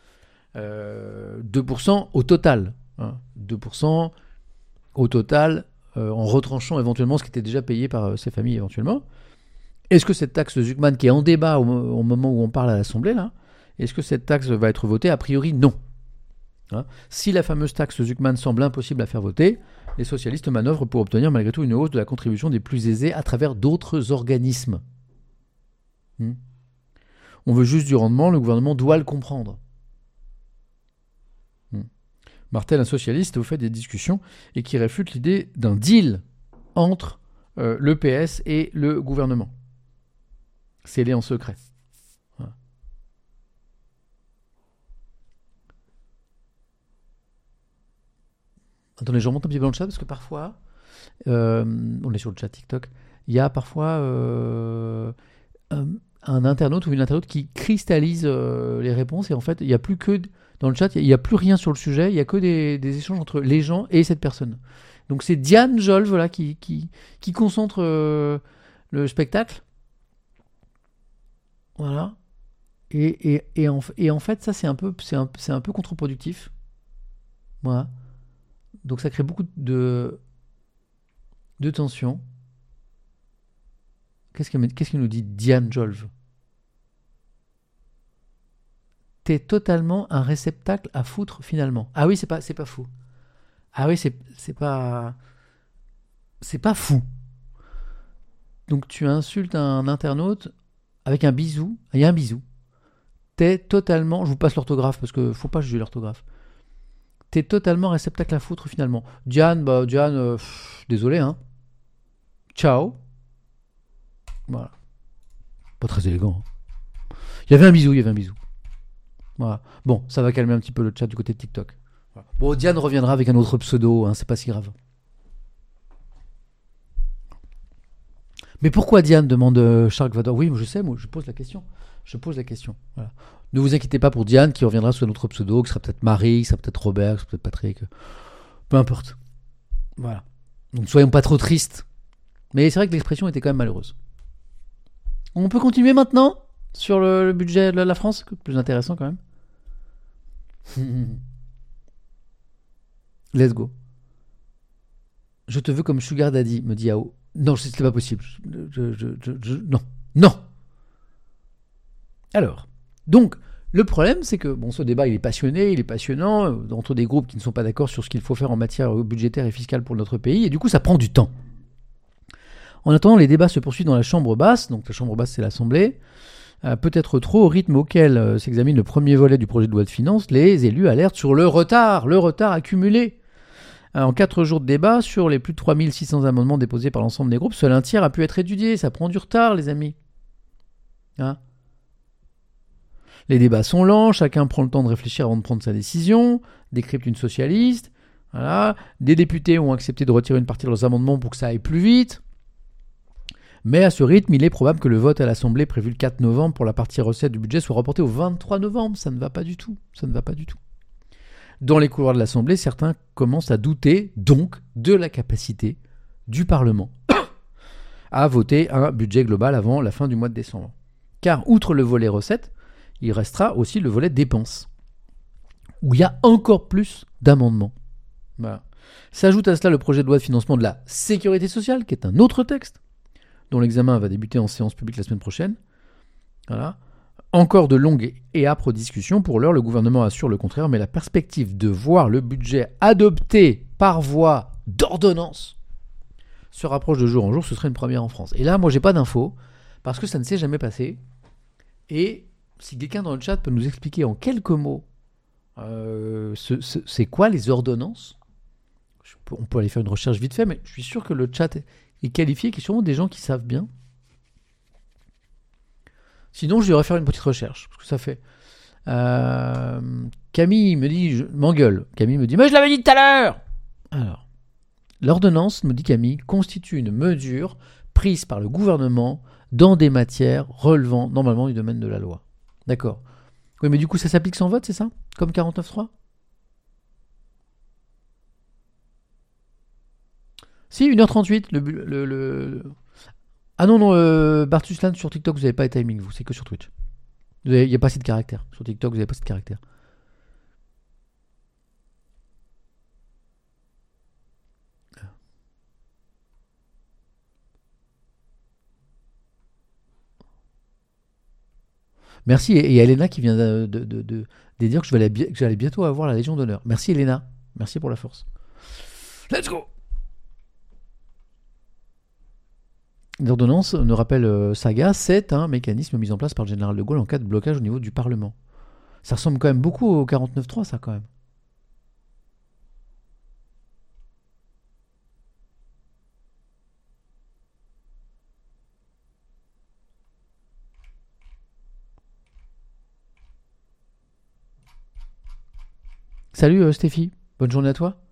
2% au total. Hein, 2% au total, en retranchant éventuellement ce qui était déjà payé par ces familles éventuellement. Est-ce que cette taxe Zuckman, qui est en débat au moment où on parle à l'Assemblée, là, est-ce que cette taxe va être votée? A priori, non. Hein, si la fameuse taxe Zuckman semble impossible à faire voter, les socialistes manœuvrent pour obtenir malgré tout une hausse de la contribution des plus aisés à travers d'autres organismes. On veut juste du rendement, le gouvernement doit le comprendre. Martel, un socialiste, vous fait des discussions et qui réfute l'idée d'un deal entre le PS et le gouvernement. Scellé en secret. Voilà. Attendez, je remonte un petit peu dans le chat parce que parfois, on est sur le chat TikTok, il y a parfois un internaute ou une internaute qui cristallise les réponses et en fait, il n'y a plus que dans le chat, il n'y a plus rien sur le sujet, il n'y a que des échanges entre les gens et cette personne. Donc c'est Diane Jolve voilà, qui concentre le spectacle. Voilà. Et en fait, ça, c'est un peu contre-productif. Voilà. Donc ça crée beaucoup de tension. Qu'est-ce qu'il nous dit Diane Jolve? T'es totalement un réceptacle à foutre finalement. Ah oui, c'est pas fou. Ah oui, c'est pas fou. Donc tu insultes un internaute avec un bisou. Il y a un bisou. T'es totalement... Je vous passe l'orthographe parce que faut pas juger l'orthographe. T'es totalement réceptacle à foutre finalement. Diane, désolé, hein. Ciao. Voilà. Pas très élégant. Il y avait un bisou. Voilà. Bon, ça va calmer un petit peu le chat du côté de TikTok. Voilà. Bon, Diane reviendra avec un autre pseudo, hein, c'est pas si grave. Mais pourquoi Diane demande Shark Vador? Oui, je sais, moi, je pose la question. Voilà. Ne vous inquiétez pas pour Diane qui reviendra sous un autre pseudo, qui sera peut-être Marie, qui sera peut-être Robert, qui sera peut-être Patrick. Peu importe. Voilà. Donc soyons pas trop tristes. Mais c'est vrai que l'expression était quand même malheureuse. On peut continuer maintenant sur le budget de la France, plus intéressant quand même. Let's go. Je te veux comme Sugar Daddy, me dit Ao. Non, c'est pas possible. Non. Alors, donc, le problème, c'est que bon, ce débat, il est passionné, il est passionnant, entre des groupes qui ne sont pas d'accord sur ce qu'il faut faire en matière budgétaire et fiscale pour notre pays, et du coup, ça prend du temps. En attendant, les débats se poursuivent dans la chambre basse, donc la chambre basse, c'est l'Assemblée. Peut-être trop, au rythme auquel s'examine le premier volet du projet de loi de finances, les élus alertent sur le retard accumulé. En 4 jours de débat, sur les plus de 3600 amendements déposés par l'ensemble des groupes, seul un tiers a pu être étudié. Ça prend du retard, les amis. Hein? Les débats sont lents, chacun prend le temps de réfléchir avant de prendre sa décision, décrypte une socialiste. Voilà. Des députés ont accepté de retirer une partie de leurs amendements pour que ça aille plus vite. Mais à ce rythme, il est probable que le vote à l'Assemblée prévu le 4 novembre pour la partie recette du budget soit reporté au 23 novembre. Ça ne va pas du tout. Dans les couloirs de l'Assemblée, certains commencent à douter donc de la capacité du Parlement à voter un budget global avant la fin du mois de décembre. Car outre le volet recettes, il restera aussi le volet dépenses, où il y a encore plus d'amendements. Voilà. S'ajoute à cela le projet de loi de financement de la sécurité sociale, qui est un autre texte, dont l'examen va débuter en séance publique la semaine prochaine. Voilà. Encore de longues et âpres discussions. Pour l'heure, le gouvernement assure le contraire, mais la perspective de voir le budget adopté par voie d'ordonnance se rapproche de jour en jour. Ce serait une première en France. Et là, moi, j'ai pas d'infos, parce que ça ne s'est jamais passé. Et si quelqu'un dans le chat peut nous expliquer en quelques mots c'est quoi les ordonnances, on peut aller faire une recherche vite fait, mais je suis sûr que le chat est qualifié, qu'il y a sûrement des gens qui savent bien. Sinon, je devrais faire une petite recherche, parce que ça fait... Camille me dit, m'engueule. Camille me dit, mais je l'avais dit tout à l'heure. Alors, l'ordonnance, me dit Camille, constitue une mesure prise par le gouvernement dans des matières relevant normalement du domaine de la loi. D'accord. Oui, mais du coup, ça s'applique sans vote, c'est ça? Comme 49.3? Si, 1h38. Ah non, Bartuslan, sur TikTok, vous n'avez pas les timings, vous, c'est que sur Twitch. Il n'y a pas assez de caractères. Sur TikTok, vous n'avez pas assez de caractères. Merci, et il y a Elena qui vient de dire que j'allais bientôt avoir la Légion d'honneur. Merci Elena, merci pour la force. Let's go. L'ordonnance, nous rappelle Saga, c'est un mécanisme mis en place par le général de Gaulle en cas de blocage au niveau du Parlement. Ça ressemble quand même beaucoup au 49.3, ça, quand même. Salut Stéphie, bonne journée à toi.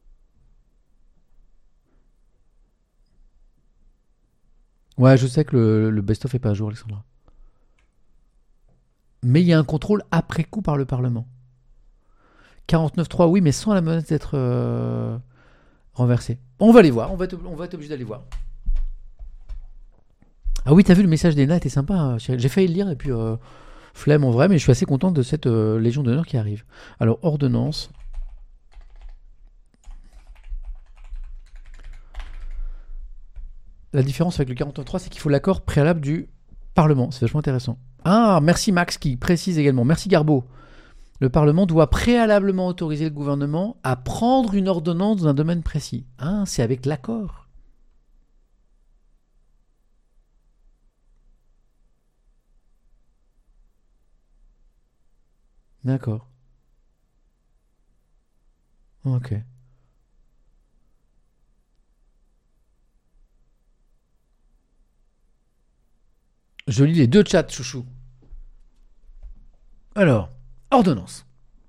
Ouais, je sais que le best-of est pas à jour, Alexandra. Mais il y a un contrôle après coup par le Parlement. 49.3, oui, mais sans la menace d'être renversé. On va aller voir, on va être obligé d'aller voir. Ah oui, t'as vu le message d'Elena, était sympa. Hein. J'ai failli le lire et puis flemme en vrai, mais je suis assez content de cette Légion d'honneur qui arrive. Alors, ordonnance. La différence avec le 49.3, c'est qu'il faut l'accord préalable du Parlement. C'est vachement intéressant. Ah, merci Max qui précise également. Merci Garbeau. Le Parlement doit préalablement autoriser le gouvernement à prendre une ordonnance dans un domaine précis. Ah, c'est avec l'accord. D'accord. Ok. Je lis les deux chats, chouchou. Alors, ordonnance.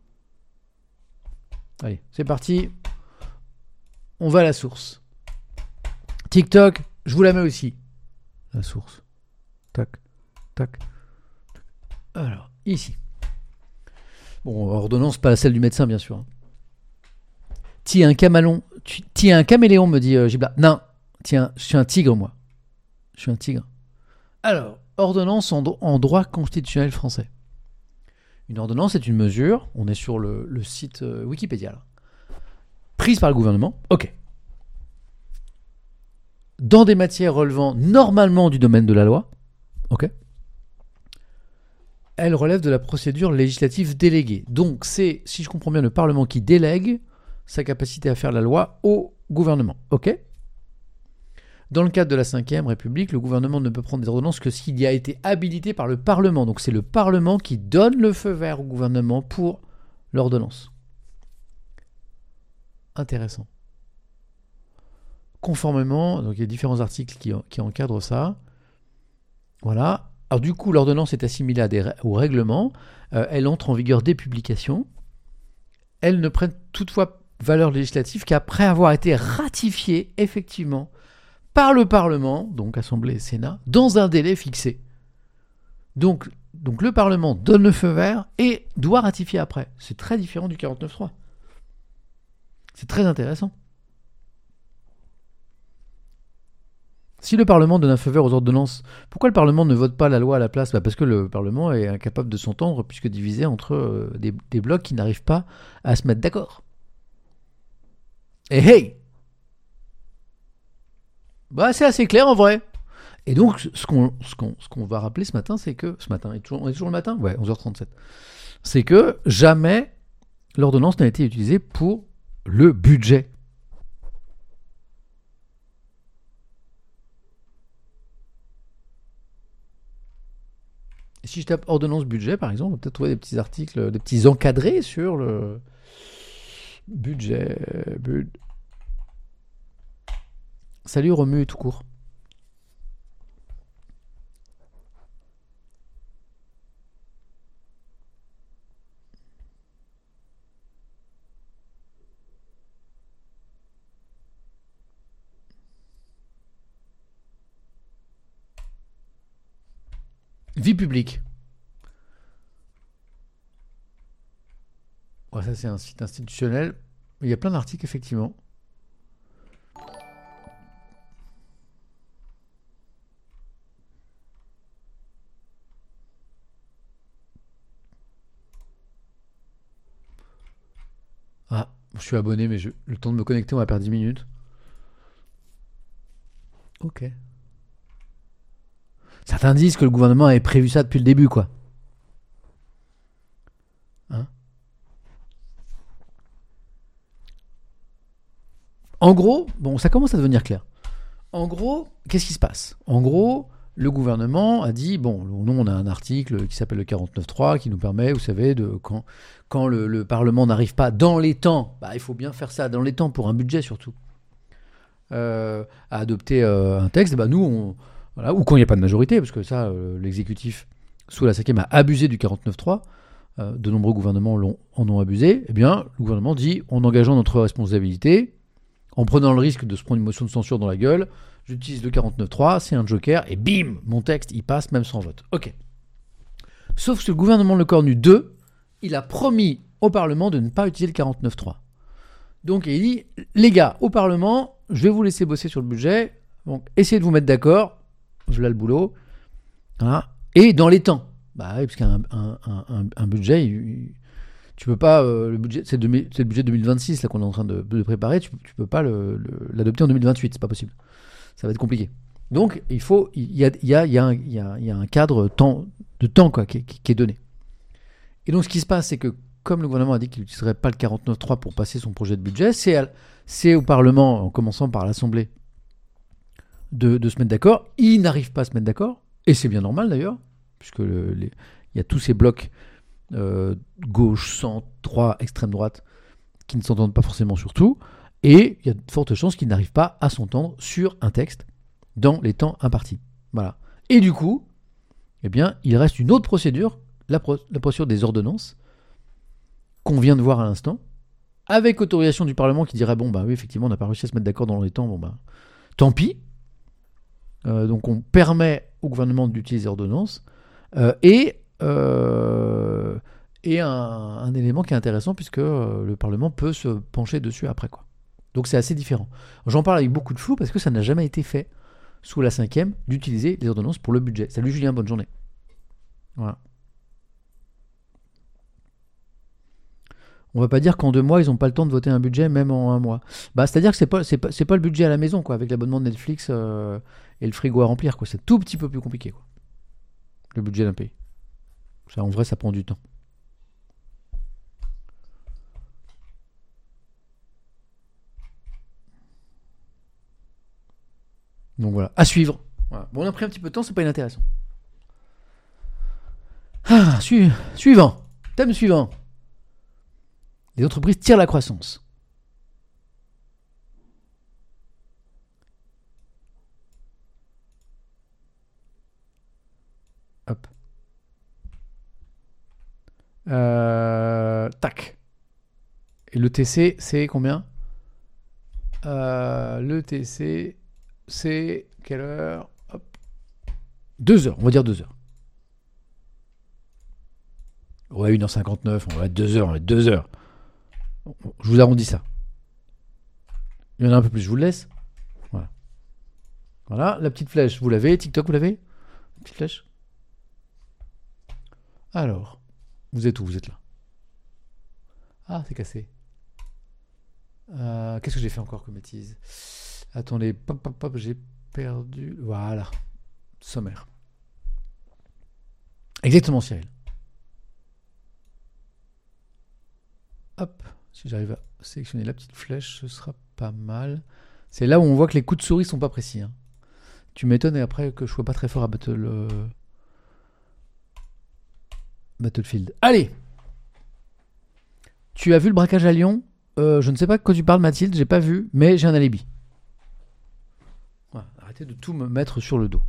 Allez, c'est parti. On va à la source. TikTok, je vous la mets aussi. La source. Tac, tac. Alors, ici. Bon, ordonnance, pas celle du médecin, bien sûr. Hein. Tiens, un caméléon. Tiens, un caméléon, me dit Gibla. Non, tiens, je suis un tigre, moi. Je suis un tigre. Alors, ordonnance en droit constitutionnel français. Une ordonnance est une mesure, on est sur le site Wikipédia, là, prise par le gouvernement, ok, dans des matières relevant normalement du domaine de la loi, ok, elle relève de la procédure législative déléguée. Donc c'est, si je comprends bien, le Parlement qui délègue sa capacité à faire la loi au gouvernement, ok. Dans le cadre de la Ve République, le gouvernement ne peut prendre des ordonnances que s'il y a été habilité par le Parlement. Donc c'est le Parlement qui donne le feu vert au gouvernement pour l'ordonnance. Intéressant. Conformément, donc il y a différents articles qui encadrent ça. Voilà. Alors du coup, l'ordonnance est assimilée au règlement. Elle entre en vigueur dès publication. Elle ne prenne toutefois valeur législative qu'après avoir été ratifiée effectivement par le Parlement, donc Assemblée et Sénat, dans un délai fixé. Donc le Parlement donne le feu vert et doit ratifier après. C'est très différent du 49.3. C'est très intéressant. Si le Parlement donne un feu vert aux ordonnances, pourquoi le Parlement ne vote pas la loi à la place ? Parce que le Parlement est incapable de s'entendre puisque divisé entre des blocs qui n'arrivent pas à se mettre d'accord. Et hey ! Bah, c'est assez clair en vrai. Et donc, ce qu'on va rappeler ce matin, c'est que... Ce matin, on est toujours le matin ? Ouais, 11h37. C'est que jamais l'ordonnance n'a été utilisée pour le budget. Et si je tape ordonnance budget, par exemple, on va peut-être trouver des petits articles, des petits encadrés sur le budget. Salut Romu tout court. Vie publique. Ouais, ça, c'est un site institutionnel. Il y a plein d'articles, effectivement. Ah, je suis abonné, mais le temps de me connecter, on va perdre 10 minutes. Ok. Certains disent que le gouvernement avait prévu ça depuis le début, quoi. Hein? En gros, bon, ça commence à devenir clair. En gros, qu'est-ce qui se passe? En gros, le gouvernement a dit, bon, nous on a un article qui s'appelle le 49.3 qui nous permet, vous savez, quand le Parlement n'arrive pas dans les temps, bah, il faut bien faire ça dans les temps pour un budget surtout, à adopter un texte, bah, nous, voilà, ou quand il n'y a pas de majorité, parce que ça, l'exécutif, sous la 5e, a abusé du 49.3, de nombreux gouvernements en ont abusé, eh bien, le gouvernement dit, en engageant notre responsabilité, en prenant le risque de se prendre une motion de censure dans la gueule, j'utilise le 49.3, c'est un joker, et bim, mon texte, il passe même sans vote. Ok. Sauf que le gouvernement Lecornu 2, il a promis au Parlement de ne pas utiliser le 49.3. Donc il dit, les gars, au Parlement, je vais vous laisser bosser sur le budget, donc essayez de vous mettre d'accord, je l'ai le boulot, voilà, et dans les temps. Bah oui, parce qu'un un budget, tu peux pas, le budget, c'est le budget 2026 là, qu'on est en train de préparer, tu peux pas l'adopter en 2028, c'est pas possible. Ça va être compliqué. Donc il y a un cadre de temps quoi, qui est donné. Et donc ce qui se passe, c'est que comme le gouvernement a dit qu'il n'utiliserait pas le 49.3 pour passer son projet de budget, c'est au Parlement, en commençant par l'Assemblée, de se mettre d'accord. Ils n'arrivent pas à se mettre d'accord, et c'est bien normal d'ailleurs, puisque il y a tous ces blocs gauche, centre, droit, extrême droite qui ne s'entendent pas forcément sur tout, et il y a de fortes chances qu'ils n'arrivent pas à s'entendre sur un texte dans les temps impartis. Voilà. Et du coup, eh bien, il reste une autre procédure, la procédure des ordonnances, qu'on vient de voir à l'instant, avec autorisation du Parlement qui dirait bon, bah oui, effectivement, on n'a pas réussi à se mettre d'accord dans les temps, bon, bah, tant pis. Donc, on permet au gouvernement d'utiliser les ordonnances, et un élément qui est intéressant, puisque le Parlement peut se pencher dessus après, quoi. Donc, c'est assez différent. J'en parle avec beaucoup de flou, parce que ça n'a jamais été fait sous la 5e d'utiliser les ordonnances pour le budget. Salut Julien, bonne journée. Voilà. On va pas dire qu'en 2 mois, ils n'ont pas le temps de voter un budget, même en 1 mois. Bah, c'est-à-dire que c'est pas le budget à la maison, quoi, avec l'abonnement de Netflix et le frigo à remplir, quoi. C'est tout petit peu plus compliqué, quoi. Le budget d'un pays. Ça, en vrai, ça prend du temps. Donc voilà, à suivre. Voilà. Bon, on a pris un petit peu de temps, c'est pas inintéressant. Ah, suivant. Thème suivant. Les entreprises tirent la croissance. Hop. Tac. Et le TC, c'est combien? Le TC, c'est quelle heure? Hop. 2 heures, on va dire 2 heures. Ouais, 1h59, on va être 2 heures, on va être 2 heures. Je vous arrondis ça. Il y en a un peu plus, je vous le laisse. Voilà. Voilà, la petite flèche, vous l'avez. TikTok, vous l'avez? Petite flèche. Alors, vous êtes où? Vous êtes là. Ah, c'est cassé. Qu'est-ce que j'ai fait encore comme bêtise? Attendez, pop, j'ai perdu. Voilà. Sommaire. Exactement, Cyril. Hop. Si j'arrive à sélectionner la petite flèche, ce sera pas mal. C'est là où on voit que les coups de souris sont pas précis. Hein. Tu m'étonnes et après que je sois pas très fort à Battlefield. Allez! Tu as vu le braquage à Lyon? Je ne sais pas de quoi tu parles, Mathilde, j'ai pas vu, mais j'ai un alibi. Voilà, arrêtez de tout me mettre sur le dos.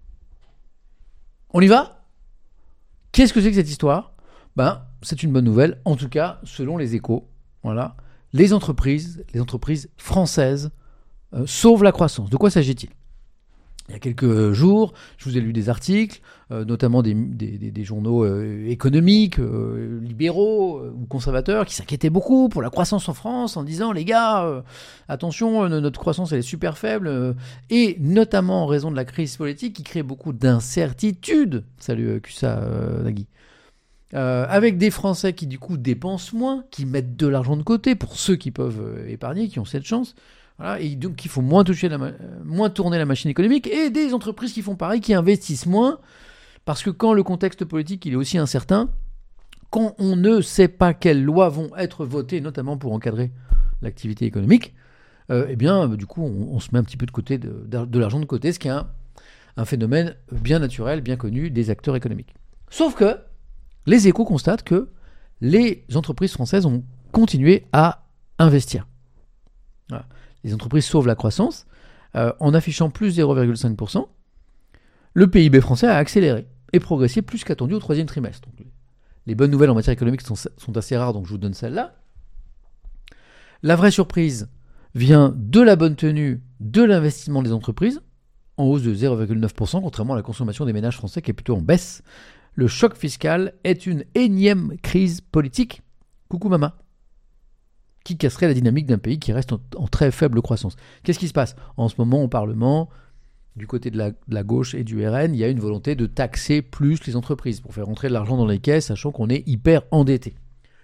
On y va? Qu'est-ce que c'est que cette histoire? Ben, c'est une bonne nouvelle, en tout cas, selon les Échos. Voilà. Les entreprises françaises sauvent la croissance. De quoi s'agit-il? Il y a quelques jours, je vous ai lu des articles, notamment des journaux économiques, libéraux ou conservateurs, qui s'inquiétaient beaucoup pour la croissance en France en disant, les gars, attention, notre croissance elle est super faible, et notamment en raison de la crise politique qui crée beaucoup d'incertitudes. Salut Kusa Nagui. Avec des Français qui du coup dépensent moins, qui mettent de l'argent de côté pour ceux qui peuvent épargner, qui ont cette chance. Voilà, et donc il faut moins tourner la machine économique, et des entreprises qui font pareil, qui investissent moins, parce que quand le contexte politique il est aussi incertain, quand on ne sait pas quelles lois vont être votées, notamment pour encadrer l'activité économique, eh bien du coup on se met un petit peu de côté de l'argent de côté, ce qui est un phénomène bien naturel, bien connu des acteurs économiques. Sauf que les Échos constatent que les entreprises françaises ont continué à investir. Voilà. Les entreprises sauvent la croissance. En affichant plus 0,5%, le PIB français a accéléré et progressé plus qu'attendu au troisième trimestre. Donc, les bonnes nouvelles en matière économique sont assez rares, donc je vous donne celle-là. La vraie surprise vient de la bonne tenue de l'investissement des entreprises, en hausse de 0,9%, contrairement à la consommation des ménages français qui est plutôt en baisse. Le choc fiscal est une énième crise politique. Coucou maman. Qui casserait la dynamique d'un pays qui reste en très faible croissance. Qu'est-ce qui se passe ? En ce moment, au Parlement, du côté de la gauche et du RN, il y a une volonté de taxer plus les entreprises pour faire rentrer de l'argent dans les caisses, sachant qu'on est hyper endetté.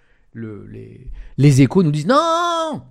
Les Échos nous disent non.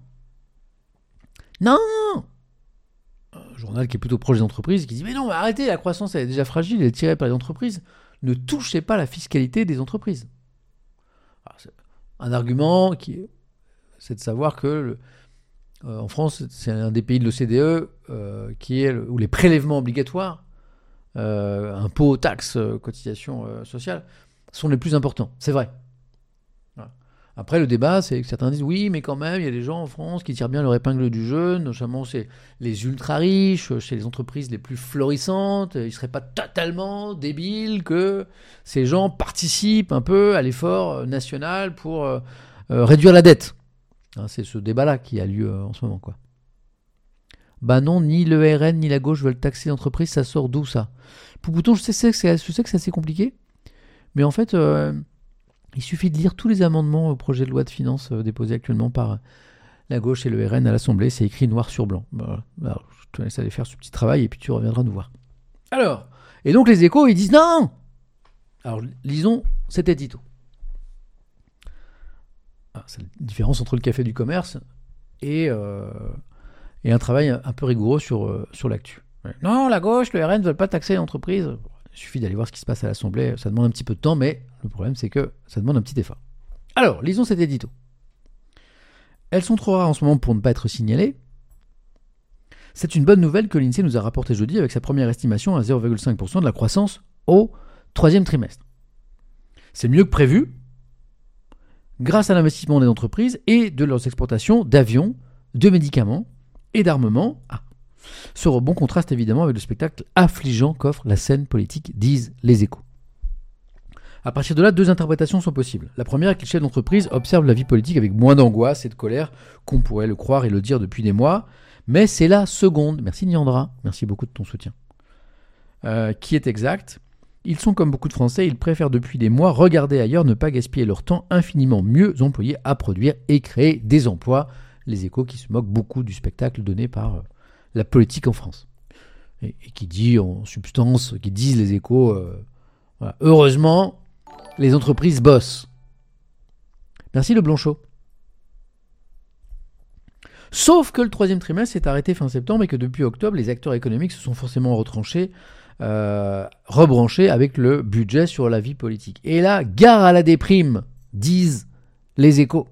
Un journal qui est plutôt proche des entreprises, qui dit mais non, arrêtez, la croissance elle est déjà fragile, elle est tirée par les entreprises. Ne touchez pas la fiscalité des entreprises. Alors, c'est un argument c'est de savoir que en France, c'est un des pays de l'OCDE où les prélèvements obligatoires, impôts, taxes, cotisations sociales, sont les plus importants. C'est vrai. Voilà. Après, le débat, c'est que certains disent oui, mais quand même, il y a des gens en France qui tirent bien leur épingle du jeu, notamment c'est les ultra-riches, chez les entreprises les plus florissantes. Il ne serait pas totalement débile que ces gens participent un peu à l'effort national pour réduire la dette. C'est ce débat-là qui a lieu en ce moment, quoi. Bah non, ni le RN ni la gauche veulent taxer l'entreprise, ça sort d'où ça ? Poupouton, je sais que c'est assez compliqué, mais en fait, il suffit de lire tous les amendements au projet de loi de finances déposés actuellement par la gauche et le RN à l'Assemblée, c'est écrit noir sur blanc. Voilà. Alors, je te laisse aller faire ce petit travail et puis tu reviendras nous voir. Alors, et donc les Échos, ils disent non ! Alors, lisons cet édito. C'est la différence entre le café du commerce et un travail un peu rigoureux sur l'actu. Ouais. Non, la gauche, le RN ne veulent pas taxer les entreprises. Il suffit d'aller voir ce qui se passe à l'Assemblée. Ça demande un petit peu de temps, mais le problème, c'est que ça demande un petit effort. Alors, lisons cet édito. Elles sont trop rares en ce moment pour ne pas être signalées. C'est une bonne nouvelle que l'INSEE nous a rapporté jeudi avec sa première estimation à 0,5% de la croissance au troisième trimestre. C'est mieux que prévu, grâce à l'investissement des entreprises et de leurs exportations d'avions, de médicaments et d'armements. Ce rebond contraste évidemment avec le spectacle affligeant qu'offre la scène politique, disent les Échos. À partir de là, deux interprétations sont possibles. La première est que les chefs d'entreprise observent la vie politique avec moins d'angoisse et de colère qu'on pourrait le croire et le dire depuis des mois, mais c'est la seconde, merci Niandra, merci beaucoup de ton soutien, qui est exacte. Ils sont comme beaucoup de Français, ils préfèrent depuis des mois regarder ailleurs, ne pas gaspiller leur temps infiniment mieux employé à produire et créer des emplois. Les Échos qui se moquent beaucoup du spectacle donné par la politique en France. Et qui dit en substance, qui disent les Échos, voilà, heureusement, les entreprises bossent. Merci le Blanchot. Sauf que le troisième trimestre s'est arrêté fin septembre et que depuis octobre, les acteurs économiques se sont forcément retranchés, rebranchés avec le budget sur la vie politique. Et là, gare à la déprime, disent les Échos.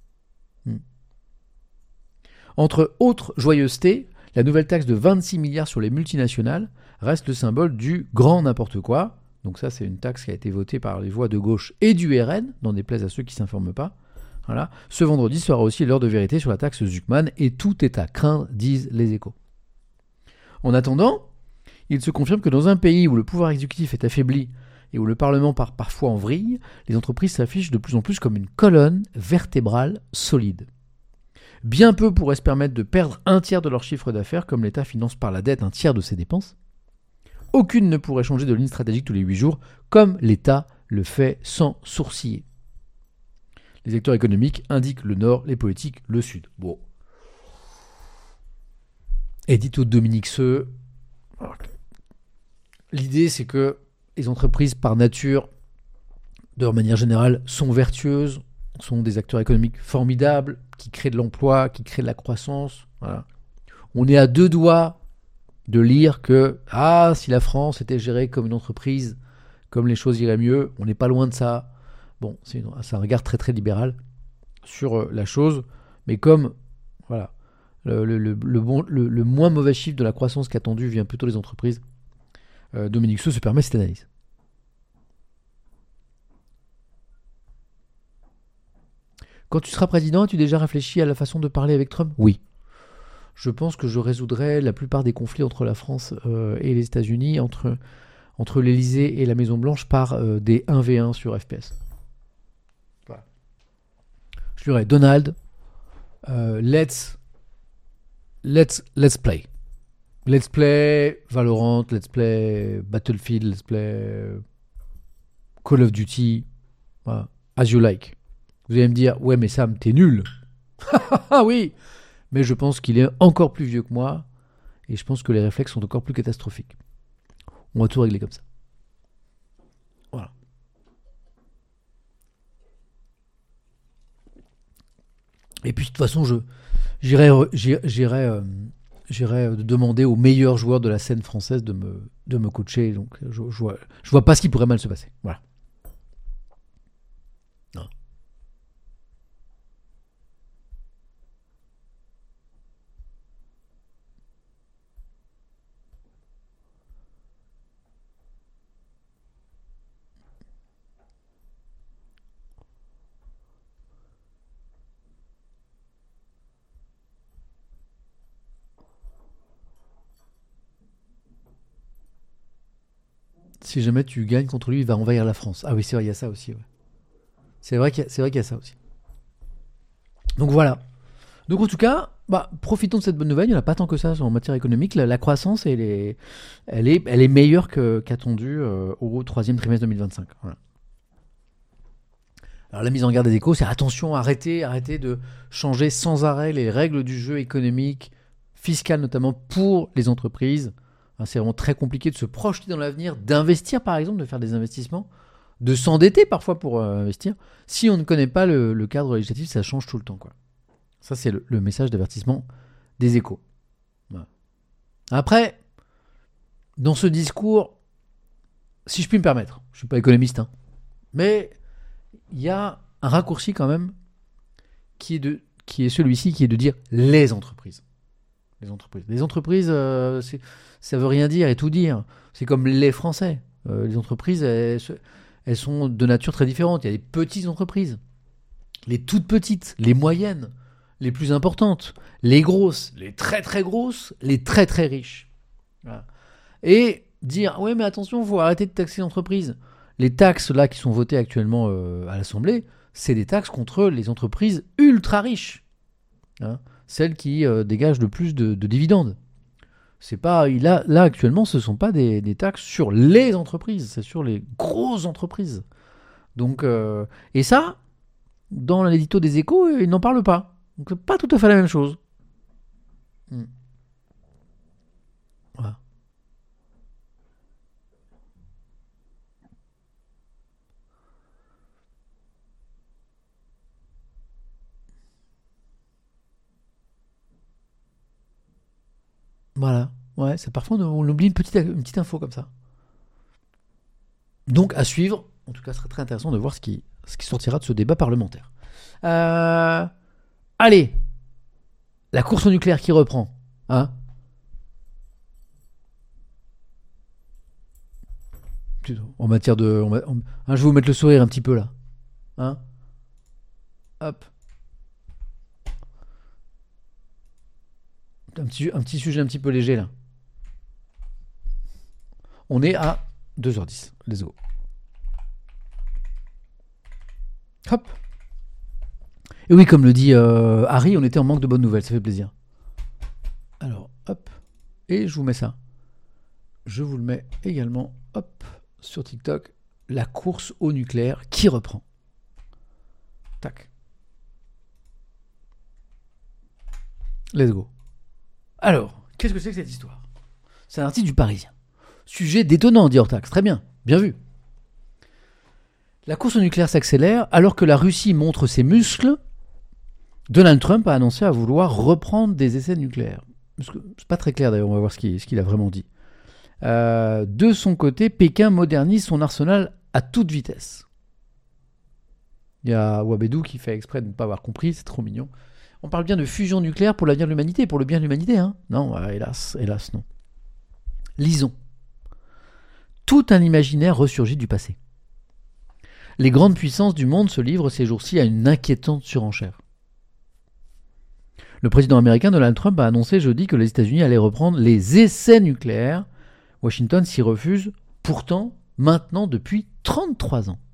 Entre autres joyeusetés, la nouvelle taxe de 26 milliards sur les multinationales reste le symbole du grand n'importe quoi. Donc ça, c'est une taxe qui a été votée par les voix de gauche et du RN, n'en déplaise à ceux qui ne s'informent pas. Voilà. Ce vendredi sera aussi l'heure de vérité sur la taxe Zuckman et tout est à craindre, disent les Échos. En attendant, il se confirme que dans un pays où le pouvoir exécutif est affaibli et où le Parlement part parfois en vrille, les entreprises s'affichent de plus en plus comme une colonne vertébrale solide. Bien peu pourraient se permettre de perdre un tiers de leur chiffre d'affaires, comme l'État finance par la dette un tiers de ses dépenses. Aucune ne pourrait changer de ligne stratégique tous les 8 jours, comme l'État le fait sans sourciller. Les acteurs économiques indiquent le Nord, les politiques le Sud. Bon. Édito de Dominique Seux. L'idée, c'est que les entreprises, par nature, de manière générale, sont vertueuses, sont des acteurs économiques formidables, qui créent de l'emploi, qui créent de la croissance. Voilà. On est à 2 doigts de lire que si la France était gérée comme une entreprise, comme les choses iraient mieux, on n'est pas loin de ça. Bon, c'est un regard très très libéral sur la chose, mais comme voilà, le moins mauvais chiffre de la croissance qu'attendu vient plutôt des entreprises, Dominique Seux se permet cette analyse. Quand tu seras président, as-tu déjà réfléchi à la façon de parler avec Trump ? Oui. Je pense que je résoudrai la plupart des conflits entre la France et les États-Unis, entre l'Élysée et la Maison-Blanche, par des 1v1 sur FPS. Voilà. Je dirais, Donald, let's play. Let's play Valorant, let's play Battlefield, let's play Call of Duty, voilà. As you like. Vous allez me dire, ouais mais Sam, t'es nul. Ah oui, mais je pense qu'il est encore plus vieux que moi, et je pense que les réflexes sont encore plus catastrophiques. On va tout régler comme ça. Voilà. Et puis de toute façon, j'irai demander aux meilleurs joueurs de la scène française de me coacher. Donc je vois pas ce qui pourrait mal se passer. Voilà. Non. Si jamais tu gagnes contre lui, il va envahir la France. Ah oui, c'est vrai, il y a ça aussi. Ouais. C'est vrai qu'il y a ça aussi. Donc voilà. Donc en tout cas, profitons de cette bonne nouvelle. Il n'y en a pas tant que ça en matière économique. La croissance, elle est meilleure qu'attendue au troisième trimestre 2025. Voilà. Alors la mise en garde des Échos, c'est attention, arrêtez de changer sans arrêt les règles du jeu économique, fiscal notamment pour les entreprises. C'est vraiment très compliqué de se projeter dans l'avenir, d'investir par exemple, de faire des investissements, de s'endetter parfois pour investir. Si on ne connaît pas le cadre législatif, ça change tout le temps, quoi. Ça, c'est le message d'avertissement des Échos. Voilà. Après, dans ce discours, si je puis me permettre, je ne suis pas économiste, mais il y a un raccourci quand même qui est celui-ci, qui est de dire les entreprises. Les entreprises, ça veut rien dire et tout dire. C'est comme les Français. Les entreprises, elles sont de nature très différente. Il y a des petites entreprises, les toutes petites, les moyennes, les plus importantes, les grosses, les très très grosses, les très très riches. Voilà. Et dire, ouais mais attention, il faut arrêter de taxer les entreprises. Les taxes là qui sont votées actuellement à l'Assemblée, c'est des taxes contre les entreprises ultra riches. Celles qui dégagent le plus de dividendes. C'est pas, là actuellement, ce ne sont pas des taxes sur les entreprises, c'est sur les grosses entreprises. Donc, et ça, dans l'édito des Échos, ils n'en parlent pas. Donc c'est pas tout à fait la même chose. Voilà. Voilà. Ouais, c'est parfois on oublie une petite info comme ça. Donc à suivre. En tout cas, ce serait très intéressant de voir ce qui sortira de ce débat parlementaire. Allez, la course au nucléaire qui reprend. En matière de... je vais vous mettre le sourire un petit peu là. Hop. Un petit sujet un petit peu léger là. On est à 2h10. Let's go. Hop. Et oui, comme le dit Harry, on était en manque de bonnes nouvelles. Ça fait plaisir. Alors, hop. Et je vous mets ça. je vous le mets également, hop, sur TikTok, la course au nucléaire qui reprend. Tac. Let's go. Alors, qu'est-ce que c'est que cette histoire ? C'est un article du Parisien. Sujet détonnant, dit Hortax. Très bien, bien vu. La course au nucléaire s'accélère alors que la Russie montre ses muscles. Donald Trump a annoncé à vouloir reprendre des essais nucléaires. C'est pas très clair d'ailleurs, on va voir ce qu'il a vraiment dit. De son côté, Pékin modernise son arsenal à toute vitesse. Il y a Wabedou qui fait exprès de ne pas avoir compris, c'est trop mignon. On parle bien de fusion nucléaire pour l'avenir de l'humanité, pour le bien de l'humanité, hein ? Non, hélas, non. Lisons. Tout un imaginaire ressurgit du passé. Les grandes puissances du monde se livrent ces jours-ci à une inquiétante surenchère. Le président américain Donald Trump a annoncé jeudi que les États-Unis allaient reprendre les essais nucléaires. Washington s'y refuse, pourtant, maintenant depuis 33 ans.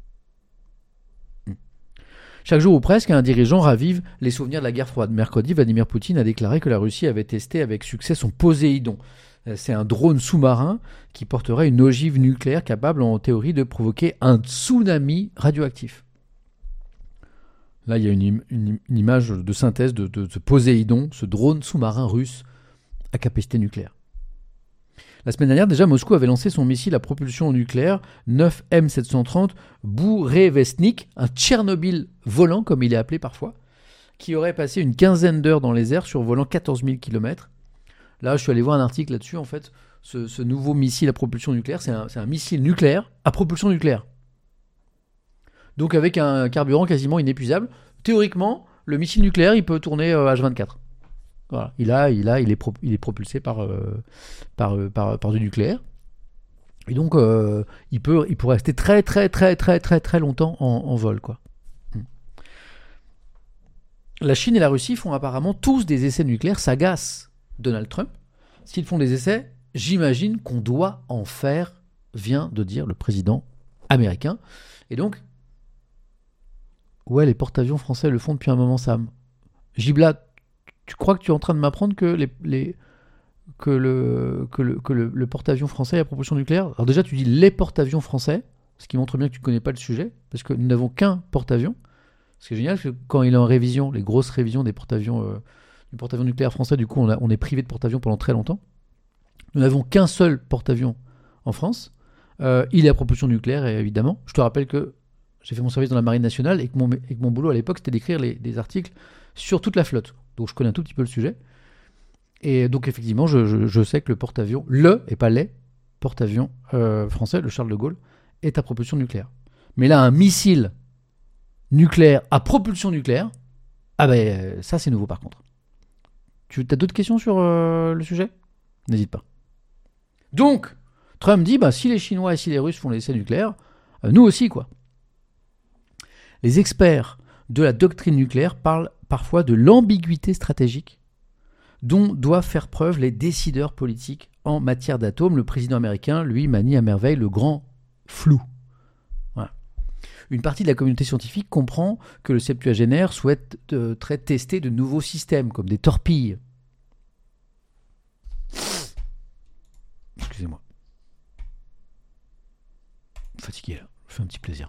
Chaque jour ou presque, un dirigeant ravive les souvenirs de la guerre froide. Mercredi, Vladimir Poutine a déclaré que la Russie avait testé avec succès son Poséidon. C'est un drone sous-marin qui porterait une ogive nucléaire capable en théorie de provoquer un tsunami radioactif. Là, il y a une image de synthèse de ce Poséidon, ce drone sous-marin russe à capacité nucléaire. La semaine dernière, déjà, Moscou avait lancé son missile à propulsion nucléaire 9M730 Bourevestnik, un Tchernobyl volant, comme il est appelé parfois, qui aurait passé une quinzaine d'heures dans les airs, survolant 14 000 km. Là, je suis allé voir un article là-dessus. En fait, ce nouveau missile à propulsion nucléaire, c'est un missile nucléaire à propulsion nucléaire. Donc avec un carburant quasiment inépuisable. Théoriquement, le missile nucléaire, il peut tourner H24. Voilà. Il est propulsé par du nucléaire. Et donc, il pourrait rester très, très, très, très, très, très longtemps en vol, quoi. La Chine et la Russie font apparemment tous des essais nucléaires. S'agace Donald Trump. S'ils font des essais, j'imagine qu'on doit en faire, vient de dire le président américain. Et donc, ouais, les porte-avions français le font depuis un moment, Sam. Gibla, tu crois que tu es en train de m'apprendre que le porte-avions français est à propulsion nucléaire ? Alors déjà, tu dis les porte-avions français, ce qui montre bien que tu ne connais pas le sujet, parce que nous n'avons qu'un porte-avions. Ce qui est génial, c'est que quand il est en révision, les grosses révisions des porte-avions, du porte-avions nucléaire français, du coup, on est privé de porte-avions pendant très longtemps. Nous n'avons qu'un seul porte-avions en France. Il est à propulsion nucléaire, évidemment. Je te rappelle que j'ai fait mon service dans la Marine nationale et que mon boulot à l'époque, c'était d'écrire des articles sur toute la flotte. Donc je connais un tout petit peu le sujet. Et donc effectivement, je sais que le porte-avions, et pas les porte-avions français, le Charles de Gaulle, est à propulsion nucléaire. Mais là, un missile nucléaire à propulsion nucléaire, ah ben ça c'est nouveau par contre. Tu as d'autres questions sur le sujet ? N'hésite pas. Donc, Trump dit, si les Chinois et si les Russes font les essais nucléaires, nous aussi quoi. Les experts de la doctrine nucléaire parlent parfois de l'ambiguïté stratégique dont doivent faire preuve les décideurs politiques en matière d'atomes. Le président américain, lui, manie à merveille le grand flou. Voilà. Une partie de la communauté scientifique comprend que le septuagénaire souhaite tester de nouveaux systèmes, comme des torpilles. Excusez-moi. Fatigué, là. Je fais un petit plaisir.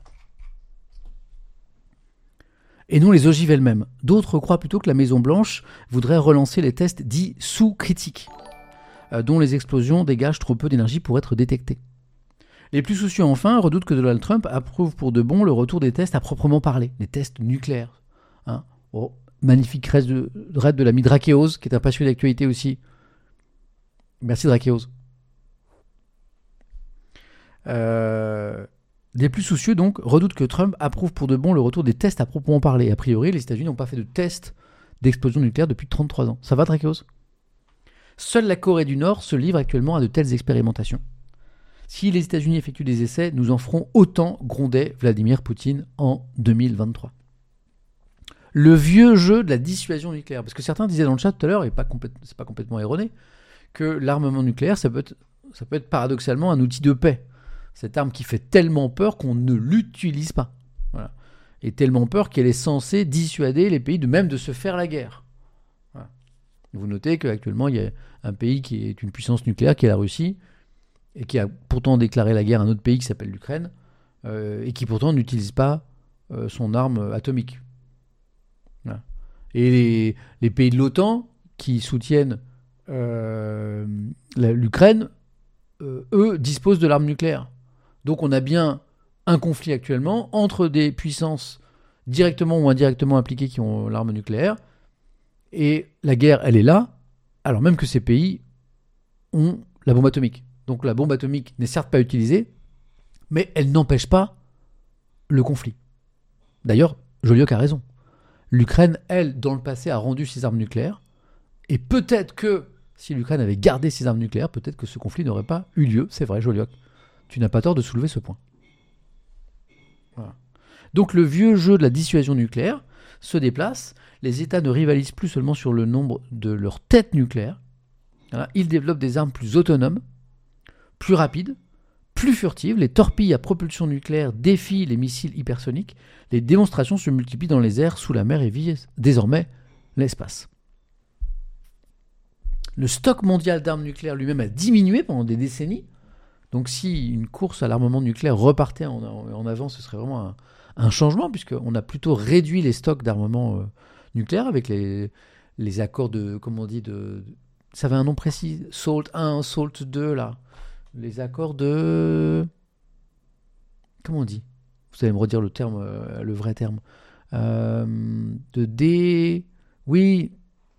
Et non les ogives elles-mêmes. D'autres croient plutôt que la Maison-Blanche voudrait relancer les tests dits sous-critiques, dont les explosions dégagent trop peu d'énergie pour être détectées. Les plus soucieux enfin redoutent que Donald Trump approuve pour de bon le retour des tests à proprement parler, les tests nucléaires. Magnifique raid de l'ami Drakeos, qui est un passionné d'actualité aussi. Merci Drakeos. Des plus soucieux, donc, redoutent que Trump approuve pour de bon le retour des tests à proprement parler. A priori, les États-Unis n'ont pas fait de tests d'explosion nucléaire depuis 33 ans. Ça va, Drakeos ? Seule la Corée du Nord se livre actuellement à de telles expérimentations. Si les États-Unis effectuent des essais, nous en ferons autant, grondait Vladimir Poutine en 2023. Le vieux jeu de la dissuasion nucléaire. Parce que certains disaient dans le chat tout à l'heure, et c'est pas complètement erroné, que l'armement nucléaire, ça peut être paradoxalement un outil de paix. Cette arme qui fait tellement peur qu'on ne l'utilise pas. Voilà. Et tellement peur qu'elle est censée dissuader les pays même de se faire la guerre. Voilà. Vous notez qu'actuellement, il y a un pays qui est une puissance nucléaire, qui est la Russie, et qui a pourtant déclaré la guerre à un autre pays qui s'appelle l'Ukraine, et qui pourtant n'utilise pas son arme atomique. Voilà. Et les pays de l'OTAN qui soutiennent l'Ukraine, eux, disposent de l'arme nucléaire. Donc on a bien un conflit actuellement entre des puissances directement ou indirectement impliquées qui ont l'arme nucléaire, et la guerre, elle est là, alors même que ces pays ont la bombe atomique. Donc la bombe atomique n'est certes pas utilisée, mais elle n'empêche pas le conflit. D'ailleurs, Joliot a raison. L'Ukraine, elle, dans le passé, a rendu ses armes nucléaires, et peut-être que si l'Ukraine avait gardé ses armes nucléaires, peut-être que ce conflit n'aurait pas eu lieu. C'est vrai, Joliot. Tu n'as pas tort de soulever ce point. Voilà. Donc le vieux jeu de la dissuasion nucléaire se déplace. Les États ne rivalisent plus seulement sur le nombre de leurs têtes nucléaires. Voilà. Ils développent des armes plus autonomes, plus rapides, plus furtives. Les torpilles à propulsion nucléaire défient les missiles hypersoniques. Les démonstrations se multiplient dans les airs, sous la mer et visent désormais l'espace. Le stock mondial d'armes nucléaires lui-même a diminué pendant des décennies. Donc si une course à l'armement nucléaire repartait en avant, ce serait vraiment un changement, puisqu'on a plutôt réduit les stocks d'armement nucléaire avec les accords de, comment on dit, ça avait un nom précis, SALT 1, SALT 2, là. Les accords de... Comment on dit ? Vous allez me redire le terme, le vrai terme. Oui.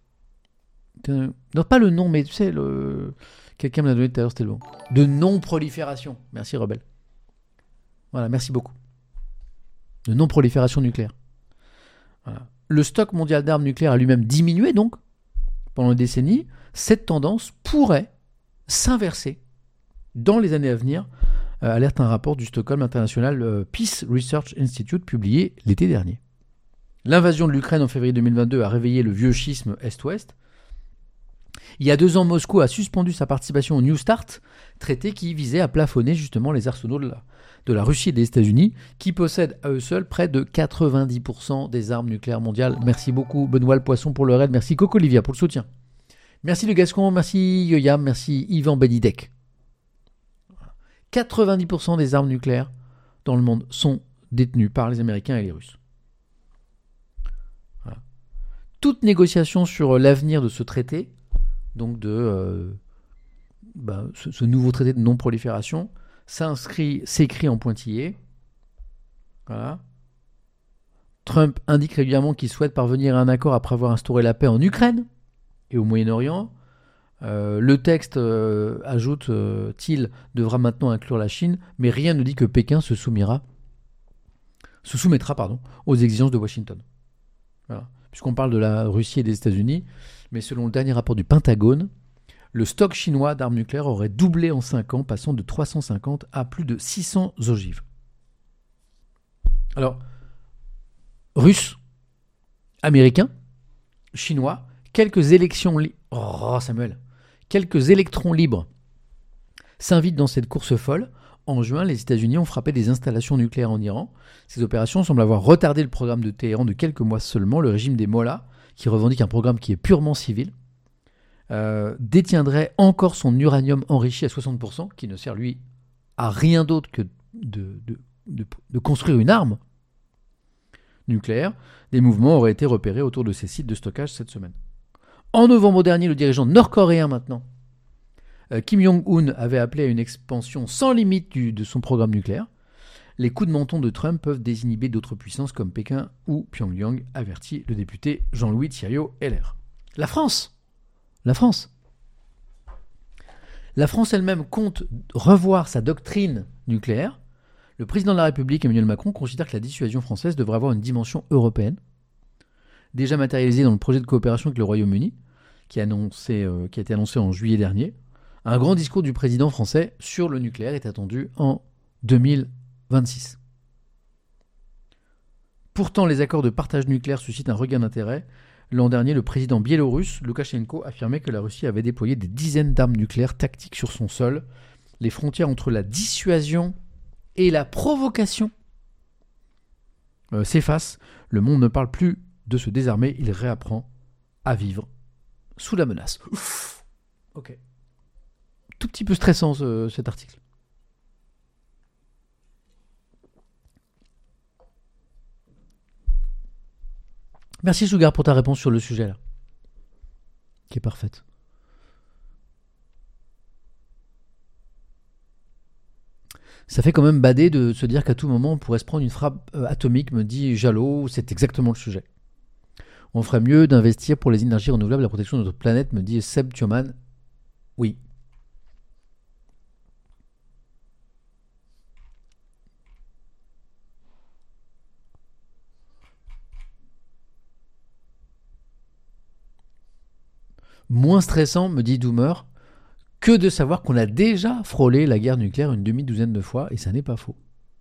Non, pas le nom, mais tu sais, quelqu'un me l'a donné tout à l'heure, c'était le nom. De non-prolifération. Merci, Rebelle. Voilà, merci beaucoup. De non-prolifération nucléaire. Voilà. Le stock mondial d'armes nucléaires a lui-même diminué, donc, pendant une décennie. Cette tendance pourrait s'inverser dans les années à venir, alerte un rapport du Stockholm International Peace Research Institute publié l'été dernier. L'invasion de l'Ukraine en février 2022 a réveillé le vieux schisme Est-Ouest. Il y a 2 ans, Moscou a suspendu sa participation au New START, traité qui visait à plafonner justement les arsenaux de la Russie et des États-Unis, qui possèdent à eux seuls près de 90% des armes nucléaires mondiales. Merci beaucoup Benoît le Poisson pour le raid, merci Coco Olivia pour le soutien. Merci Le Gascon, merci Yoyam, merci Yvan Benidek. 90% des armes nucléaires dans le monde sont détenues par les Américains et les Russes. Voilà. Toute négociation sur l'avenir de ce traité, donc de ce nouveau traité de non-prolifération, s'écrit en pointillé. Voilà. Trump indique régulièrement qu'il souhaite parvenir à un accord après avoir instauré la paix en Ukraine et au Moyen-Orient. Le texte, ajoute-t-il, devra maintenant inclure la Chine, mais rien ne dit que Pékin se soumettra aux exigences de Washington. Voilà. Puisqu'on parle de la Russie et des États-Unis, mais selon le dernier rapport du Pentagone, le stock chinois d'armes nucléaires aurait doublé en 5 ans, passant de 350 à plus de 600 ogives. Alors, Russes, Américains, Chinois, quelques électrons libres s'invitent dans cette course folle. En juin, les États-Unis ont frappé des installations nucléaires en Iran. Ces opérations semblent avoir retardé le programme de Téhéran de quelques mois seulement. Le régime des Mollahs, qui revendique un programme qui est purement civil, détiendrait encore son uranium enrichi à 60%, qui ne sert lui à rien d'autre que de construire une arme nucléaire. Des mouvements auraient été repérés autour de ces sites de stockage cette semaine. En novembre dernier, le dirigeant nord-coréen maintenant, Kim Jong-un, avait appelé à une expansion sans limite de son programme nucléaire. Les coups de menton de Trump peuvent désinhiber d'autres puissances comme Pékin ou Pyongyang, avertit le député Jean-Louis Thiriot, LR. La France elle-même compte revoir sa doctrine nucléaire. Le président de la République, Emmanuel Macron, considère que la dissuasion française devrait avoir une dimension européenne, déjà matérialisée dans le projet de coopération avec le Royaume-Uni, qui a été annoncé en juillet dernier. Un grand discours du président français sur le nucléaire est attendu en 2026. Pourtant, les accords de partage nucléaire suscitent un regain d'intérêt. L'an dernier, le président biélorusse, Loukachenko, affirmait que la Russie avait déployé des dizaines d'armes nucléaires tactiques sur son sol. Les frontières entre la dissuasion et la provocation s'effacent. Le monde ne parle plus de se désarmer, il réapprend à vivre sous la menace. Ouf. Ok. Tout tout petit peu stressant cet article. Merci Sugar pour ta réponse sur le sujet là, qui est parfaite. Ça fait quand même bader de se dire qu'à tout moment on pourrait se prendre une frappe atomique, me dit Jalot, c'est exactement le sujet. On ferait mieux d'investir pour les énergies renouvelables, la protection de notre planète, me dit Seb Thioman. Oui. Moins stressant, me dit Doomer, que de savoir qu'on a déjà frôlé la guerre nucléaire une demi-douzaine de fois, et ça n'est pas faux.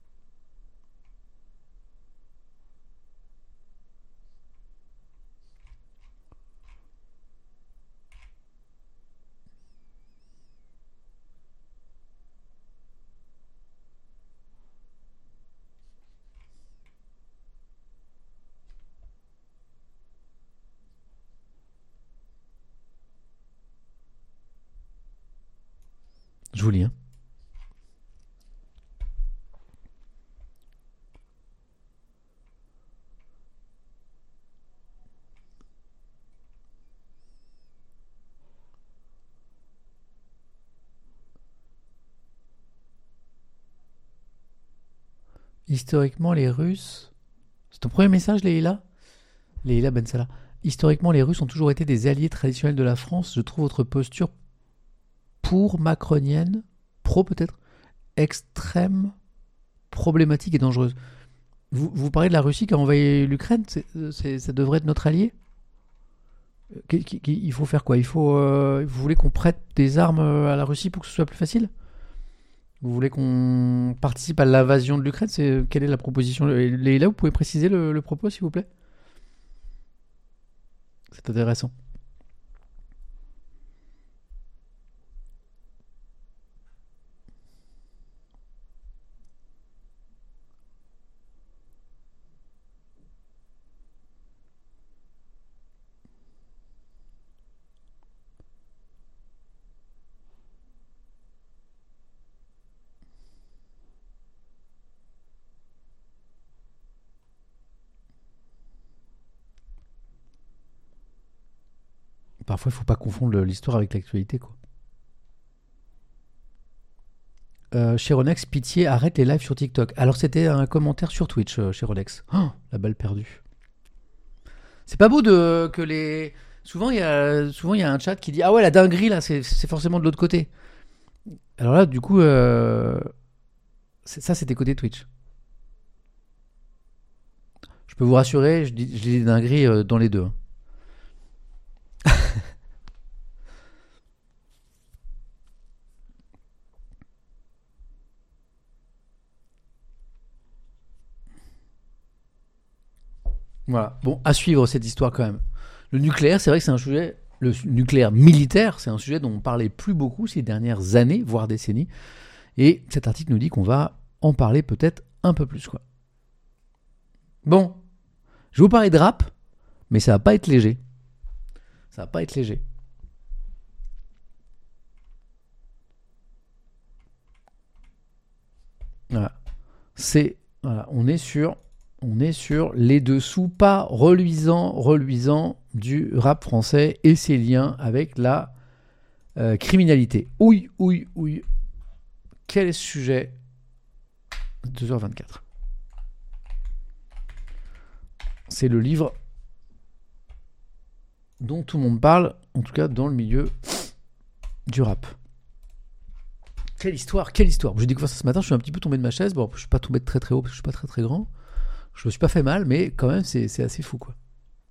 Je vous lis. Hein. Historiquement, les Russes... C'est ton premier message, Leïla Ben Salah. Historiquement, les Russes ont toujours été des alliés traditionnels de la France. Je trouve votre posture pour macronienne, pro peut-être, extrême, problématique et dangereuse. Vous parlez de la Russie qui a envahi l'Ukraine, ça devrait être notre allié. Il faut faire quoi? Vous voulez qu'on prête des armes à la Russie pour que ce soit plus facile? Vous voulez qu'on participe à l'invasion de l'Ukraine? Quelle est la proposition? Leïla, vous pouvez préciser le propos, s'il vous plaît? C'est intéressant. Parfois, il ne faut pas confondre l'histoire avec l'actualité, quoi. Chironex, pitié, arrête les lives sur TikTok. Alors, c'était un commentaire sur Twitch, Chironex. Oh, la balle perdue. C'est pas beau que les... Souvent, il y a un chat qui dit « Ah ouais, la dinguerie, là, c'est forcément de l'autre côté. » Alors là, du coup, ça, c'était côté Twitch. Je peux vous rassurer, je dis des dingueries dans les deux. Hein. Voilà. Bon, à suivre cette histoire quand même. Le nucléaire, c'est vrai que c'est un sujet... Le nucléaire militaire, c'est un sujet dont on parlait plus beaucoup ces dernières années, voire décennies. Et cet article nous dit qu'on va en parler peut-être un peu plus, quoi. Bon, je vais vous parler de rap, mais ça va pas être léger. Ça va pas être léger. Voilà. Voilà, on est sur les dessous pas reluisants du rap français et ses liens avec la criminalité. Oui. Quel sujet? 2h24. C'est le livre dont tout le monde parle, en tout cas dans le milieu du rap. Quelle histoire. J'ai découvert ça ce matin, je suis un petit peu tombé de ma chaise. Bon, je suis pas tombé de très très haut parce que je suis pas très très grand. Je me suis pas fait mal, mais quand même, c'est assez fou, quoi.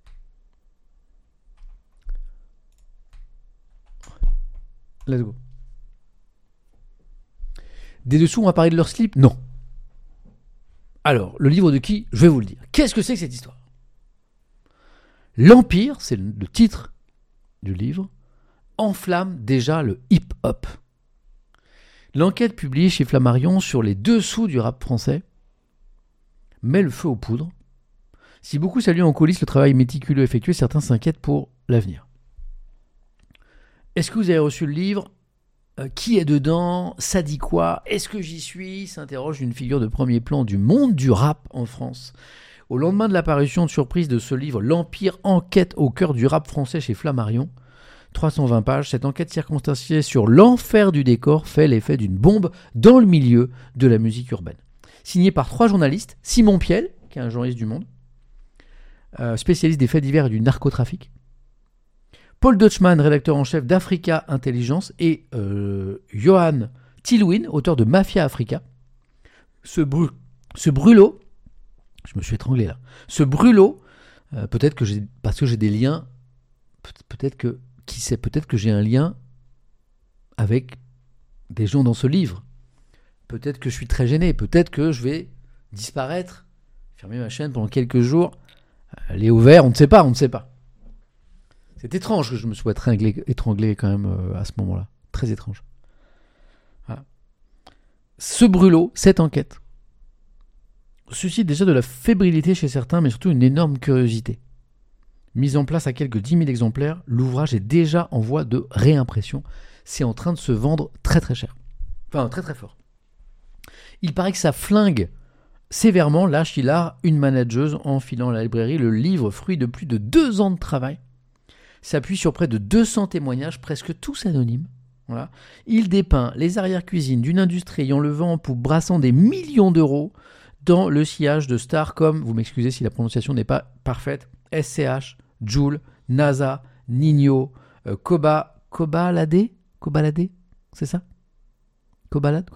Let's go. Des dessous, on va parler de leur slip? Non. Alors, le livre de qui? Je vais vous le dire. Qu'est-ce que c'est que cette histoire? L'Empire, c'est le titre du livre, enflamme déjà le hip-hop. L'enquête publiée chez Flammarion sur les dessous du rap français met le feu aux poudres. Si beaucoup saluent en coulisses le travail méticuleux effectué, certains s'inquiètent pour l'avenir. Est-ce que vous avez reçu le livre? Qui est dedans? Ça dit quoi? Est-ce que j'y suis? S'interroge une figure de premier plan du monde du rap en France. Au lendemain de l'apparition de surprise de ce livre, L'Empire enquête au cœur du rap français chez Flammarion, 320 pages, cette enquête circonstanciée sur l'enfer du décor fait l'effet d'une bombe dans le milieu de la musique urbaine. Signé par 3 journalistes, Simon Piel, qui est un journaliste du Monde, spécialiste des faits divers et du narcotrafic, Paul Deutschmann, rédacteur en chef d'Africa Intelligence, et Johan Tilwin, auteur de Mafia Africa. Ce brûlot, je me suis étranglé là, ce brûlot, peut-être que parce que j'ai des liens, peut-être que j'ai un lien avec des gens dans ce livre. Peut-être que je suis très gêné, peut-être que je vais disparaître, fermer ma chaîne pendant quelques jours, aller au vert, on ne sait pas. C'est étrange que je me sois étranglé quand même à ce moment-là. Très étrange. Voilà. Ce brûlot, cette enquête, suscite déjà de la fébrilité chez certains, mais surtout une énorme curiosité. Mise en place à quelques 10 000 exemplaires, l'ouvrage est déjà en voie de réimpression. C'est en train de se vendre très très cher. Enfin, très très fort. Il paraît que ça flingue sévèrement l'âge il a une manageuse en filant à la librairie. Le livre, fruit de plus de 2 ans de travail, s'appuie sur près de 200 témoignages, presque tous anonymes. Voilà. Il dépeint les arrière-cuisines d'une industrie ayant le vent en poupe, brassant des millions d'euros dans le sillage de stars comme, vous m'excusez si la prononciation n'est pas parfaite, SCH, Jul, NASA, Nino, Kobalade, c'est ça? Kobalade.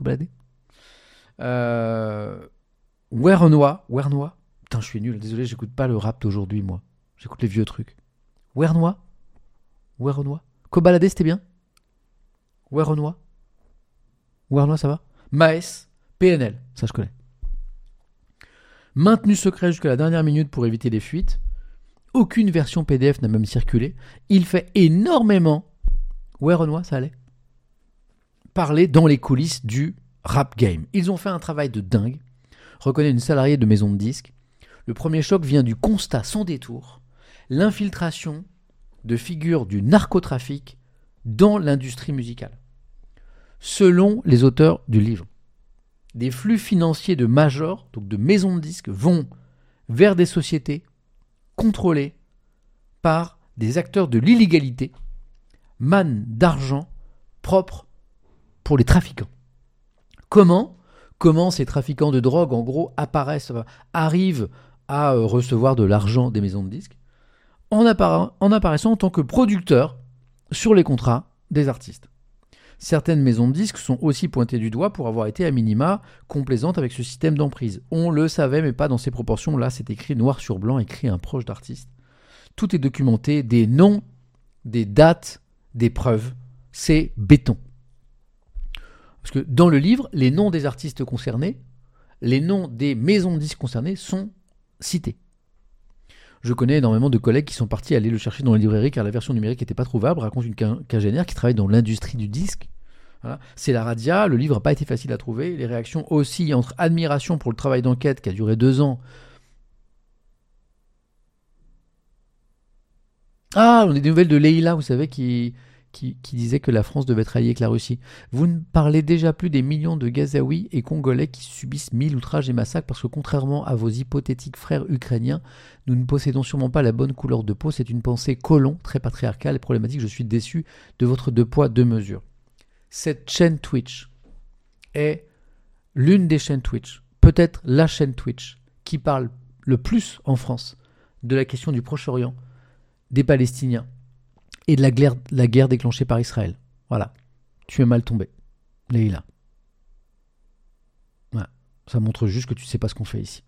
Wernois. Putain, je suis nul, désolé, j'écoute pas le rap d'aujourd'hui, moi. J'écoute les vieux trucs. Wernois. Kobalade, c'était bien? Wernois, ça va? Maes, PNL, ça je connais. Maintenu secret jusqu'à la dernière minute pour éviter les fuites. Aucune version PDF n'a même circulé. Il fait énormément, Wernois, ça allait, parler dans les coulisses du rap game. Ils ont fait un travail de dingue, reconnaît une salariée de maison de disques. Le premier choc vient du constat sans détour, l'infiltration de figures du narcotrafic dans l'industrie musicale. Selon les auteurs du livre, des flux financiers de majors, donc de maisons de disques, vont vers des sociétés contrôlées par des acteurs de l'illégalité, mannes d'argent propres pour les trafiquants. Comment ces trafiquants de drogue, en gros, arrivent à recevoir de l'argent des maisons de disques en apparaissant en tant que producteurs sur les contrats des artistes. Certaines maisons de disques sont aussi pointées du doigt pour avoir été à minima complaisantes avec ce système d'emprise. On le savait, mais pas dans ces proportions. Là, c'est écrit noir sur blanc, écrit un proche d'artiste. Tout est documenté, des noms, des dates, des preuves. C'est béton. Parce que dans le livre, les noms des artistes concernés, les noms des maisons de disques concernées sont cités. Je connais énormément de collègues qui sont partis aller le chercher dans les librairies car la version numérique n'était pas trouvable, raconte une cagénaire qui travaille dans l'industrie du disque. Voilà. C'est la radia, le livre n'a pas été facile à trouver, les réactions aussi entre admiration pour le travail d'enquête qui a duré 2 ans. Ah, on a des nouvelles de Leïla, vous savez, qui disait que la France devait être alliée avec la Russie. Vous ne parlez déjà plus des millions de Gazaouis et Congolais qui subissent 1000 outrages et massacres parce que contrairement à vos hypothétiques frères ukrainiens, nous ne possédons sûrement pas la bonne couleur de peau. C'est une pensée colon, très patriarcale et problématique. Je suis déçu de votre 2 poids 2 mesures. Cette chaîne Twitch est l'une des chaînes Twitch, peut-être la chaîne Twitch qui parle le plus en France de la question du Proche-Orient, des Palestiniens et de la guerre déclenchée par Israël. Voilà. Tu es mal tombé, Leïla. Voilà. Ça montre juste que tu ne sais pas ce qu'on fait ici.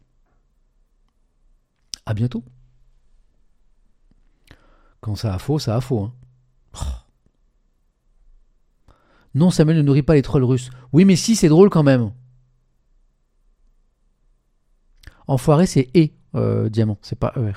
À bientôt. Quand ça a faux, ça a faux. Hein. Oh. Non, Samuel ne nourrit pas les trolls russes. Oui, mais si, c'est drôle quand même. Enfoiré, c'est diamant, c'est pas ER.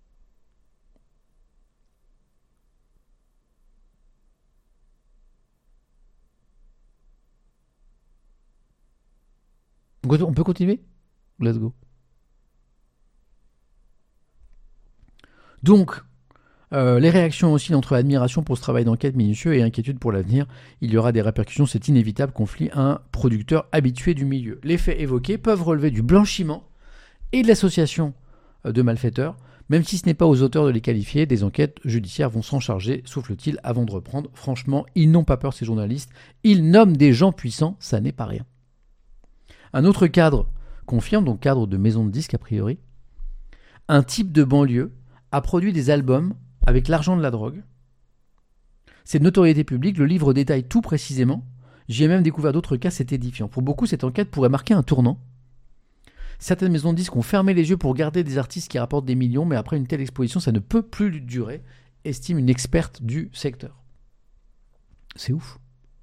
On peut continuer? Let's go. Donc, Les réactions aussi entre admiration pour ce travail d'enquête minutieux et inquiétude pour l'avenir. Il y aura des répercussions, c'est inévitable, conflit un producteur habitué du milieu. Les faits évoqués peuvent relever du blanchiment et de l'association de malfaiteurs. Même si ce n'est pas aux auteurs de les qualifier, des enquêtes judiciaires vont s'en charger, souffle-t-il, avant de reprendre. Franchement, ils n'ont pas peur, ces journalistes. Ils nomment des gens puissants, ça n'est pas rien. Un autre cadre confirme, donc cadre de maison de disques a priori, un type de banlieue a produit des albums avec l'argent de la drogue. C'est de notoriété publique, le livre détaille tout précisément. J'y ai même découvert d'autres cas, c'est édifiant. Pour beaucoup, cette enquête pourrait marquer un tournant. Certaines maisons de disques ont fermé les yeux pour garder des artistes qui rapportent des millions, mais après une telle exposition, ça ne peut plus durer, estime une experte du secteur. C'est ouf.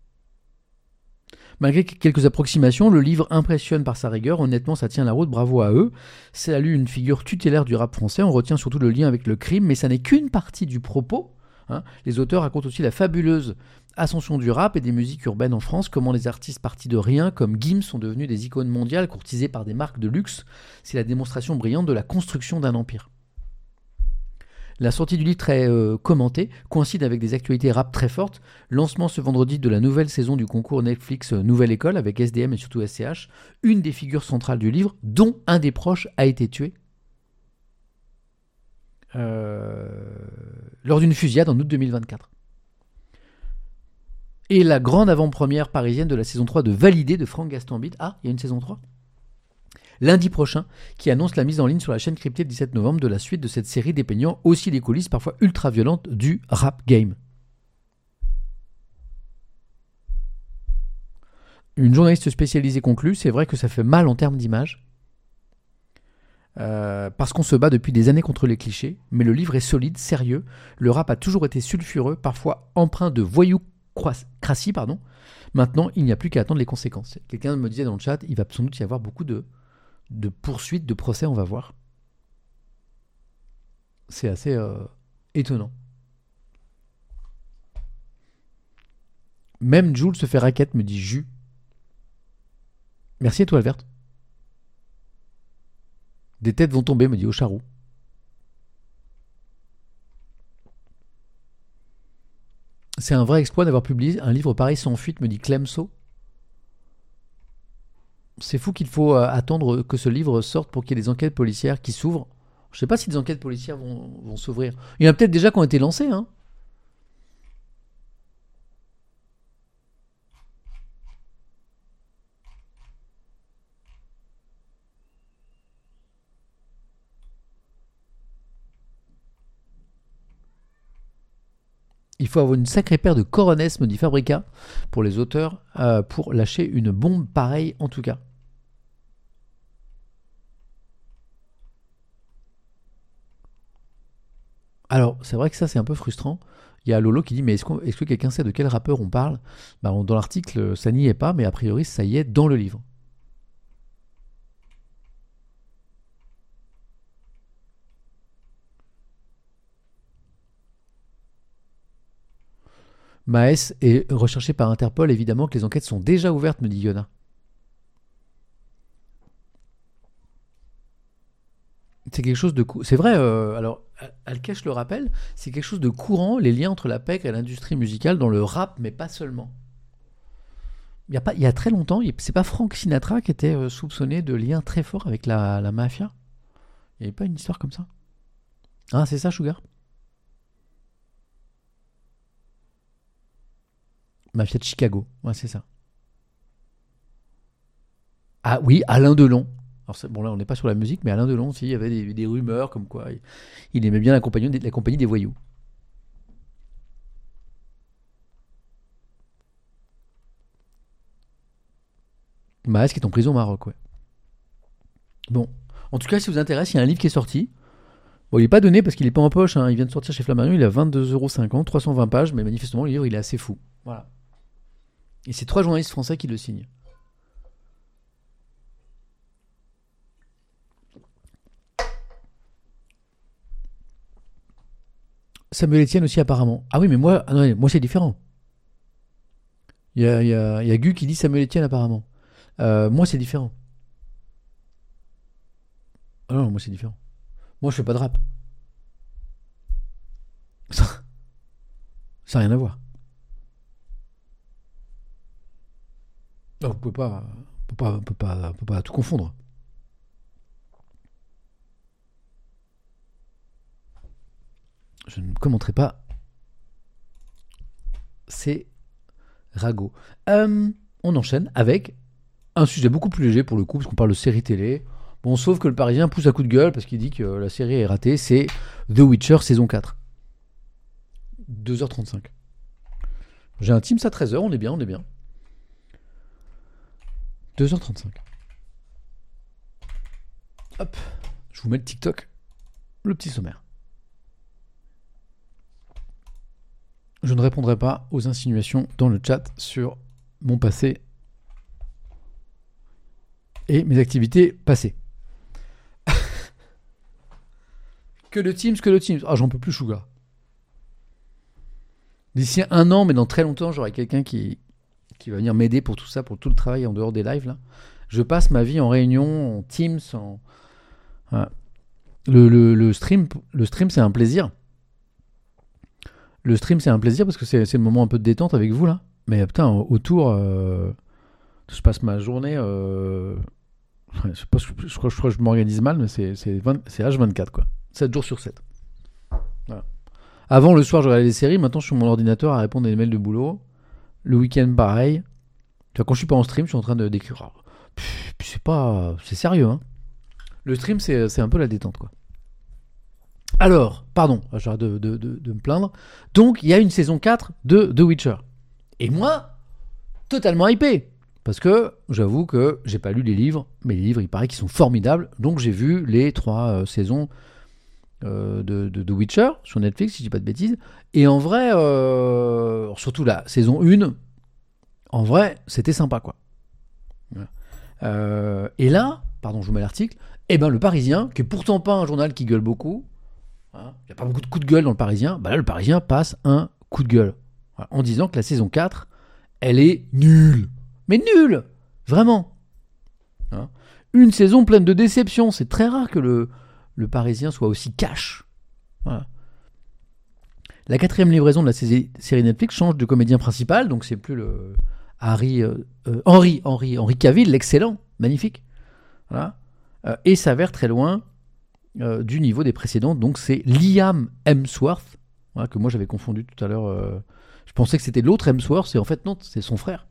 Malgré quelques approximations, le livre impressionne par sa rigueur. Honnêtement, ça tient la route, bravo à eux. Salut une figure tutélaire du rap français. On retient surtout le lien avec le crime, mais ça n'est qu'une partie du propos. Les auteurs racontent aussi la fabuleuse ascension du rap et des musiques urbaines en France, comment les artistes partis de rien, comme Gims, sont devenus des icônes mondiales courtisées par des marques de luxe. C'est la démonstration brillante de la construction d'un empire. La sortie du livre très commentée coïncide avec des actualités rap très fortes. Lancement ce vendredi de la nouvelle saison du concours Netflix Nouvelle École avec SDM et surtout SCH, une des figures centrales du livre, dont un des proches a été tué lors d'une fusillade en août 2024. Et la grande avant-première parisienne de la saison 3 de Validé de Franck Gastambide. Ah, il y a une saison 3 lundi prochain, qui annonce la mise en ligne sur la chaîne cryptée le 17 novembre de la suite de cette série dépeignant aussi les coulisses parfois ultra violentes du rap game. Une journaliste spécialisée conclut, c'est vrai que ça fait mal en termes d'image, parce qu'on se bat depuis des années contre les clichés, mais le livre est solide, sérieux, le rap a toujours été sulfureux, parfois empreint de voyoucratie, Maintenant, il n'y a plus qu'à attendre les conséquences. Quelqu'un me disait dans le chat, il va sans doute y avoir beaucoup de poursuites, de procès, on va voir. C'est assez étonnant. Même Jules se fait raquette, me dit Jus. Merci étoile verte. Des têtes vont tomber, me dit Ocharou. C'est un vrai exploit d'avoir publié un livre pareil sans fuite, me dit Clemso. C'est fou qu'il faut attendre que ce livre sorte pour qu'il y ait des enquêtes policières qui s'ouvrent. Je ne sais pas si des enquêtes policières vont s'ouvrir. Il y en a peut-être déjà qui ont été lancées. Il faut avoir une sacrée paire de coronesses, me dit Fabrica, pour les auteurs, pour lâcher une bombe pareille en tout cas. Alors, c'est vrai que ça, c'est un peu frustrant. Il y a Lolo qui dit, mais est-ce que quelqu'un sait de quel rappeur on parle ? Dans l'article, ça n'y est pas, mais a priori, ça y est dans le livre. Maes est recherché par Interpol, évidemment que les enquêtes sont déjà ouvertes, me dit Yona. C'est quelque chose de c'est vrai, alors Alkesh le rappelle, c'est quelque chose de courant, les liens entre la pègre et l'industrie musicale dans le rap, mais pas seulement. Il y a très longtemps, c'est pas Frank Sinatra qui était soupçonné de liens très forts avec la mafia ? Il n'y avait pas une histoire comme ça ? Ah, c'est ça, Sugar ? Mafia de Chicago, ouais, c'est ça. Ah oui, Alain Delon. Alors bon, là, on n'est pas sur la musique, mais Alain Delon aussi, il y avait des rumeurs comme quoi il aimait bien la compagnie des voyous. Maes qui est en prison au Maroc, ouais. Bon, en tout cas, si ça vous intéresse, il y a un livre qui est sorti. Bon, il n'est pas donné parce qu'il n'est pas en poche, il vient de sortir chez Flammarion, il a 22,50€, 320 pages, mais manifestement, le livre, il est assez fou. Voilà. Et c'est 3 journalistes français qui le signent. Samuel Etienne aussi apparemment. Ah oui, mais moi c'est différent. Il y a Gu qui dit Samuel Etienne apparemment. Moi c'est différent. Ah non, moi c'est différent. Moi je fais pas de rap. Ça n'a rien à voir. Donc, on peut pas tout confondre. Je ne commenterai pas ces ragots. On enchaîne avec un sujet beaucoup plus léger pour le coup, parce qu'on parle de série télé. Bon, sauf que le Parisien pousse à coup de gueule parce qu'il dit que la série est ratée. C'est The Witcher saison 4. 2h35. J'ai un Teams à 13h, on est bien. 2h35. Hop, je vous mets le TikTok, le petit sommaire. Je ne répondrai pas aux insinuations dans le chat sur mon passé et mes activités passées. Que le Teams. Ah, j'en peux plus, Chouga. D'ici 1 an, mais dans très longtemps, j'aurai quelqu'un qui va venir m'aider pour tout ça, pour tout le travail en dehors des lives, là. Je passe ma vie en réunion, en Teams, Voilà. Le stream, c'est un plaisir. Le stream, c'est un plaisir parce que c'est le moment un peu de détente avec vous, là. Mais putain, autour, je passe ma journée... je sais pas, je crois que je m'organise mal, mais c'est H24, quoi. 7 jours sur 7. Voilà. Avant, le soir, je regardais des séries. Maintenant, je suis sur mon ordinateur à répondre à des mails de boulot. Le week-end, pareil. Quand je suis pas en stream, je suis en train d'écrire. C'est sérieux, hein. Le stream, c'est un peu la détente, quoi. Alors, pardon, j'arrête de me plaindre. Donc, il y a une saison 4 de The Witcher. Et moi, totalement hypé. Parce que j'avoue que j'ai pas lu les livres, mais les livres, il paraît qu'ils sont formidables. Donc, j'ai vu les 3 saisons de The Witcher sur Netflix, si je dis pas de bêtises. Et en vrai, surtout la saison 1, en vrai, c'était sympa, quoi. Et là, pardon, je vous mets l'article, le Parisien, qui est pourtant pas un journal qui gueule beaucoup, il n'y a pas beaucoup de coups de gueule dans le Parisien, là, le Parisien passe un coup de gueule. En disant que la saison 4, elle est nulle. Mais nulle, vraiment. Une saison pleine de déceptions. C'est très rare que le Parisien soit aussi cash. Voilà. La 4e livraison de la série Netflix change de comédien principal, donc c'est plus le Henry Cavill, l'excellent, magnifique. Voilà. Et s'avère très loin du niveau des précédentes. Donc c'est Liam Hemsworth, voilà, que moi j'avais confondu tout à l'heure. Je pensais que c'était l'autre Hemsworth, et en fait non, c'est son frère.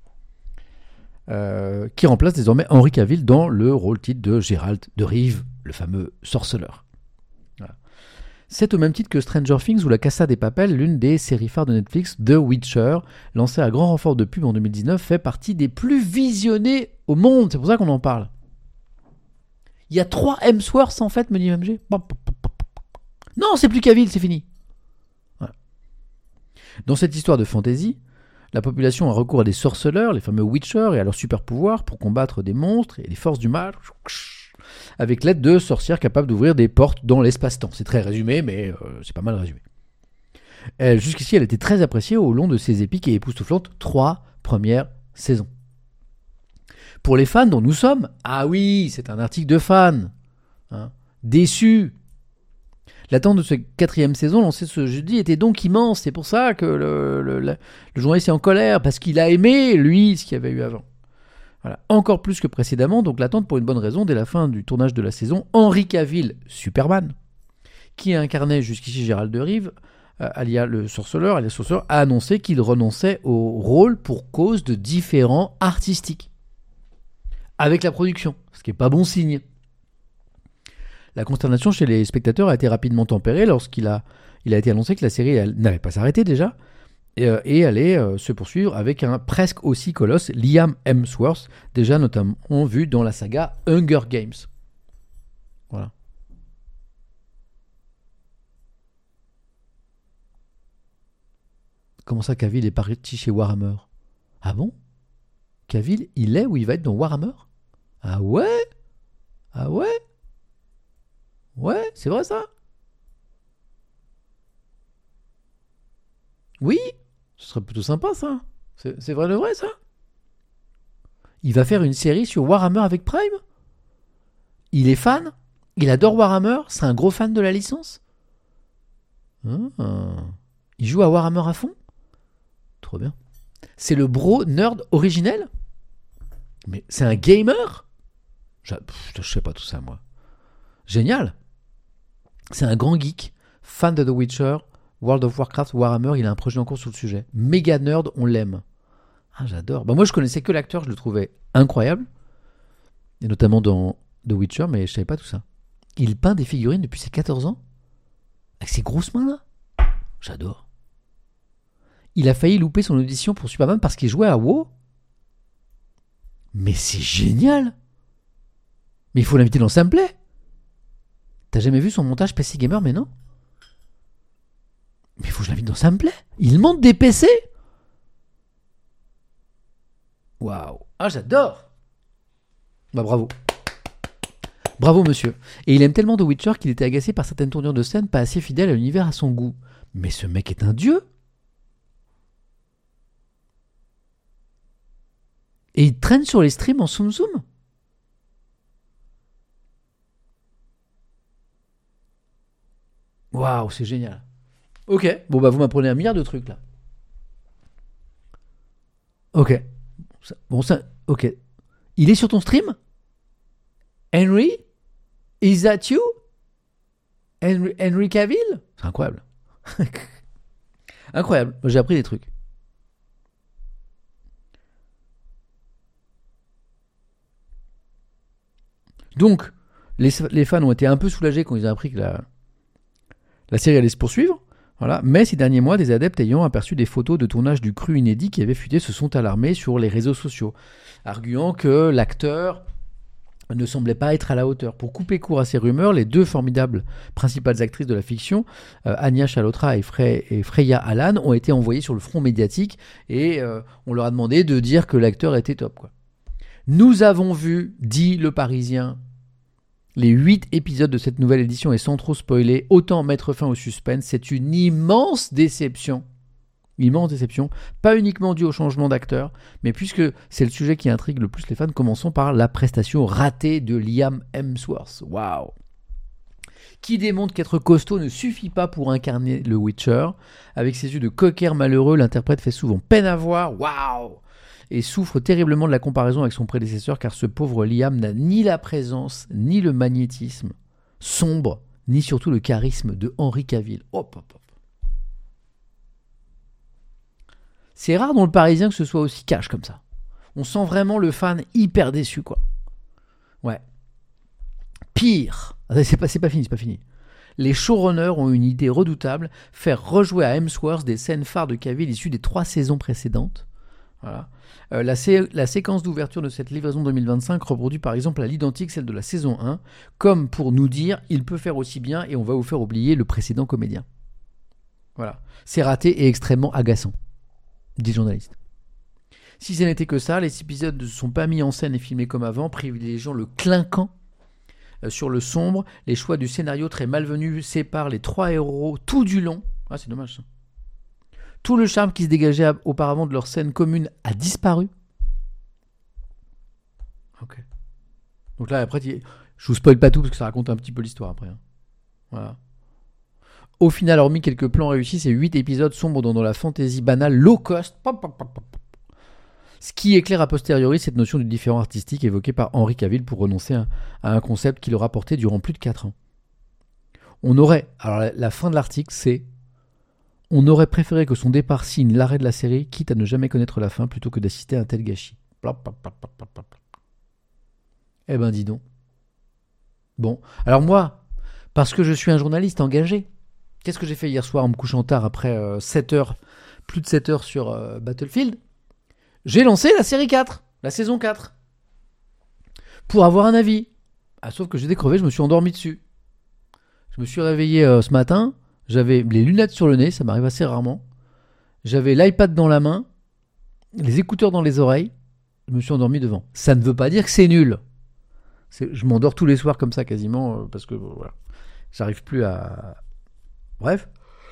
Qui remplace désormais Henry Cavill dans le rôle titre de Geralt de Rive, le fameux sorceleur. Voilà. C'est au même titre que Stranger Things ou La Casa de Papel, l'une des séries phares de Netflix, The Witcher, lancée à grand renfort de pub en 2019, fait partie des plus visionnées au monde. C'est pour ça qu'on en parle. Il y a 3 Hemsworths en fait, me dit MG. Non, c'est plus Cavill, c'est fini. Voilà. Dans cette histoire de fantasy, la population a recours à des sorceleurs, les fameux Witcher, et à leurs super pouvoirs pour combattre des monstres et les forces du mal, avec l'aide de sorcières capables d'ouvrir des portes dans l'espace-temps. C'est très résumé, mais c'est pas mal résumé. Jusqu'ici, elle était très appréciée au long de ses épiques et époustouflantes 3 premières saisons. Pour les fans dont nous sommes, ah oui, c'est un article de fans, déçus. L'attente de cette 4e saison lancée ce jeudi était donc immense. C'est pour ça que le journaliste est en colère, parce qu'il a aimé, lui, ce qu'il y avait eu avant. Voilà. Encore plus que précédemment, donc l'attente pour une bonne raison. Dès la fin du tournage de la saison, Henry Cavill, Superman, qui incarnait jusqu'ici Geralt de Rive, alias le sorceleur, a annoncé qu'il renonçait au rôle pour cause de différends artistiques avec la production, ce qui n'est pas bon signe. La consternation chez les spectateurs a été rapidement tempérée lorsqu'il a été annoncé que la série n'allait pas s'arrêter déjà et allait se poursuivre avec un presque aussi colosse, Liam Hemsworth, déjà notamment vu dans la saga Hunger Games. Voilà. Comment ça, Cavill est parti chez Warhammer ? Ah bon ? Cavill, il est ou il va être dans Warhammer ? Ah ouais ? Ah ouais ? Ouais, c'est vrai ça ? Oui, ce serait plutôt sympa ça. C'est vrai de vrai ça ? Il va faire une série sur Warhammer avec Prime ? Il est fan ? Il adore Warhammer ? C'est un gros fan de la licence ? Ah. Il joue à Warhammer à fond? Trop bien. C'est le bro nerd originel? Mais c'est un gamer? Je sais pas tout ça, moi. Génial. C'est un grand geek, fan de The Witcher, World of Warcraft, Warhammer. Il a un projet en cours sur le sujet. Méga nerd, on l'aime. Ah, j'adore. Bah, moi, je connaissais que l'acteur, je le trouvais incroyable. Et notamment dans The Witcher, mais je savais pas tout ça. Il peint des figurines depuis ses 14 ans? Avec ses grosses mains, là? J'adore. Il a failli louper son audition pour Superman parce qu'il jouait à WoW? Mais c'est génial! Mais il faut l'inviter dans Sameplay! T'as jamais vu son montage PC Gamer, mais non? Mais il faut que je l'invite dans Sameplay! Il monte des PC! Waouh! Ah, j'adore! Bah, bravo! Bravo, monsieur. Et il aime tellement The Witcher qu'il était agacé par certaines tournures de scène pas assez fidèles à l'univers à son goût. Mais ce mec est un dieu! Et il traîne sur les streams en zoom zoom? Waouh, c'est génial. Ok, bon bah vous m'apprenez un milliard de trucs là. Ok. Bon ça, ok. Il est sur ton stream? Henry? Is that you? Henry Cavill? C'est incroyable. Incroyable, j'ai appris des trucs. Donc, les fans ont été un peu soulagés quand ils ont appris que la série allait se poursuivre. Voilà. Mais ces derniers mois, des adeptes ayant aperçu des photos de tournage du cru inédit qui avait fuité se sont alarmés sur les réseaux sociaux, arguant que l'acteur ne semblait pas être à la hauteur. Pour couper court à ces rumeurs, les deux formidables principales actrices de la fiction, Anya Chalotra et Freya Allan, ont été envoyées sur le front médiatique et on leur a demandé de dire que l'acteur était top, quoi. Nous avons vu, dit le Parisien, les 8 épisodes de cette nouvelle édition et sans trop spoiler, autant mettre fin au suspense, c'est une immense déception. Immense déception, pas uniquement due au changement d'acteur, mais puisque c'est le sujet qui intrigue le plus les fans, commençons par la prestation ratée de Liam Hemsworth. Waouh! Qui démontre qu'être costaud ne suffit pas pour incarner le Witcher. Avec ses yeux de cocker malheureux, l'interprète fait souvent peine à voir. Waouh! Et souffre terriblement de la comparaison avec son prédécesseur, car ce pauvre Liam n'a ni la présence, ni le magnétisme sombre, ni surtout le charisme de Henry Cavill. Hop, hop, hop. C'est rare dans le Parisien que ce soit aussi cash comme ça. On sent vraiment le fan hyper déçu, quoi. Ouais. Pire. C'est pas fini. Les showrunners ont une idée redoutable, faire rejouer à Hemsworth des scènes phares de Cavill issues des 3 saisons précédentes. Voilà. La séquence d'ouverture de cette livraison 2025 reproduit par exemple à l'identique celle de la saison 1, comme pour nous dire il peut faire aussi bien et on va vous faire oublier le précédent comédien. Voilà. C'est raté et extrêmement agaçant, dit le journaliste. Si ce n'était que ça, les épisodes ne se sont pas mis en scène et filmés comme avant, privilégiant le clinquant sur le sombre. Les choix du scénario très malvenu séparent les 3 héros tout du long. Ah, c'est dommage ça. Tout le charme qui se dégageait auparavant de leur scène commune a disparu. Ok. Donc là, après, je vous spoil pas tout parce que ça raconte un petit peu l'histoire après. Hein. Voilà. Au final, hormis quelques plans réussis, ces 8 épisodes sombres dans la fantaisie banale low cost. Ce qui éclaire a posteriori cette notion du différent artistique évoquée par Henry Cavill pour renoncer à un concept qui leur a porté durant plus de 4 ans. Alors la fin de l'article, c'est: on aurait préféré que son départ signe l'arrêt de la série, quitte à ne jamais connaître la fin, plutôt que d'assister à un tel gâchis. Eh ben dis donc. Bon, alors moi, parce que je suis un journaliste engagé, qu'est-ce que j'ai fait hier soir en me couchant tard après 7 heures, plus de 7 heures sur Battlefield? J'ai lancé la série 4, la saison 4, pour avoir un avis. Ah, sauf que j'ai décrevé, je me suis endormi dessus. Je me suis réveillé ce matin, j'avais les lunettes sur le nez, ça m'arrive assez rarement. J'avais l'iPad dans la main, les écouteurs dans les oreilles, je me suis endormi devant. Ça ne veut pas dire que c'est nul. Je m'endors tous les soirs comme ça quasiment, parce que voilà, j'arrive plus à... Bref.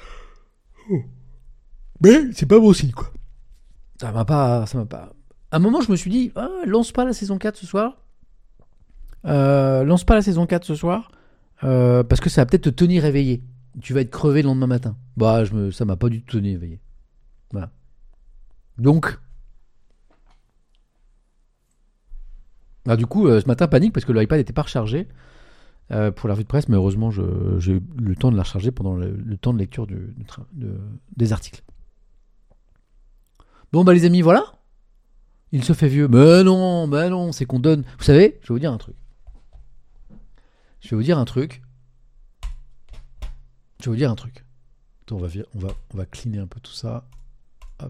Mais c'est pas bon signe, quoi. Ça m'a pas... À un moment, je me suis dit, lance pas la saison 4 ce soir. Parce que ça va peut-être te tenir éveillé. tu vas être crevé le lendemain matin. Bah, ça m'a pas du tout tenu éveillé. Voilà. Donc, du coup, ce matin, panique parce que l'iPad n'était pas rechargé pour la revue de presse, mais heureusement, j'ai eu le temps de la recharger pendant le temps de lecture des articles. Bon, bah, les amis, voilà. Il se fait vieux. Mais non, c'est qu'on donne. Vous savez, je vais vous dire un truc. Attends, on va cleaner un peu tout ça. Hop.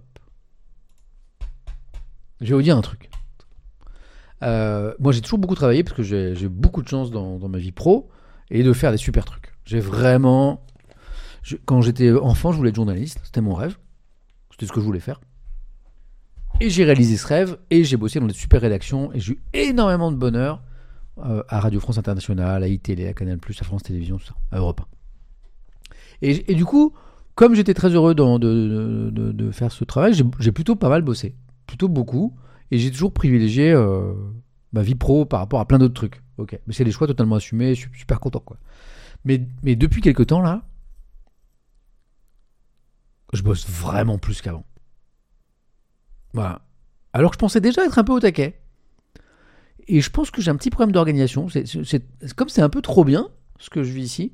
Je vais vous dire un truc. Moi, j'ai toujours beaucoup travaillé parce que j'ai beaucoup de chance dans ma vie pro et de faire des super trucs. J'ai vraiment. Quand j'étais enfant, je voulais être journaliste. C'était mon rêve. C'était ce que je voulais faire. Et j'ai réalisé ce rêve et j'ai bossé dans des super rédactions et j'ai eu énormément de bonheur à Radio France Internationale, à iTélé, à Canal+, à France Télévisions, tout ça, à Europe 1. Et du coup, comme j'étais très heureux de faire ce travail, j'ai plutôt pas mal bossé. Plutôt beaucoup. Et j'ai toujours privilégié ma vie pro par rapport à plein d'autres trucs. Ok, mais c'est des choix totalement assumés, je suis super content, quoi. Mais depuis quelques temps, là, je bosse vraiment plus qu'avant. Voilà. Alors que je pensais déjà être un peu au taquet. Et je pense que j'ai un petit problème d'organisation. Comme c'est un peu trop bien, ce que je vis ici.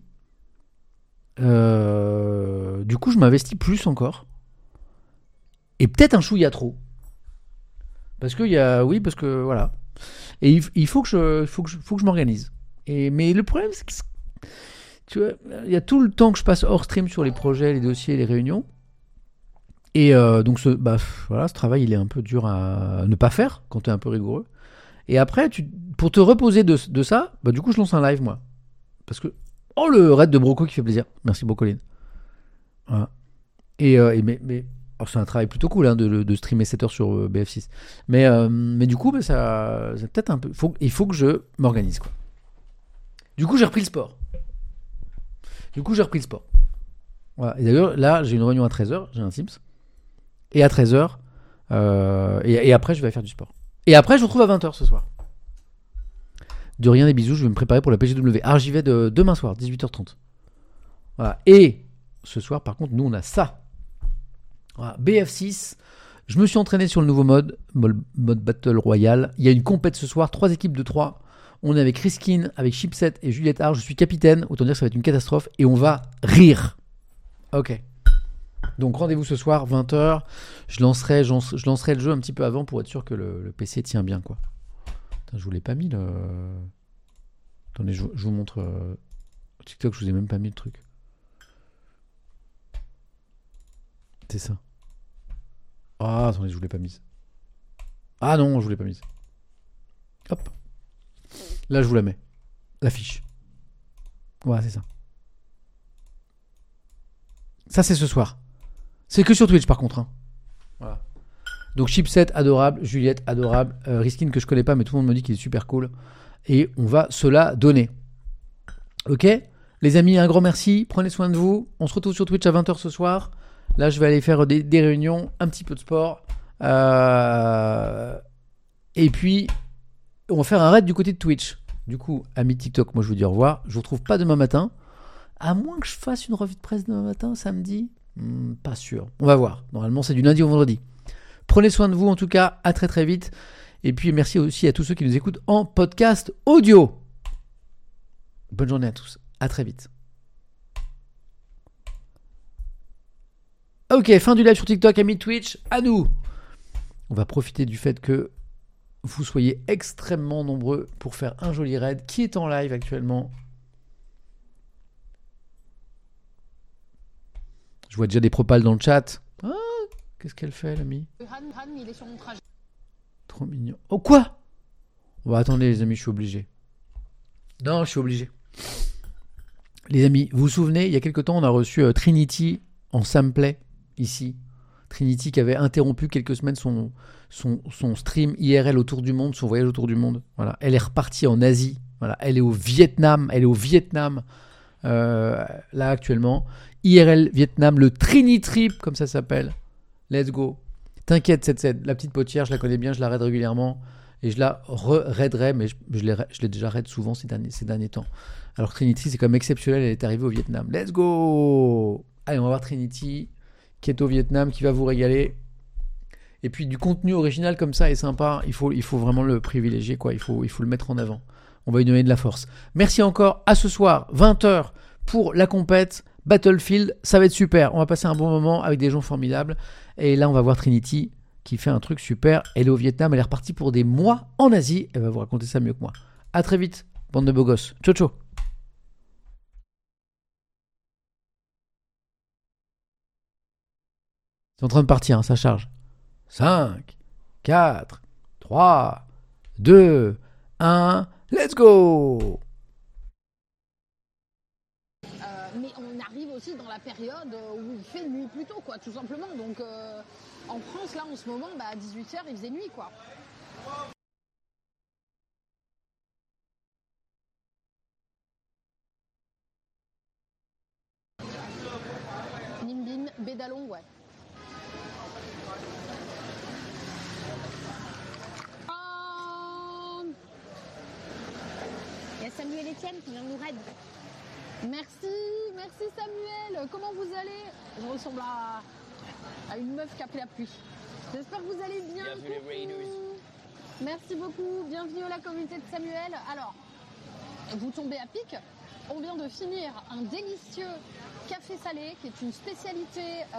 Du coup, je m'investis plus encore. Et peut-être un chouïa trop. Parce que voilà. Et il faut que je m'organise. Mais le problème, c'est que tu vois, il y a tout le temps que je passe hors stream sur les projets, les dossiers, les réunions. Et donc ce travail, il est un peu dur à ne pas faire quand tu es un peu rigoureux. Et après, pour te reposer de ça, du coup, je lance un live, moi. Parce que le raid de Broco qui fait plaisir. Merci Brocoline. Voilà. Mais c'est un travail plutôt cool de streamer 7 heures sur BF6. Mais du coup, ça peut-être un peu. Il faut que je m'organise, quoi. Du coup, j'ai repris le sport. Voilà. Et d'ailleurs, là, j'ai une réunion à 13h, j'ai un Teams. Et à 13h, et après, je vais faire du sport. Et après, je vous retrouve à 20h ce soir. De rien, des bisous, je vais me préparer pour la PGW. Alors, j'y vais demain soir, 18h30. Voilà. Et ce soir, par contre, nous, on a ça. Voilà. BF6, je me suis entraîné sur le nouveau mode Battle Royale. Il y a une compète ce soir, 3 équipes de 3. On est avec Riskin, avec Chipset et Juliette Hart. Je suis capitaine, autant dire que ça va être une catastrophe. Et on va rire. Ok. Donc rendez-vous ce soir, 20h. Je lancerai le jeu un petit peu avant pour être sûr que le PC tient bien, quoi. Putain, je vous l'ai pas mis, le... Attendez, je vous montre... TikTok, je vous ai même pas mis le truc. C'est ça. Ah, attendez, je vous l'ai pas mise. Ah non, je vous l'ai pas mise. Hop. Là, je vous la mets. L'affiche. Voilà, c'est ça. Ça, c'est ce soir. C'est que sur Twitch, par contre. Hein. Voilà. Donc, Chipset, adorable. Juliette, adorable. Riskin, que je connais pas, mais tout le monde me dit qu'il est super cool. Et on va se la donner. Ok ? Les amis, un grand merci. Prenez soin de vous. On se retrouve sur Twitch à 20h ce soir. Là, je vais aller faire des réunions, un petit peu de sport. Et puis, on va faire un raid du côté de Twitch. Du coup, amis TikTok, moi, je vous dis au revoir. Je vous retrouve pas demain matin. À moins que je fasse une revue de presse demain matin, samedi. Pas sûr. On va voir. Normalement, c'est du lundi au vendredi. Prenez soin de vous, en tout cas. À très très vite. Et puis, merci aussi à tous ceux qui nous écoutent en podcast audio. Bonne journée à tous. À très vite. Ok, fin du live sur TikTok, amis Twitch. À nous. On va profiter du fait que vous soyez extrêmement nombreux pour faire un joli raid qui est en live actuellement. Je vois déjà des propales dans le chat. Ah, qu'est-ce qu'elle fait, l'ami ? Han, il est sur mon trajet. Trop mignon. Oh, quoi ? Bon, attendez, les amis, je suis obligé. Non, je suis obligé. Les amis, vous vous souvenez, il y a quelques temps, on a reçu Trinity en samplet, ici. Trinity qui avait interrompu quelques semaines son stream IRL autour du monde, son voyage autour du monde. Voilà. Elle est repartie en Asie. Voilà. Elle est au Vietnam. Là, actuellement. IRL Vietnam, le Trinitrip, comme ça s'appelle. Let's go. T'inquiète, la petite potière, je la connais bien, je la raide régulièrement. et je la raiderai, mais je l'ai déjà raid souvent ces derniers temps. Alors Trinity, c'est quand même exceptionnel, elle est arrivée au Vietnam. Let's go! Allez, on va voir Trinity, qui est au Vietnam, qui va vous régaler. Et puis du contenu original comme ça est sympa, il faut vraiment le privilégier, quoi. Il faut le mettre en avant. On va lui donner de la force. Merci encore, à ce soir, 20h, pour la compète Battlefield. Ça va être super, on va passer un bon moment avec des gens formidables. Et là, on va voir Trinity, qui fait un truc super. Elle est au Vietnam, elle est repartie pour des mois en Asie. Elle va vous raconter ça mieux que moi. À très vite, bande de beaux gosses. Ciao, ciao. C'est en train de partir, hein, ça charge. 5, 4, 3, 2, 1, let's go! Mais on arrive aussi dans la période où il fait nuit plus tôt, quoi, tout simplement. Donc en France, là, en ce moment, à 18h, il faisait nuit, quoi. Nimbin, Bédalon, ouais. Il y a Samuel Etienne qui vient nous raid. Merci Samuel. Comment vous allez? Je ressemble à une meuf qui a pris la pluie. J'espère que vous allez bien. Merci beaucoup. Bienvenue à la communauté de Samuel. Alors, vous tombez à pic. On vient de finir un délicieux café salé qui est une spécialité